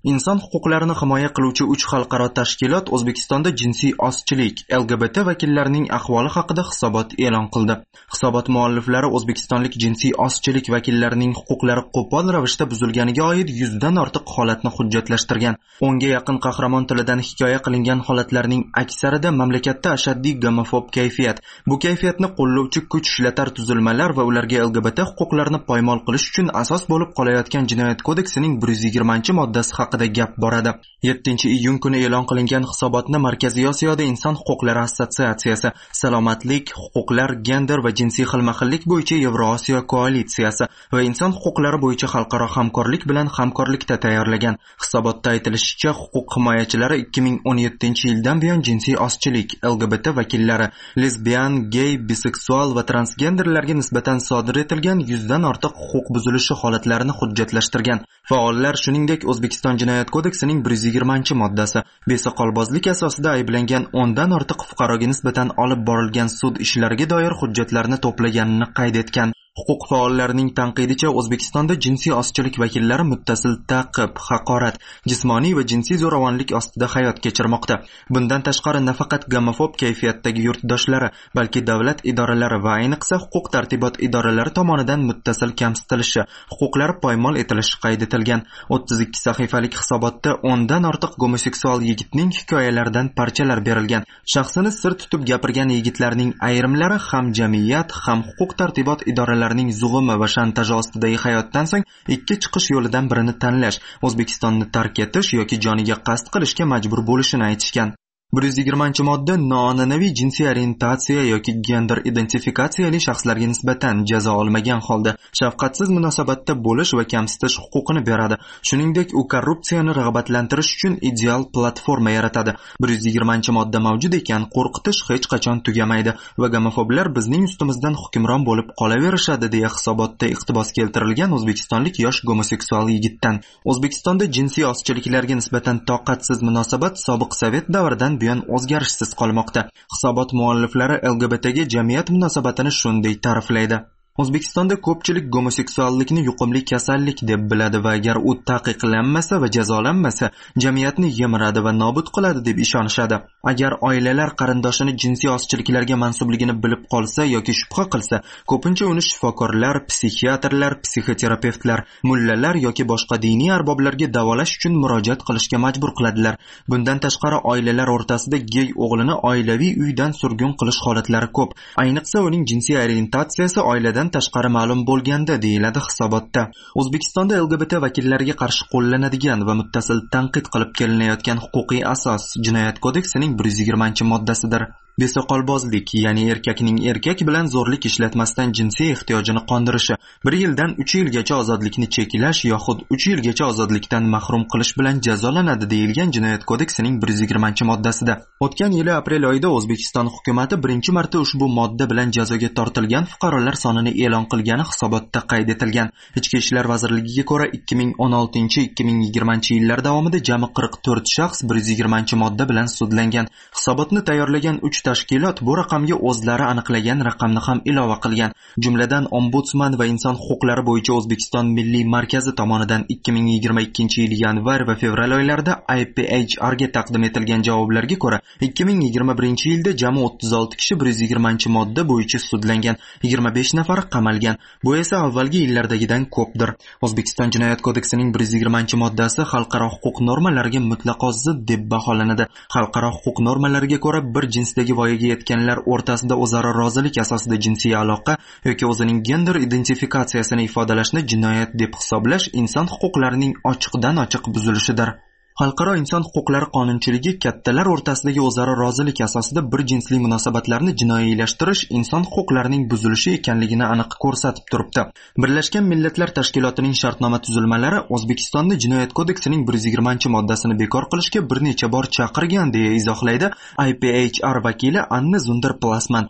Inson huquqlarini himoya qiluvchi uch xalqaro tashkilot O'zbekistonda jinsiy ozchilik, L G B T vakillarining ahvoli haqida hisobot e'lon qildi. Hisobot mualliflari O'zbekistonlik jinsiy ozchilik vakillarining huquqlari qo'pol ravishda buzilganiga oid yuzdan ortiq holatni hujjatlashtirgan. o'nga yaqin qahramon tilidan hikoya qilingan holatlarning aksarida mamlakatda ashaddiy gomofob kayfiyat, bu kayfiyatni qo'llovchi kuch ishlatar tuzilmalar va ularga L G B T huquqlarini poymol qilish uchun asos bo'lib qolayotgan Jinoyat kodeksining bir yuz yigirmanchi moddasi haqida gap boradi. yettinchi iyun kuni e'lon qilingan hisobotni Markaziy Osiyoda Inson huquqlari assotsiatsiyasi, Salomatlik, huquqlar, gender va jinsiy xilma-xillik bo'yicha Yevrosiyo koalitsiyasi va inson huquqlari bo'yicha xalqaro hamkorlik bilan hamkorlikda tayyorlagan. Hisobotda aytilishicha, huquq himoyachilari ikki ming o'n yettinchi yildan buyon jinsiy ozchilik, L G B T vakillari, lesbian, gay, biseksual va transgenderlarga nisbatan sodir etilgan yuzdan ortiq huquq buzilishi holatlarini hujjatlashtirgan. Faollar shuningdek O'zbekiston Jinoyat kodeksining bir yuz yigirmanchi moddasi, besoqolbozlik asosida ayblangan o'ndan ortiq fuqaroga nisbatan olib borilgan sud ishlariga doir hujjatlarni to'plaganini qayd etgan. Huquq faollarining tanqidicha, O'zbekistonda jinsiy ozchilik vakillari muttasil ta'qib, haqorat, jismoniy va jinsiy zo'ravonlik ostida hayot kechirmoqda. Bundan tashqari nafaqat gomofob kayfiyatdagi yurtdoshlari, balki davlat idoralari va ayniqsa huquq tartibot idoralari tomonidan muttasil kamsitilishi, huquqlari poymol etilishi qayd etilgan. o'ttiz ikki sahifalik hisobotda o'ndan ortiq gomoseksual yigitning hikoyalaridan parchalar berilgan. Shaxsini sir tutib gapirgan yigitlarning ayrimlari ham jamiyat, ham huquq tartibot idoralari zug'umi va shantaj ostidagi hayotdan so'ng ikki chiqish yo'lidan birini tanlash, O'zbekistonni tark etish yoki joniga qasd qilishga majbur bo'lishini aytishgan. bir yuz yigirmanchi modda noan'anaviy jinsiy orientatsiya yoki gender identifikatsiyali shaxslarga nisbatan jazo olmagan holda shafqatsiz munosabatda bo'lish va kamsitish huquqini beradi. Shuningdek, u korrupsiyani rag'batlantirish uchun ideal platforma yaratadi. bir yuz yigirmanchi modda mavjud ekan, qo'rqitish hech qachon tugamaydi va gomofoblar bizning ustimizdan hukmron bo'lib qolaverishadi deya hisobotda iqtibos keltirilgan o'zbekistonlik yosh gomoseksual yigitdan. O'zbekistonda jinsiy ozchiliklarga nisbatan toqatsiz munosabat sobiq Sovet davridan buyon o'zgarishsiz qolmoqda. Hisobot mualliflari L G B T ga jamiyat munosabatini shunday ta'riflaydi. O'zbekistonda ko'pchilik gomoseksuallikni yuqumli kasallik deb biladi va agar u taqiqlanmasa va jazolanmasa, jamiyatni yemiradi va nobud qiladi deb ishonishadi. Agar oilalar qarindoshini jinsiy ozchiliklarga mansubligini bilib qolsa yoki shubha qilsa, ko'pincha uni shifokorlar, psixiatrlar, psixoterapevtlar, mullalar yoki boshqa diniy arboblarga davolash uchun murojaat qilishga majbur qiladilar. Bundan tashqari, oilalar o'rtasida gey o'g'lini oilaviy uydan surgun qilish holatlari ko'p. Ayniqsa uning jinsiy orientatsiyasi oiladan tashqari ma'lum bo'lganda, deyiladi hisobotda. O'zbekistonda L G B T vakillariga qarshi qo'llanadigan va muttasil tanqid qilib kelinayotgan huquqiy asos Jinoyat kodeksining bir yuz yigirmanchi moddasidir. Besoqolbozlik, ya'ni erkakning erkak bilan zo'rlik ishlatmasdan jinsiy ehtiyojini qondirishi, bir yildan uch yilgacha ozodlikni cheklash yoxud uch yilgacha ozodlikdan mahrum qilish bilan jazolanadi deyilgan Jinoyat kodeksining bir yuz yigirmanchi moddasida. O'tgan yili aprel oyida O'zbekiston hukumatı birinchi marta ushbu modda bilan jazoga tortilgan fuqarolar sonini e'lon qilgani hisobotda qayd etilgan. Ichki ishlar vazirligiga ko'ra ikki ming o'n oltinchi ikki ming yigirmanchi yillar davomida jami qirq to'rt shaxs bir yuz yigirmanchi modda bilan sudlangan. Hisobotni tayyorlagan uch tashkilot bu raqamga o'zlari aniqlagan raqamni ham ilova qilgan. Jumladan Ombudsman va inson huquqlari bo'yicha O'zbekiston Milliy markazi tomonidan ikki ming yigirma ikkinchi yil yanvar va fevral oylarida I P H R ga taqdim etilgan javoblarga ko'ra ikki ming yigirma birinchi yilda jami o'ttiz olti kishi bir yuz yigirmanchi modda bo'yicha sudlangan, yigirma besh nafar qamalgan. Bu esa avvalgi yillardagidan ko'pdir. O'zbekiston Jinoyat kodeksining bir yuz yigirmanchi moddasi xalqaro huquq normalariga mutlaqo zid deb baholanadi. Xalqaro huquq normalariga ko'ra bir jinsdagi voyaga yetganlar o'rtasida o'zaro rozilik asosida jinsiy aloqa yoki o'zining gender identifikatsiyasini ifodalashni jinoyat deb hisoblash inson huquqlarining ochiqdan ochiq buzilishidir. Xalqaro inson huquqlari qonunchiligi kattalar o'rtasidagi o'zaro rozilik asosida bir jinsli munosabatlarni jinoiylashtirish inson huquqlarining buzilishi ekanligini aniq ko'rsatib turibdi. Birlashgan Millatlar Tashkilotining shartnoma tuzilmalari O'zbekistonda Jinoyat kodeksining bir yuz yigirmanchi moddasini bekor qilishga bir necha bor chaqirgan deya izohlaydi I P H R vakili Anna Zunder-Plasman.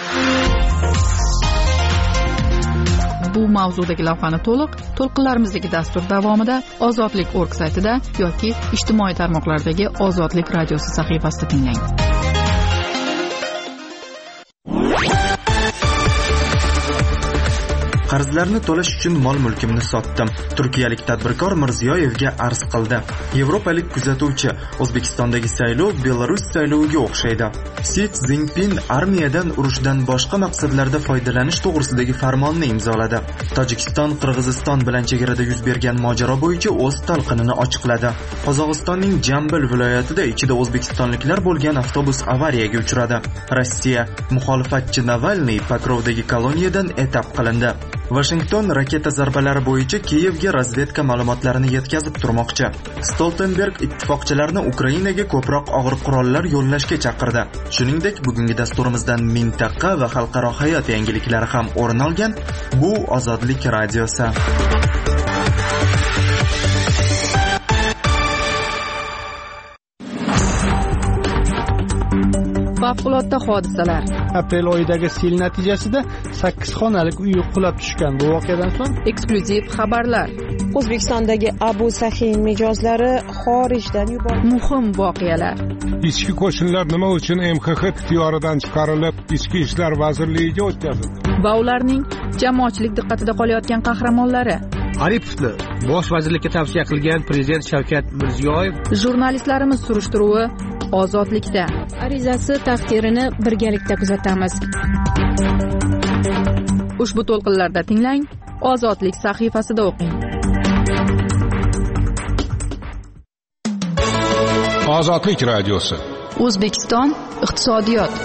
Bu mavzudagi lavhani to'liq to'lqinlarimizdagi dastur davomida ozodlik nokta org saytida yoki ijtimoiy tarmoqlardagi Ozodlik radiosi sahifasida tinglang. qarzlarni to'lash uchun mol mulkimni sotdim. Turkiyalik tadbirkor Mirziyoyevga arz qildi. Yevropalik kuzatuvchi: O'zbekistondagi saylov Belarus sayloviga o'xshaydi. Si Szinpin armiyadan urushdan boshqa maqsadlarda foydalanish to'g'risidagi farmonni imzoladi. Tojikiston Qirg'iziston bilan chegarada yuz bergan mojaro bo'yicha o'z talqinini ochiqladi. Qozog'istonning Jambil viloyatida ichida o'zbekistonliklar bo'lgan avtobus avariyaga uchradi. Rossiya muxolifatchi Navalniy Pokrovdagi koloniyadan etap qilindi. Washington raketa zarbalari bo'yicha Kiyevga razvedka ma'lumotlarini yetkazib turmoqchi. Stoltenberg ittifoqchilarni Ukrainaga ko'proq og'ir qurollar yo'llashga chaqirdi. Shuningdek, bugungi dasturimizdan mintaqa va xalqaro hayot yangiliklari ham o'rin olgan. Bu Ozodlik radiosi. Favqulodda hodisalar. Aprel oyidagi sel natijasida sakkiz xonalik uy qulab tushgan. Bu voqeadan so'ng eksklyuziv xabarlar. O'zbekistondagi Abu Sahin mijozlari xorijdan yuborildi. Muhim voqealar. Ichki qo'shinlar nima uchun M X X ixtiyoridan chiqarilib, Ichki ishlar vazirligiga o'tkazildi? Va ularning jamoatchilik diqqatida qolayotgan qahramonlari. Aripovni bosh vazirlikka tavsiya qilgan prezident Shavkat Mirziyoyev. Jurnalistlarimiz surishtiruvi Ozodlikda. Arizasi taqdirini birgalikda kuzatamiz. Ushbu to'lqinlarda tinglang, Ozodlik sahifasida o'qing. Ozodlik radiosi. O'zbekiston iqtisodiyot.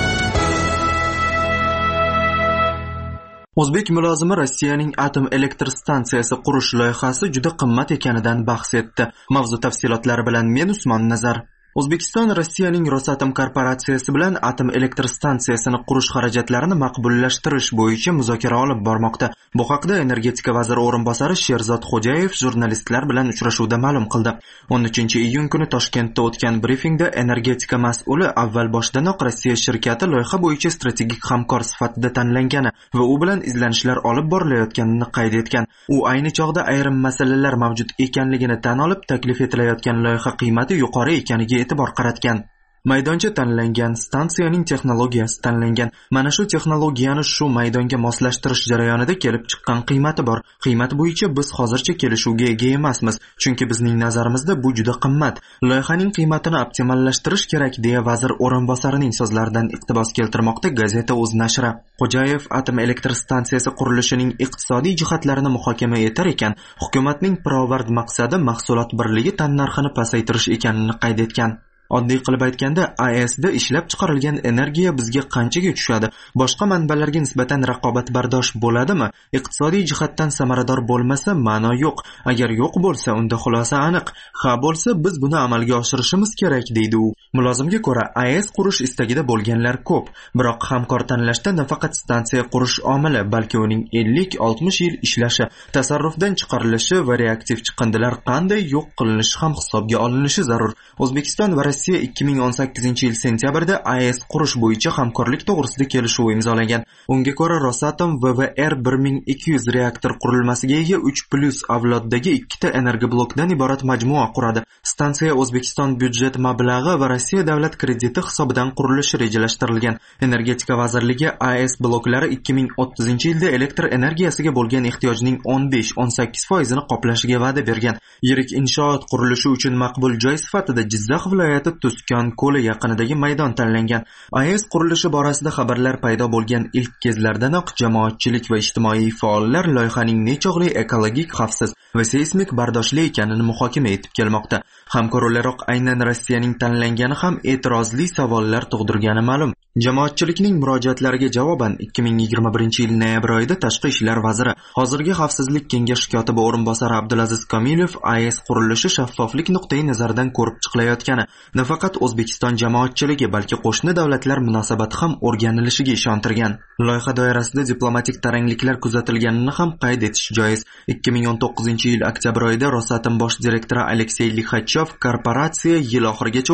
O'zbek mulozimi Rossiyaning atom elektr stansiyasi qurish loyihasi juda qimmat ekanidan bahs etdi. Mavzu tafsilotlari bilan men Usmon Nazar. O'zbekiston Rossiyaning Rosatom korporatsiyasi bilan atom elektr stansiyasini qurish xarajatlarini maqbullashtirish bo'yicha muzokara olib bormoqda. Bu haqda energetika vaziri o'rinbosari Sherzod Xo'jayev jurnalistlar bilan uchrashuvda ma'lum qildi. o'n uchinchi iyun kuni Toshkentda o'tgan brifingda energetika mas'uli avval boshdanoq Rossiya shirkati loyiha bo'yicha strategik hamkor sifatida tanlangani va u bilan izlanishlar olib borilayotganini qayd etgan. U ayni chog'da ayrim masalalar mavjud ekanligini tan olib, taklif etilayotgan loyiha qiymati yuqori ekaniga e'tibor qaratgan. Maydoncha tanlangan, stansiyaning texnologiyasi tanlangan. Mana shu texnologiyani shu maydonga moslashtirish jarayonida kelib chiqqan qiymati bor. Qiymat bo'yicha biz hozircha kelishuvga ega emasmiz, chunki bizning nazarimizda bu juda qimmat. Loyihaning qiymatini optimallashtirish kerak, deya vazir o'rinbosarining so'zlaridan iqtibos keltirmoqda gazeta O'z nashri. Xo'jayev atom elektr stansiyasi qurilishining iqtisodiy jihatlarini muhokama etar ekan, hukumatning pirovard maqsadi mahsulot birligi tannarxini pasaytirish ekanini qayd etgan. Oddiy qilib aytganda, A E S'da ishlab chiqarilgan energiya bizga qanchaga tushadi? Boshqa manbalarga nisbatan raqobatbardosh bo'ladimi? Iqtisodiy jihatdan samarador bo'lmasa, ma'no yo'q. Agar yo'q bo'lsa, unda xulosa aniq. Ha bo'lsa, biz buni amalga oshirishimiz kerak, deydi u. Mulozimga ko'ra, A E S qurish istagida bo'lganlar ko'p, biroq hamkor tanlashda nafaqat stansiya qurish omili, balki uning ellik oltmish yil ishlashi, tasarrufdan chiqarilishi va reaktiv chiqindilar qanday yo'q qilinishi ham hisobga olinishi zarur. O'zbekiston va Rossiya ikki ming o'n sakkizinchi yil sentyabrda A E S qurish bo'yicha hamkorlik to'g'risida kelishuv imzolagan. Unga ko'ra Rosatom V V R bir ming ikki yuz reaktor qurilmasiga ega uch plus avloddagi ikkita energoblokdan iborat majmua quradi. Stansiya O'zbekiston byudjet mablag'i va Rossiya davlat krediti hisobidan qurilishi rejalashtirilgan. Energetika vazirligi A E S bloklari ikki ming o'ttizinchi yilda elektr energiyasiga bo'lgan ehtiyojning o'n besh o'n sakkiz foizini qoplashiga va'da bergan. Yirik inshoot qurilishi uchun maqbul joy sifatida Jizzax viloyati Tuskon ko'li yaqinidagi maydon tanlangan. A E S qurilishi borasida xabarlar paydo bo'lgan ilk kezlardanoq jamoatchilik va ijtimoiy faollar loyihaning nechog'li ekologik, xavfsiz va seysmik bardoshli ekanini muhokama etib kelmoqda. Hamkor o'laroq aynan Rossiyaning tanlangani ham e'tirozli savollar tug'dirgani ma'lum. Jamoatchilikning murojaatlariga javoban ikki ming yigirma birinchi yil noyabr oyida Tashqi ishlar vaziri, hozirgi Xavfsizlik kengashi kotibi o'rinbosari Abdulaziz Komilov A E S qurilishi shaffoflik nuqtai nazaridan ko'rib chiqilayotgani, nafaqat O'zbekiston jamoatchiligi, balki qo'shni davlatlar munosabati ham o'rganilishiga ishontirgan. Loyiha doirasida diplomatik tarangliklar kuzatilganini ham qayd etish joiz. ikki ming o'n to'qqizinchi yil oktyabr oyida Rosatom bosh direktori Aleksey Lixachov korporatsiya yil oxirigacha O'zbekiston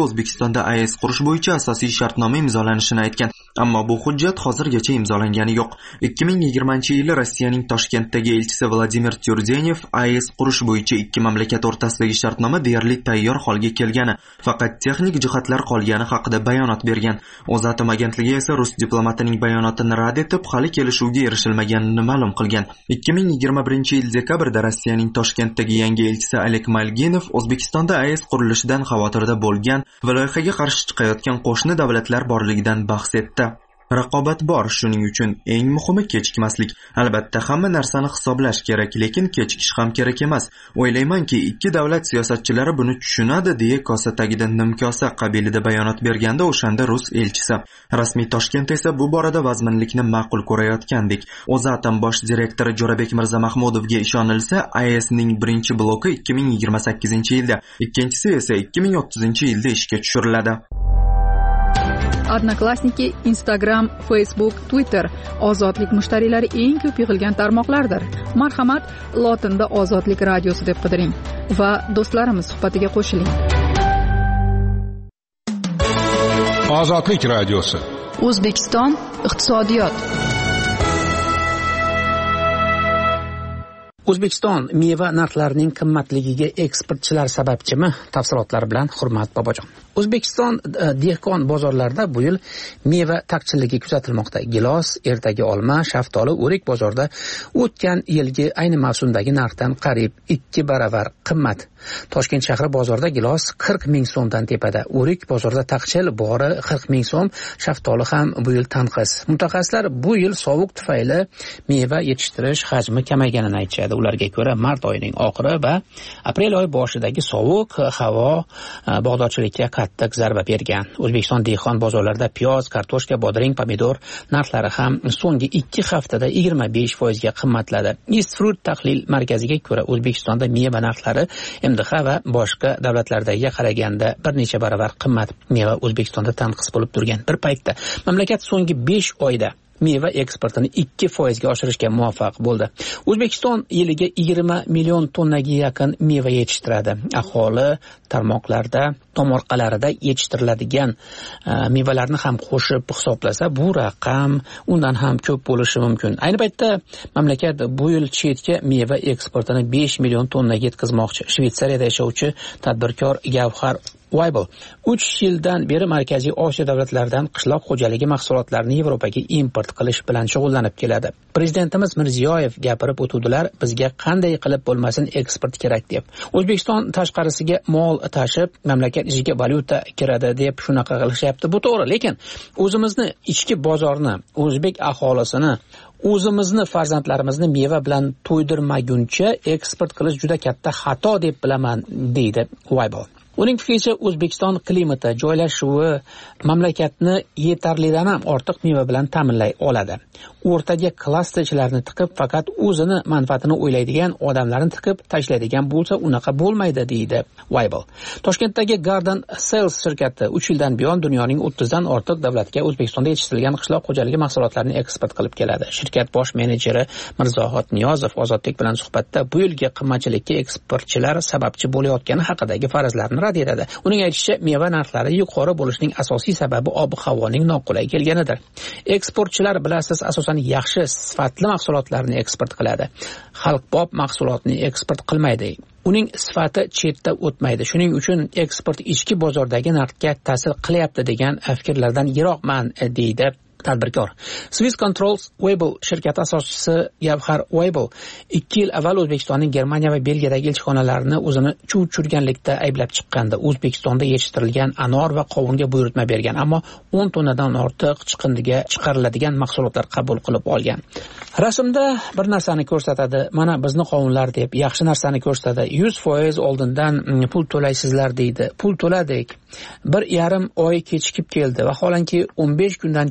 O'zbekistonda A E S qurish bo'yicha asosiy shartnoma imzolanishini aytgan, ammo bu hujjat hozirgacha imzolangani yo'q. ikki ming yigirmanchi yili Rossiyaning Toshkentdagi elchisi Vladimir Tyurdenev A E S qurish bo'yicha ikki mamlakat o'rtasidagi shartnoma deyarli tayyor holga kelgani, faqat texnik jihatlar qolgani haqida bayonot bergan. O'zatom agentligi esa rus diplomatining bayonotini rad etib, hali kelishuvga erishilmaganini ma'lum qilgan. ikki ming yigirma birinchi yil dekabrda Rossiyaning Toshkentdagi yangi elchisi Oleg Malginov O'zbekistonda A E S qurilishidan xavotirda bo'lgan va loyihaga qarshi chiqayotgan qo'shni davlatlar borligidan bahs etdi. Raqobat bor, shuning uchun eng muhimi kechikmaslik. Albatta hamma narsani hisoblash kerak, lekin kechikish ham kerak emas. O'ylaymanki, ikki davlat siyosatchilari buni tushunadi, deya kosa tagida nimkosa qabilida bayonot berganda o'shanda rus elchisi. Rasmiy Toshkent esa bu borada vazminlikni ma'qul ko'rayotgandek. O'zatom bosh direktori Jo'rabek Mirzamahmudovga ishonilsa, A E S ning birinchi bloki ikki ming yigirma sakkizinchi yilda, ikkinchisi esa ikki ming o'ttizinchi yilda ishga tushiriladi. Odnoklassniki, Instagram, Facebook, Twitter ozodlik mushtariylari eng ko'p yig'ilgan tarmoqlardir. Marhamat, lotinda Ozodlik radiosi deb qidiring va do'stlarimiz suhbatiga qo'shiling. Ozodlik radiosi. O'zbekiston iqtisodiyot. O'zbekiston meva narxlarining qimmatligiga eksportchilar sababchimi? Tafsilotlar bilan Hurmat Bobojon. O'zbekiston dehqon bozorlarida bu yil meva taqchilligi kuzatilmoqda. Gilos, ertagi olma, shaftoli, o'rik bozorda o'tgan yilgi ayni mavsumdagi narxdan qariyb ikki baravar qimmat. Toshkent shahri bozorida gilos qirq ming so'mdan tepada, o'rik bozorida taqchil bori qirq ming so'm, shaftoli ham bu yil tanqis. Mutaxassislar bu yil sovuq tufayli meva yetishtirish hajmi kamayganini aytishadi. Ularga ko'ra mart oyining oxiri va aprel oyi boshidagi sovuq havo bog'dorchilikka qattiq zarba bergan. O'zbekiston dehqon bozorlarida piyoz, kartoshka, bodring, pomidor narxlari ham so'nggi ikki haftada yigirma besh foizga qimmatladi. East Fruit tahlil markaziga ko'ra O'zbekistonda meva narxlari M D H va boshqa davlatlardagiga qaraganda bir necha baravar qimmat. Meva O'zbekistonda tanqis bo'lib turgan bir paytda mamlakat so'nggi besh oyda meva eksportini ikki foizga oshirishga muvaffaq bo'ldi. O'zbekiston yiliga yigirma million tonnaga yaqin meva yetishtiradi. Aholi tarmoqlarda, tomorqalarida yetishtiriladigan uh, mevalarni ham qo'shib hisoblasa, bu raqam undan ham ko'p bo'lishi mumkin. Ayni paytda mamlakat bu yil chetga meva eksportini besh million tonnaga yetkazmoqchi. Shvetsariyada yashovchi tadbirkor Gavhar Weibel uch yildan beri Markaziy Osiyo davlatlaridan qishloq xo'jaligi mahsulotlarini Yevropaga import qilish bilan shug'ullanib keladi. Prezidentimiz Mirziyoyev gapirib o'tuvdilar, bizga qanday qilib bo'lmasin eksport kerak deb. O'zbekiston tashqarisiga mol tashib, mamlakat ichiga valyuta kiradi deb shunaqa qilishyapti. Bu to'g'ri, lekin o'zimizni ichki bozorni, o'zbek aholisini, o'zimizni farzandlarimizni meva bilan to'ydirmaguncha eksport qilish juda katta xato deb bilaman, deydi Weibel. Uning fikricha, O'zbekiston klimati, joylashuvi mamlakatni yetarlidan ham ortiq meva bilan ta'minlay oladi. O'rtaga klasterchilarni tiqib, faqat o'zini manfaatini o'ylaydigan odamlarni tiqib tashlaydigan bo'lsa, unaqa bo'lmaydi, deydi Weibel. Toshkentdagi Garden Sales shirkati uch yildan buyon dunyoning o'ttizdan ortiq davlatga O'zbekistonda yetishtirilgan qishloq xo'jaligi mahsulotlarini eksport qilib keladi. Shirkat bosh menejeri Mirzohid Niyozov Ozodlik bilan suhbatda bu yilgi qimmatchilikka eksportchilar sababchi bo'layotgani haqidagi farazlarni rad etadi. Uning aytishicha, meva narxlari yuqori bo'lishining asosiy sababi ob-havoning noqulay kelganidir. Eksportchilar bilasiz, asosan yaxshi sifatli mahsulotlarni eksport qiladi. Xalqbob mahsulotni eksport qilmaydi. Uning sifati chetda o'tmaydi. Shuning uchun eksport ichki bozordagi narxga ta'sir qilyapti degan fikrlardan yiroqman, deydi tadbirkor. Swiss Controls Weibel shirkati asoschisi Gavhar Weibel ikki yil avval O'zbekistonning Germaniya va Belgiyadagi elchixonalarini o'zini chuv tushirganlikda ayblab chiqqandi. O'zbekistonda yetishtirilgan anor va qovunga buyurtma bergan, ammo o'n tonnadan ortiq chiqindiga chiqariladigan mahsulotlar qabul qilib olgan. Rasmda bir narsani ko'rsatadi, mana bizni qovunlar deb, yaxshi narsani ko'rsatadi. yuz foiz oldindan pul to'laysizlar deydi. Pul to'ladik. Bir yarim oy kechikib keldi. Vaholanki o'n besh kundan keyin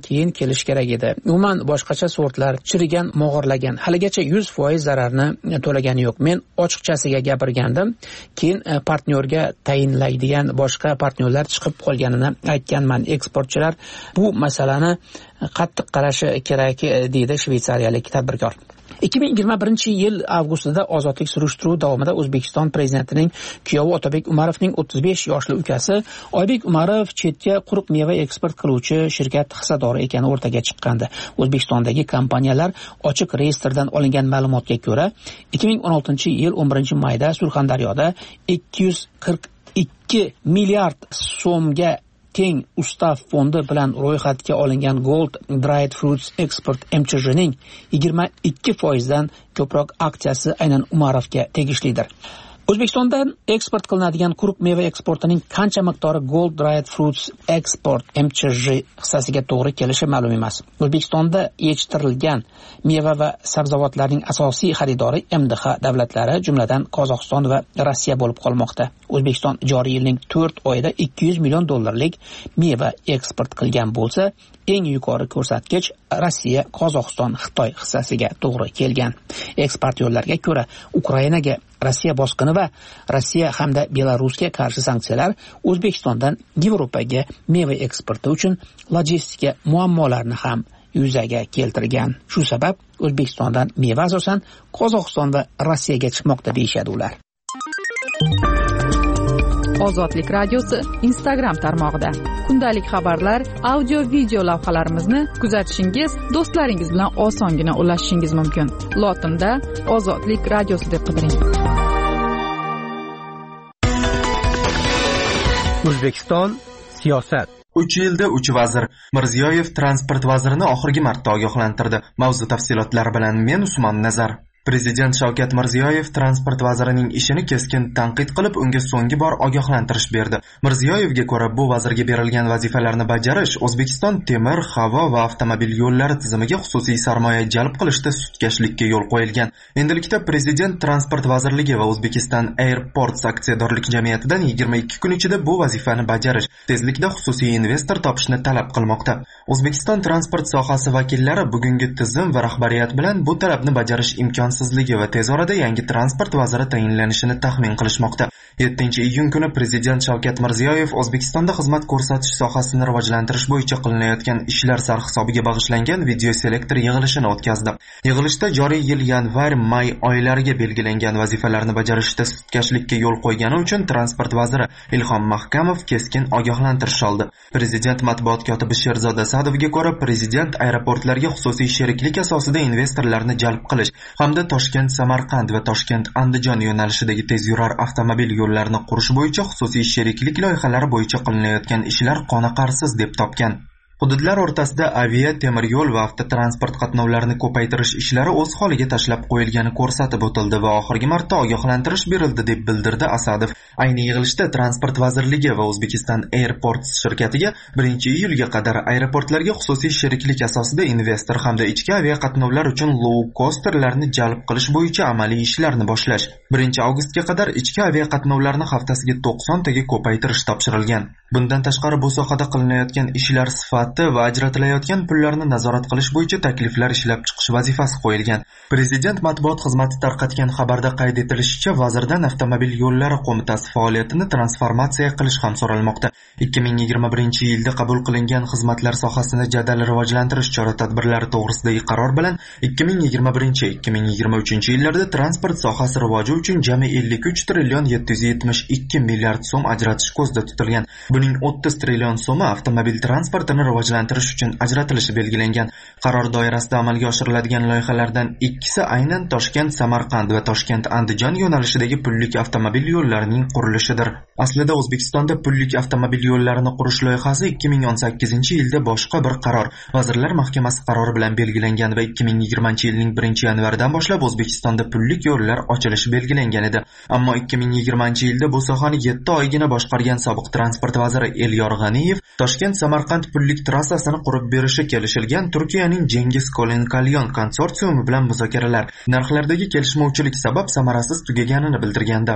kelishi kerak edi. Umuman boshqacha sortlar chirigan, mog'orlagan, haligacha yuz foiz zararni to'lagani yo'q. Men ochiqchasiga gapirgandim, keyin partnyorga tayinlaydigan boshqa partnyorlar chiqib qolganini aytganman. Eksportchilar bu masalani qattiq qarashi kerak, deydi shveysariyalik tadbirkor. ikki ming yigirma birinchi yil avgustida ozodlik surishtiruvi davomida O'zbekiston prezidentining kuyovi Otabek Umarovning o'ttiz besh yoshli ukasi Oybek Umarov chetga quruq meva eksport qiluvchi shirkat hissadori ekani o'rtaga chiqqandi. O'zbekistondagi kompaniyalar ochiq reyestrdan olingan ma'lumotga ko'ra, ikki ming o'n oltinchi yil o'n birinchi mayda Surxondaryoda ikki yuz qirq ikki milliard so'mga teng ustav fondi bilan ro'yxatga olingan Gold Dried Fruits Export M C J'ning yigirma ikki foizdan ko'proq aksiyasi aynan Umarovga tegishlidir. O'zbekistondan eksport qilinadigan quruq meva eksportining qancha miqdori Gold Dried Fruits Export M C J hissasiga to'g'ri kelishi ma'lum emas. O'zbekistonda yetishtirilgan meva va sabzavotlarning asosiy xaridori M D H davlatlari, jumladan Qozog'iston va Rossiya bo'lib qolmoqda. O'zbekiston joriy yilning to'rt oyida ikki yuz million dollarlik meva eksport qilgan bo'lsa, eng yuqori ko'rsatkich Rossiya, Qozog'iston, Xitoy hissasiga to'g'ri kelgan. Eksportyorlarga ko'ra, Ukrainaga Rossiya bosqini va Rossiya hamda Belarusga qarshi sanksiyalar O'zbekistondan Yevropaga meva eksporti uchun logistika muammolarni ham yuzaga keltirgan. Shu sabab O'zbekistondan meva asosan Qozog'iston va Rossiyaga chiqmoqda deyishadi ular. Ozodlik radiosi Instagram tarmog'ida kundalik xabarlar, audio video lavhalarimizni kuzatishingiz, do'stlaringiz bilan osongina ulashishingiz mumkin. Lotinda Ozodlik radiosi deb qidiring. O'zbekiston siyosat. uch yilda uch vazir. Mirziyoyev transport vazirini oxirgi marta ogohlantirdi. Mavzu tafsilotlari bilan men Usmon Nazar. Prezident Shavkat Mirziyoyev transport vazirining ishini keskin tanqid qilib, unga so'nggi bor ogohlantirish berdi. Mirziyoyevga ko'ra, bu vazirga berilgan vazifalarni bajarish O'zbekiston temir, havo va avtomobil yo'llari tizimiga xususiy sarmoya jalb qilishda sutkashlikka yo'l qo'yilgan. Endilikda Prezident Transport vazirligi va O'zbekiston Airports aksiyadorlik jamiyatidan yigirma ikki kun ichida bu vazifani bajarish, tezlikda xususiy investor topishni talab qilmoqda. O'zbekiston transport sohasi vakillari bugungi tizim va rahbariyat bilan bu talabni bajarish imkon sizligi va tez orada yangi transport vaziri tayinlanishini taxmin qilishmoqda. yettinchi iyun kuni Prezident Shavkat Mirziyoyev O'zbekistonda xizmat ko'rsatish sohasini rivojlantirish bo'yicha qilinayotgan ishlar sarhisobiga bag'ishlangan video selektor yig'ilishini o'tkazdi. Yig'ilishda joriy yil yanvar-may oylariga belgilangan vazifalarni bajarishda sutkashlikka yo'l qo'ygani uchun transport vaziri Ilhom Mahkamov keskin ogohlantirish oldi. Prezident matbuot kotibi Sherzod Asadovga ko'ra, Prezident aeroportlarga xususiy sheriklik asosida investorlarni jalb qilish hamda Toshkent-Samarqand va Toshkent-Andijon yo'nalishidagi tezyurar avtomobil yo'llarini qurish bo'yicha xususiy sheriklik loyihalari bo'yicha qilinayotgan ishlar qoniqarsiz deb topgan. Hududlar o'rtasida avia, temir yo'l va avtotransport qatnovlarini ko'paytirish ishlari o'z holiga tashlab qo'yilgani ko'rsatib o'tildi va oxirgi marta ogohlantirish berildi deb bildirdi Asadov. Ayni yig'ilishda transport vazirligi va O'zbekiston Airports shirkatiga birinchi iyulga qadar aeroportlarga xususiy sheriklik asosida investor hamda ichki avia qatnovlar uchun low costerlarni jalb qilish bo'yicha amaliy ishlarni boshlash, birinchi avgustga qadar ichki avia qatnovlarni haftasiga to'qson taga ko'paytirish topshirilgan. Bundan tashqari bu sohada qilinayotgan ishlar sifati va ajratilayotgan pullarni nazorat qilish bo'yicha takliflar ishlab chiqish vazifasi qo'yilgan. Prezident matbuot xizmati tarqatgan xabarda qayd etilishicha, vazirdan avtomobil yo'llari qo'mitasi faoliyatini transformatsiya qilish ham so'ralmoqda. ikki ming yigirma birinchi yilda qabul qilingan xizmatlar sohasini jadal rivojlantirish chora-tadbirlari to'g'risidagi qaror bilan ikki ming yigirma birinchi ikki ming yigirma uchinchi yillarda transport sohasi rivoji uchun jami ellik uch trillion yetti yuz yetmish ikki milliard so'm ajratish ko'zda tutilgan. Buning o'ttiz trillion so'mi avtomobil transportini rivojlantirish uchun ajratilishi belgilangan. Qaror doirasida amalga oshiriladigan loyihalardan ikkisi aynan Toshkent-Samarqand va Toshkent-Andijon yo'nalishidagi pullik avtomobil yo'llarining qurilishidir. Aslida O'zbekistonda pullik avtomobil yo'llarini qurish loyihasi ikki ming o'n sakkizinchi yilda boshqa bir qaror, Vazirlar Mahkamasi qarori bilan belgilangan va ikki ming yigirmanchi yilning birinchi yanvaridan boshlab O'zbekistonda pullik yo'llar ochilishi belgilangan edi. Ammo ikki ming yigirmanchi yilda bu sohani yetti oygina boshqargan sobiq transport vaziri Elyor G'aniyev Toshkent-Samarqand pullik trassasini qurib berishi kelishilgan Turkiyaning Cengiz Kolen-Kalyon konsorsiumi bilan muzokaralar narxlardagi kelishmovchilik sabab samarasiz tugaganini bildirgandi.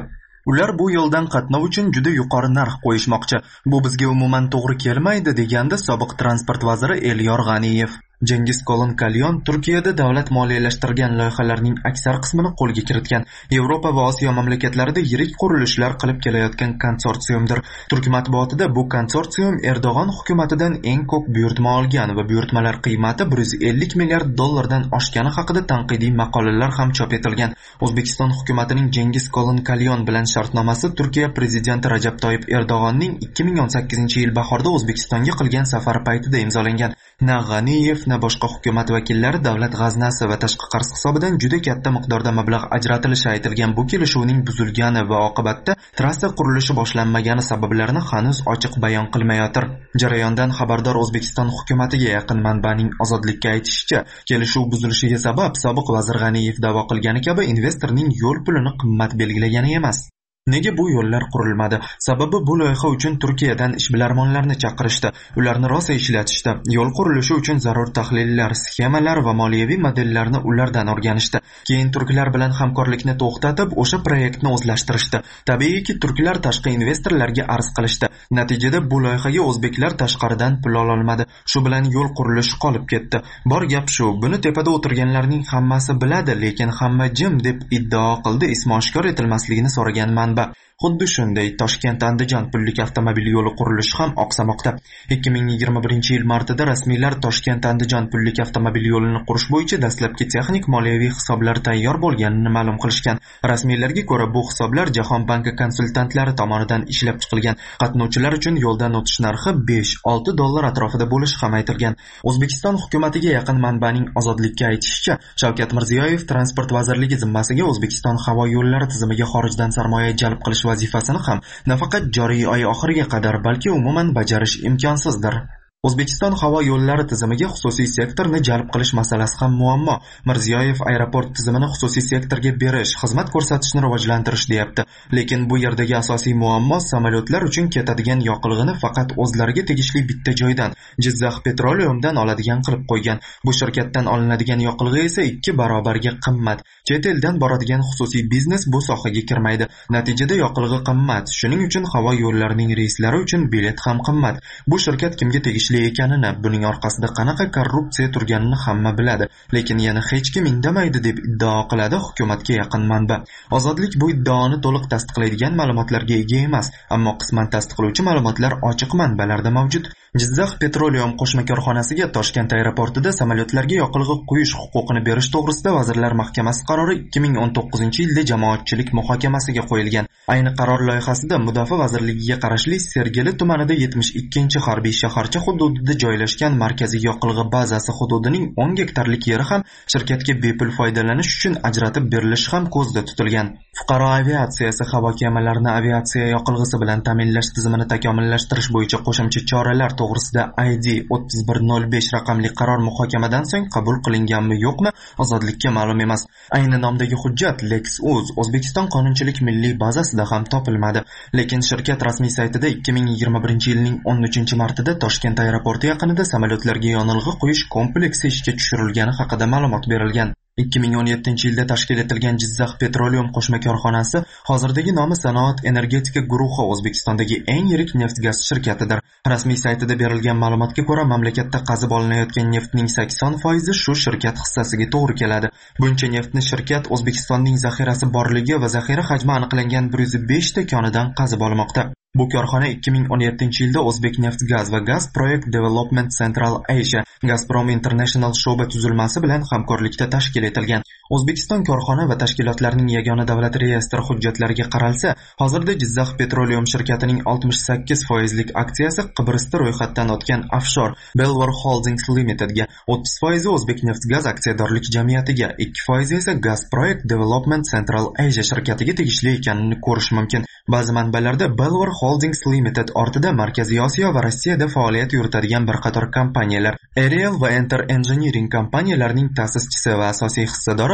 Ular bu yo'ldan qatnov uchun juda yuqori narx qo'yishmoqchi. Bu bizga umuman to'g'ri kelmaydi, degandi sobiq transport vaziri Elyor G'aniyev. Cengiz Kolon Kalyon Turkiyada davlat moliyalashtirgan loyihalarning aksar qismini qo'lga kiritgan. Yevropa va Osiyo mamlakatlarida yirik qurilishlar qilib kelayotgan konsorsiumdir. Turk matbuotida bu konsorsium Erdo'g'on hukumatidan eng ko'p buyurtma olgan va buyurtmalar qiymati bir yuz ellik milliard dollardan oshgani haqida tanqidiy maqolalar ham chop etilgan. O'zbekiston hukumatining Cengiz Kolon Kalyon bilan shartnomasi Turkiya prezidenti Rajab Toyyib Erdo'g'onning ikki ming o'n sakkizinchi yil bahorda O'zbekistonga qilgan safari paytida imzolangan. Na G'aniyev na boshqa hukumat vakillari davlat g'aznasi va tashqi qarz hisobidan juda katta miqdorda mablag' ajratilishi aytilgan bu kelishuvning buzilgani va oqibatda trassa qurilishi boshlanmagani sabablarini hanuz ochiq bayon qilmayotir. Jarayondan xabardor O'zbekiston hukumatiga yaqin manbaning Ozodlikka aytishicha, kelishuv buzilishiga sabab sobiq vazir G'aniyev da'vo qilgani kabi investorning yo'l pulini qimmat belgilagani emas. Nega bu yo'llar qurilmadi? Sababi bu loyiha uchun Turkiyadan ishbilarmonlarni chaqirishdi. Ularni rosa ishlatishdi. Yo'l qurilishi uchun zarur tahlillar, sxemalar va moliyaviy modellarni ulardan o'rganishdi. Keyin turklar bilan hamkorlikni to'xtatib, o'sha proyektni o'zlashtirishdi. Tabiiyki, turklar tashqi investorlarga arz qilishdi. Natijada bu loyihaga o'zbeklar tashqaridan pul ola olmadi. Shu bilan yo'l qurilishi qolib ketdi. Bor gap shu. Buni tepada o'tirganlarning hammasi biladi, lekin hamma jim deb iddao qildi. Ismi oshkor etilmasligini so'ragan manba. Xuddi shunday Toshkent-Andijon pullik avtomobil yo'li qurilishi ham oqsamoqda. ikki ming yigirma birinchi yil martida rasmiylar Toshkent-Andijon pullik avtomobil yo'lini qurish bo'yicha dastlabki texnik moliyaviy hisoblar tayyor bo'lganini ma'lum qilishgan. Rasmiylarga ko'ra, bu hisoblar Jahon banki konsultantlari tomonidan ishlab chiqilgan. Qatnovchilar uchun yo'ldan o'tish narxi besh olti dollar atrofida bo'lishi ham aytilgan. O'zbekiston hukumatiga yaqin manbaning Ozodlikka aytishicha, Shavkat Mirziyoyev transport vazirligi zimmasiga O'zbekiston havo yo'llari tizimiga xorijdan sarmoya jalb qilish vazifasini ham nafaqat joriy oy oxiriga qadar, balki umuman bajarish imkonsizdir. O'zbekiston havo yo'llari tizimiga xususiy sektorni jalb qilish masalasi ham muammo. Mirziyoyev aeroport tizimini xususiy sektorga berish, xizmat ko'rsatishni rivojlantirish deyapti. Lekin bu yerdagi asosiy muammo samolyotlar uchun ketadigan yoqilg'ini faqat o'zlariga tegishli bitta joydan, Jizzax Petroleumdan oladigan qilib qo'ygan. Bu shirkatdan olinadigan yoqilg'i esa ikki barobarga qimmat. Chet eldan boradigan xususiy biznes bu sohaga kirmaydi. Natijada yoqilg'i qimmat. Shuning uchun havo yo'llarining reyslari uchun bilet ham qimmat. Bu shirkat kimga tegishli ekanini, buning orqasida qanaqa korrupsiya turganini hamma biladi, lekin yana hech kim indamaydi deb iddao qiladi hukumatga yaqin manba. Ozodlik bu iddaoni to'liq tasdiqlaydigan ma'lumotlarga ega emas, ammo qisman tasdiqlovchi ma'lumotlar ochiq manbalarda mavjud. Jizzax Petroleum qo'shma korxonasiga Toshkent aeroportida samolyotlarga yoqilg'i quyish huquqini berish to'g'risida Vazirlar Mahkamasi qarori ikki ming o'n to'qqizinchi yilda jamoatchilik muhokamasiga qo'yilgan. Ayni qaror loyihasida Mudofaa vazirligiga qarashli Sergeli tumanida yetmish ikkinchi harbiy shaharcha hududida joylashgan markaziy yoqilg'i bazasi hududining o'n gektarlik yeri ham shirkatga bepul foydalanish uchun ajratib berilishi ham ko'zda tutilgan. Fuqaro aviatsiyasi havo kemalarini aviatsiya yoqilg'isi bilan ta'minlash tizimini takomillashtirish bo'yicha qo'shimcha choralar to'g'risida I D o'ttiz bir nol besh raqamli qaror muhokamadan so'ng qabul qilinganmi yo'qmi Ozodlikka ma'lum emas. Ayni nomdagi hujjat LexUz O'zbekiston qonunchilik milliy bazasida ham topilmadi, lekin shirkat rasmiy saytida ikki ming yigirma birinchi yilning o'n uchinchi martida Toshkent aeroporti yaqinida samolyotlarga yonilg'i quyish kompleksi ishga tushirilgani haqida ma'lumot berilgan. ikki ming o'n yettinchi yilda tashkil etilgan Jizzax Petroleum qo'shma korxonasi hozirdagi nomi Sanoat energetika guruhi O'zbekistondagi eng yirik neft-gaz shirkatidir. Rasmiy saytida berilgan ma'lumotga ko'ra, mamlakatda qazib olinayotgan neftning sakson foizi shu shirkat hissasiga to'g'ri keladi. Buncha neftni shirkat O'zbekistonning zaxirasi borligi va zaxira hajmi aniqlangan bir yuz besh ta konidan qazib olmoqda. Bu korxona ikki ming o'n yettinchi yilda O'zbek Neft Gaz va Gaz Project Development Central Asia Gazprom International sho'ba tuzilmasi bilan hamkorlikda tashkil etilgan. O'zbekiston korxona va tashkilotlarining yagona davlat reyestri hujjatlariga qaralsa, hozirda Jizzax Petroleum shirkatining oltmish sakkiz foizlik aksiyasi Qibrisda ro'yxatdan o'tgan offshore Belvoir Holdings Limitedga, o'ttiz foizi O'zbek Neft Gaz aksiyadorlik jamiyatiga, ikki foizi esa Gaz Project Development Central Asia shirkatiga tegishli ekanini ko'rish mumkin. Ba'zi manbalarda Belvoir Holdings Limited ortida Markaziy Osiyo va Rossiyada faoliyat yuritadigan bir qator kompaniyalar, Ariel va Enter Engineering kompaniyalarining ta'sischisi va asosiy hissadori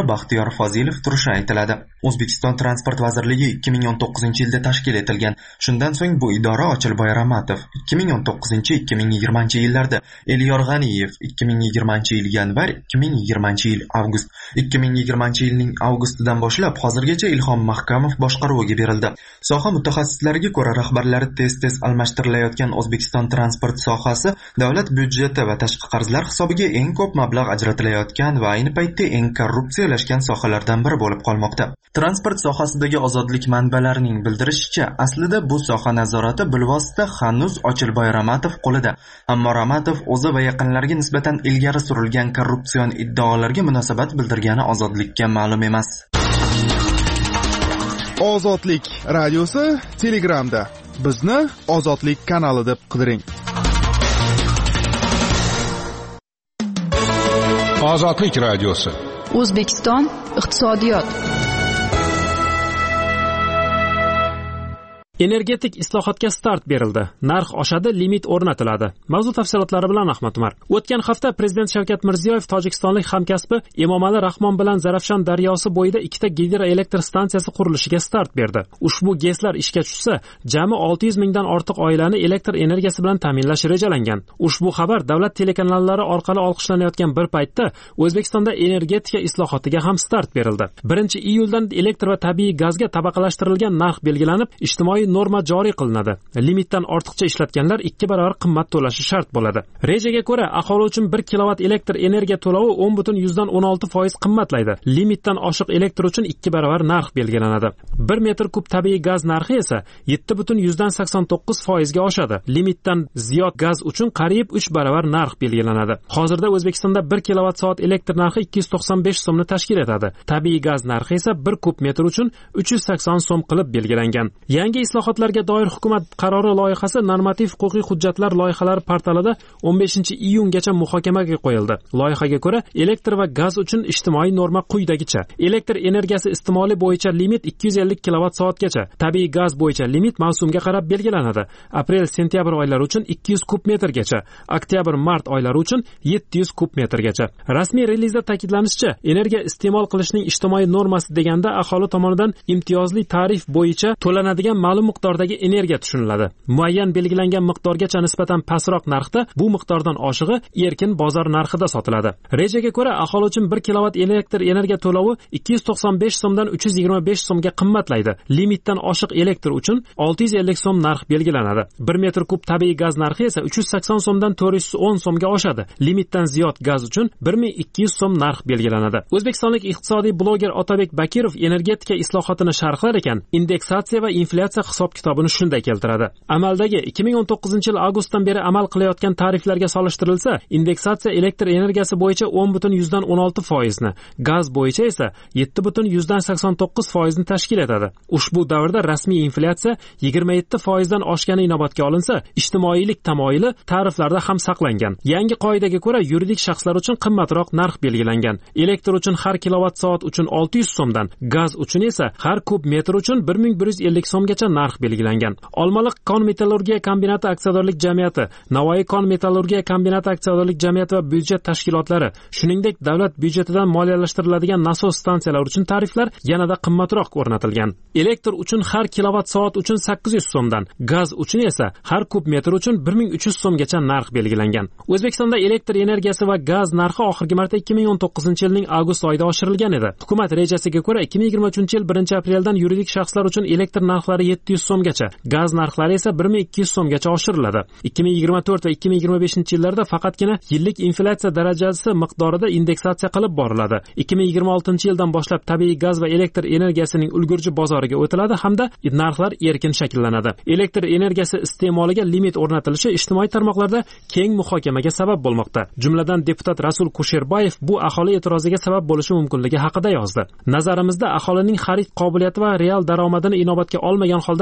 Baxtiyor Fozilov turishi aytiladi. O'zbekiston Transport vazirligi ikki ming o'n to'qqizinchi yilda tashkil etilgan. Shundan so'ng bu idora Ochilboy Ramatov, ikki ming o'n to'qqizinchi ikki ming yigirmanchi yillarda Elyor G'aniyev, ikki ming yigirmanchi yil yanvar, ikki ming yigirmanchi yil avgust, ikki ming yigirmanchi yilning avgustidan boshlab hozirgacha Ilhom Mahkamov boshqaruviga berildi. Soha mutaxassislariga ko'ra, rahbarlari tez-tez almashtirilayotgan O'zbekiston transport sohasi davlat byudjeti va tashqi qarzlar hisobiga eng ko'p mablag' ajratilayotgan va ayni paytda eng korrupsiyalashgan sohalardan biri bo'lib qolmoqda. Transport sohasidagi ozodlik manbalarining bildirishicha, aslida bu soha nazorati bilvosita hanuz Ochilboy Ramatov qo'lida. Ammo Ramatov o'zi va yaqinlariga nisbatan ilgari surilgan korrupsion iddaolarga munosabat bildirgani ozodlikka ma'lum emas. Ozodlik radiosi Telegramda. Bizni Ozodlik kanali deb qidiring. Ozodlik radiosi. O'zbekiston iqtisodiyot. Energetik islohotga start berildi. Narx oshadi, limit o'rnatiladi. Mavzu tafsilotlari bilan Ahmad Umar. O'tgan hafta Prezident Shavkat Mirziyoyev tojikistonlik hamkasbi Emomali Rahmon bilan Zarafshon daryosi bo'yida ikkita gidroelektr stansiyasi qurilishiga start berdi. Ushbu GESlar ishga tushsa, jami olti yuz mingdan ortiq oilani elektr energiyasi bilan ta'minlash rejalangan. Ushbu xabar davlat telekanallari orqali olqishlanayotgan bir paytda O'zbekistonda energetika islohotiga ham start berildi. birinchi iyuldan elektr va tabiiy gazga tabaqalashtirilgan narx belgilanib, ijtimoiy norma joriy qilinadi. Limitdan ortiqcha ishlatganlar ikki barobar qimmat to'lashi shart bo'ladi. Rejaga ko'ra, aholi uchun bir kilovat elektr energiya to'lovi o'n butun yuzdan o'n olti foiz qimmatlaydi. Limitdan oshiq elektr uchun ikki barobar narx belgilanadi. bir metr kub tabiiy gaz narxi esa yetti butun yuzdan sakson to'qqiz foizga oshadi. Limitdan ziyod gaz uchun qariyb uch barobar narx belgilanadi. Hozirda O'zbekistonda bir kilovat soat elektr narxi ikki yuz to'qson besh so'mni tashkil etadi. Tabiiy gaz narxi esa bir kub metr uchun uch yuz sakson so'm qilib belgilangan. Yangi islohotlarga doir hukumat qarori loyihasi normativ-huquqiy hujjatlar loyihalari portalida o'n beshinchi iyungacha muhokamaga qo'yildi. Loyihaga ko'ra, elektr va gaz uchun ijtimoiy norma quyidagicha: elektr energiyasi iste'moli bo'yicha limit ikki yuz ellik kilovat soatgacha, tabiiy gaz bo'yicha limit mavsumga qarab belgilanadi. Aprel-sentyabr oylari uchun ikki yuz kub metrgacha, oktyabr-mart oylari uchun yetti yuz kub metrgacha. Rasmiy relizda ta'kidlanishicha, energiya iste'mol qilishning ijtimoiy normasi deganda aholi tomonidan imtiyozli tarif bo'yicha to'lanadigan ma'lum miqdordagi energiya tushuniladi. Muayyan belgilangan miqdorgacha nisbatan pastroq narxda bu miqdordan oshig'i erkin bozor narxida sotiladi. Rejaga ko'ra, aholi uchun bir kilovat elektr energiya to'lovi ikki yuz to'qson besh so'mdan uch yuz yigirma besh so'mga qimmatlaydi. Limitdan oshiq elektr uchun olti yuz ellik so'm narx belgilanadi. bir metr kub tabiiy gaz narxi esa uch yuz sakson so'mdan to'rt yuz o'n so'mga oshadi. Limitdan ziyod gaz uchun bir ming ikki yuz so'm narx belgilanadi. O'zbekistonlik iqtisodiy bloger Otabek Bakirov energetika islohotini sharhlar ekan, indeksatsiya va inflyatsiya hisob-kitobini shunday keltiradi. Amaldagi ikki ming o'n to'qqizinchi yil avgustdan beri amal qilayotgan tariflarga solishtirilsa, indeksatsiya elektr energiyasi bo'yicha o'n butun yuzdan o'n olti foizni, gaz bo'yicha esa yetti butun yuzdan sakson to'qqiz foizni tashkil etadi. Ushbu davrda rasmiy inflyatsiya yigirma yetti foizdan oshgani inobatga olinsa, ijtimoiylik tamoyili tariflarda ham saqlangan. Yangi qoidaga ko'ra, yuridik shaxslar uchun qimmatroq narx belgilangan. Elektr uchun har kilovat soat uchun olti yuz so'mdan, gaz uchun esa har kub metr uchun bir ming bir yuz ellik so'mgacha narx belgilangan. Olmaliq kon metallurgiya kombinati aksiyadorlik jamiyati, Navoiy kon metallurgiya kombinati aksiyadorlik jamiyati va byudjet tashkilotlari, shuningdek davlat byudjetidan moliyalashtiriladigan nasos stansiyalari uchun tariflar yanada qimmatroq o'rnatilgan. Elektr uchun har kilovat soat uchun sakkiz yuz so'mdan, gaz uchun esa har kub metr uchun bir ming uch yuz so'mgacha narx belgilangan. O'zbekistonda elektr energiyasi va gaz narxi oxirgi marta ikki ming o'n to'qqizinchi yilning avgust oyida oshirilgan edi. Hukumat rejasiga ko'ra, ikki ming yigirma uchinchi yil birinchi apreldan yuridik shaxslar uchun elektr narxlari yetti yuz so'mgacha, gaz narxlari esa bir ming ikki yuz so'mgacha oshiriladi. ikki ming yigirma to'rt va ikki ming yigirma beshinchi yillarda faqatgina yillik inflyatsiya darajasi miqdorida indeksatsiya qilib boriladi. ikki ming yigirma oltinchi yildan boshlab tabiiy gaz va elektr energiyasining ulgurji bozoriga o'tiladi hamda narxlar erkin shakllanadi. Elektr energiyasi iste'moliga limit o'rnatilishi ijtimoiy tarmoqlarda keng muhokamaga sabab bo'lmoqda. Jumladan deputat Rasul Kusherbayev bu aholi e'tiroziga sabab bo'lishi mumkinligi haqida yozdi. Nazarimizda aholining xarid qobiliyati va real daromadini inobatga olmagan holda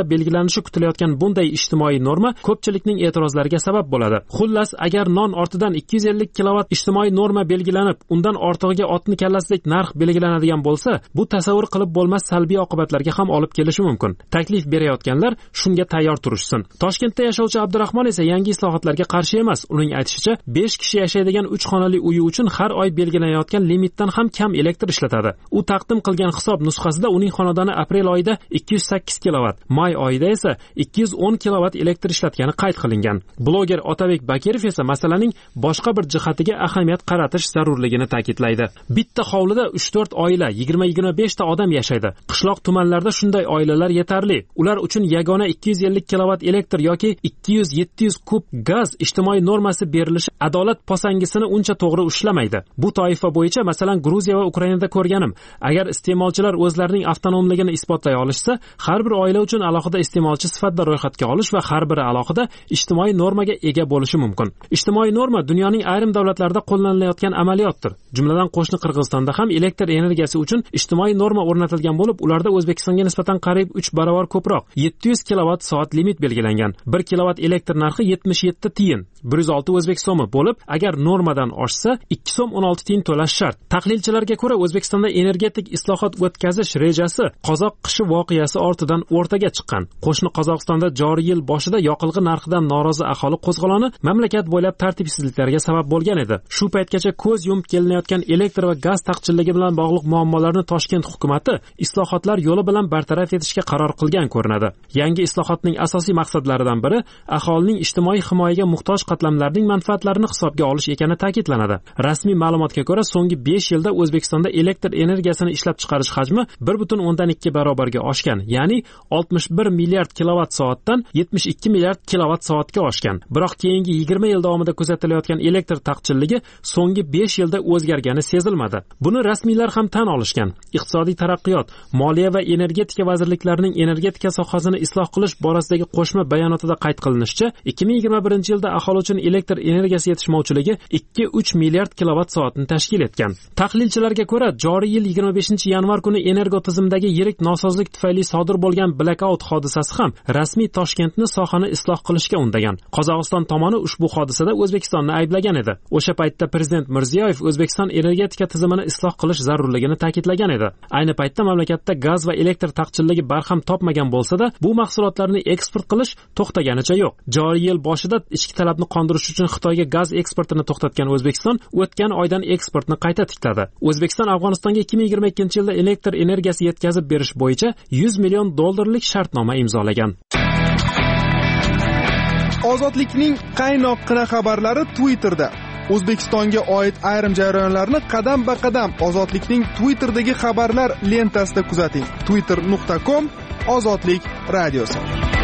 O'zbekistonda belgilanishi kutilayotgan bunday ijtimoiy norma ko'pchilikning e'tirozlariga sabab bo'ladi. Xullas, agar non ortidan ikki yuz ellik kilovat ijtimoiy norma belgilanib, undan ortig'iga otni kallasidek narx belgilanadigan bo'lsa, bu tasavvur qilib bo'lmas salbiy oqibatlarga ham olib kelishi mumkin. Taklif berayotganlar shunga tayyor turishsin. Toshkentda yashovchi Abdurahmon esa yangi islohotlarga qarshi emas. Uning aytishicha, besh kishi yashaydigan uch xonali uyi uchun har oy belgilanayotgan limitdan ham kam elektr ishlatadi. U taqdim qilgan hisob nusxasida uning xonadoni aprel oyida ikki yuz sakkiz kilovat, may oyida esa ikki yuz o'n kilovat elektr ishlatgani qayd qilingan. Bloger Otabek Bakirov esa masalaning boshqa bir jihatiga ahamiyat qaratish zarurligini ta'kidlaydi. Bitta hovlida uch to'rt oila, yigirma yigirma besh ta odam yashaydi. Qishloq tumanlarda shunday oilalar yetarli. Ular uchun yagona ikki yuz ellik kilovat elektr yoki ikki yuz yetti yuz kub gaz ijtimoiy normasi berilishi adolat posangisini uncha to'g'ri ushlamaydi. Bu toifa bo'yicha masalan Gruziya va Ukrainada ko'rganim. Agar iste'molchilar o'zlarining avtonomligini isbotlay olishsa, har bir oila uchun alohida iste'molchi sifatida ro'yxatga olish va har biri alohida ijtimoiy normaga ega bo'lishi mumkin. Ijtimoiy norma dunyoning ayrim davlatlarida qo'llanilayotgan amaliyotdir. Jumladan qo'shni Qirg'izistonda ham elektr energiyasi uchun ijtimoiy norma o'rnatilgan bo'lib, ularda O'zbekistonga nisbatan qariyb uch barobar ko'proq, yetti yuz kilovat soat limit belgilangan. bir kilovat elektr narxi yetmish yetti tiyin, bir yuz olti o'zbek so'mi bo'lib, agar normadan oshsa ikki so'm o'n olti tiyin to'lash shart. Tahlilchilarga ko'ra, O'zbekistonda energetik islohot o'tkazish rejasi qozoq qishi voqeasi ortidan o'rtaga chiqqan. Qo'shni Qozog'istonda joriy yil boshida yoqilg'i narxidan norozi aholi qo'zg'oloni mamlakat bo'ylab tartibsizliklarga sabab bo'lgan edi. Shu paytgacha ko'z yumib kelinayotgan elektr va gaz taqchilligi bilan bog'liq muammolarni Toshkent hukumatı islohotlar yo'li bilan bartaraf etishga qaror qilgan ko'rinadi. Yangi islohotning asosiy maqsadlaridan biri aholining ijtimoiy himoyaga muhtoj qatlamlarning manfaatlarini hisobga olish ekani ta'kidlanadi. Rasmiy ma'lumotga ko'ra, so'nggi besh yilda O'zbekistonda elektr energiyasini ishlab chiqarish hajmi bir butun o'ndan ikki barobarga oshgan, ya'ni oltmish bir milliard kilovat soatdan yetmish ikki milliard kilovat soatga oshgan. Biroq keyingi yigirma yil davomida kuzatilayotgan elektr taqchilligi so'nggi besh yilda o'zgargani sezilmadi. Buni rasmiylar ham tan olishgan. Iqtisodiy taraqqiyot, moliya va energetika vazirliklarining energetika sohasini isloh qilish borasidagi qo'shma bayonotida qayd qilinishicha, ikki ming yigirma birinchi yilda aholi uchun elektr energiyasi yetishmovchiligi ikki uch milliard kilovat soatni tashkil etgan. Tahlilchilarga ko'ra, joriy yil yigirma beshinchi yanvar kuni energo tizimdagi yirik nosozlik tufayli sodir bo'lgan blackout hodisasi ham rasmiy Toshkentni sohani isloh qilishga undagan. Qozog'iston tomoni ushbu hodisada O'zbekistonni ayblagan edi. O'sha paytda prezident Mirziyoyev O'zbekiston energetika tizimini isloh qilish zarurligini ta'kidlagan edi. Ayni paytda mamlakatda gaz va elektr taqchilligi barham topmagan bo'lsa-da, bu mahsulotlarni eksport qilish to'xtaganicha yo'q. Joriy yil boshida ichki talabni qondirish uchun Xitoyga gaz eksportini to'xtatgan O'zbekiston o'tgan oydan eksportni qayta tikladi. O'zbekiston Afg'onistonga ikki ming yigirma ikkinchi yilda elektr energiyasi yetkazib berish bo'yicha yuz million dollarlik shartnoma imzolagan. Ozodlikning qaynoqqina xabarlari Twitterda. O'zbekistonga oid ayrim jarayonlarni qadam-ba-qadam Ozodlikning Twitterdagi xabarlar lentasida kuzating. twitter nuqta com Ozodlik radiosi.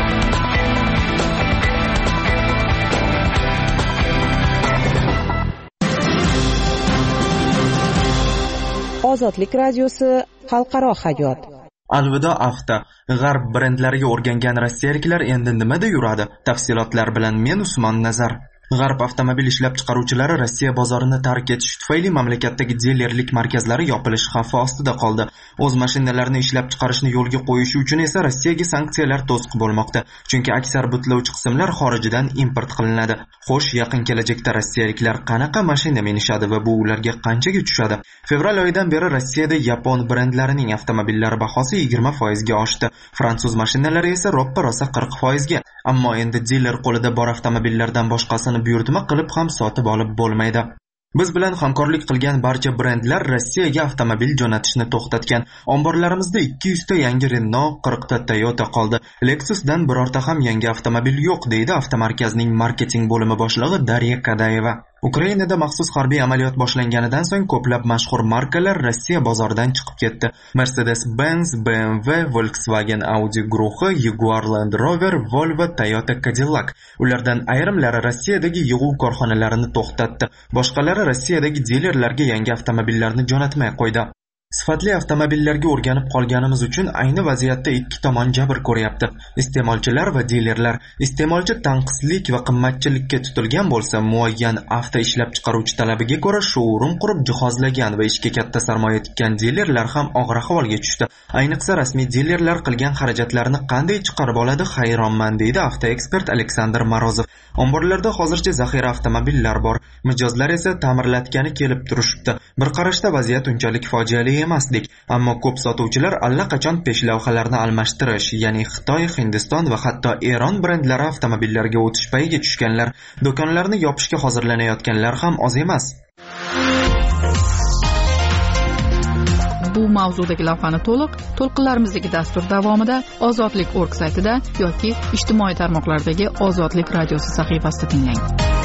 Ozodlik radiosi xalqaro hayot. Alvido Afta. G'arb brendlariga o'rgangan rossiyaliklar endi nimada yuradi? Tafsilotlar bilan men Usmon Nazar. G'arb avtomobil ishlab chiqaruvchilari Rossiya bozorini tark etish tufayli mamlakatdagi dilerlik markazlari yopilish xavfi ostida qoldi. O'z mashinalarini ishlab chiqarishni yo'lga qo'yishi uchun esa Rossiyaga sanksiyalar to'siq bo'lmoqda. Chunki aksar butlovchi qismlar xorijdan import qilinadi. Xo'sh, yaqin kelajakda rossiyaliklar qanaqa mashina minishadi va bu ularga qanchaga tushadi? Fevral oyidan beri Rossiyada yapon brendlarining avtomobillari bahosi yigirma foizga oshdi. Fransuz mashinalari esa roppa-rosa qirq foizga. Ammo endi diler qo'lida bor avtomobillardan boshqasini buyurtma qilib ham sotib olib bo'lmaydi. Biz bilan hamkorlik qilgan barcha brendlar Rossiyaga avtomobil jo'natishni to'xtatgan. Omborlarimizda ikki yuz ta yangi Renault, qirq ta Toyota qoldi. Lexusdan birorta ham yangi avtomobil yo'q, deydi avtomarkazning marketing bo'limi boshlig'i Darya Kadayeva. Ukrainada maxsus harbiy amaliyot boshlanganidan so'ng ko'plab mashhur markalar Rossiya bozoridan chiqib ketdi. Mercedes-Benz, B M W, Volkswagen Audi guruhi, Jaguar Land Rover, Volvo, Toyota Cadillac. Ulardan ayrimlari Rossiyadagi yig'uv korxonalarini to'xtatdi. Boshqalari Rossiyadagi dilerlarga yangi avtomobillarni jo'natmay qo'ydi. Sifatli avtomobillarga o'rganib qolganimiz uchun ayni vaziyatda ikki tomon jabr ko'ryapti. Iste'molchilar va dilerlar. Iste'molchi tanqislik va qimmatchilikka tutilgan bo'lsa, muayyan avto ishlab chiqaruvchi talabiga ko'ra shourum qurib jihozlagan va ishga katta sarmoya tikkan dilerlar ham og'ir ahvolga tushdi. Ayniqsa rasmiy dilerlar qilgan xarajatlarni qanday chiqarib oladi, hayronman, deydi avtoekspert Aleksandr Morozov. Omborlarda hozircha zaxira avtomobillar bor, mijozlar esa ta'mirlatgani kelib turishibdi. Bir qarashda vaziyat unchalik fojiali emasdik, ammo ko'p sotuvchilar allaqachon peshlavhalarni almashtirish, ya'ni Xitoy, Hindiston va hatto Eron brendlari avtomobillariga o'tish payiga tushganlar. Do'konlarni yopishga hozirlanayotganlar ham oz emas. Bu mavzudagi lavhani to'liq to'lqinlarimizdagi dastur davomida ozodlik org saytida yoki ijtimoiy tarmoqlardagi Ozodlik radiosi sahifasida tinglang.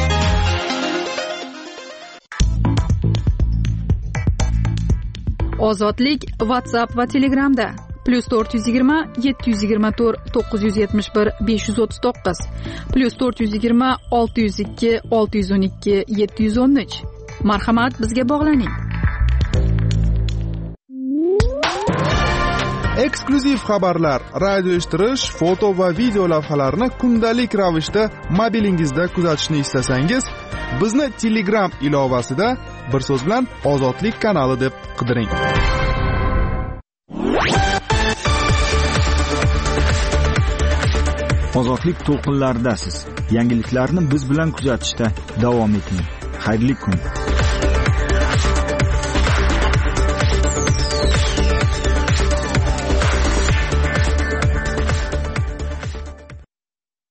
Ozodlik WhatsApp va Telegramda plus to'rt yuz yigirma yetti yuz yigirma to'rt to'qqiz yuz yetmish bir besh yuz o'ttiz to'qqiz plus to'rt yuz yigirma olti yuz ikki olti yuz o'n ikki yetti yuz o'n uch. Marhamat, bizga bog'laning. Eksklyuziv xabarlar, radio eshittirish, foto va video lavhalarni kundalik ravishda mobilingizda kuzatishni istasangiz, bizni Telegram ilovasida bir so'z bilan Ozodlik kanali deb qidiring. Ozodlik to'lqinlaridasiz. Yangiliklarni biz bilan kuzatishda davom eting. Xayrli kun.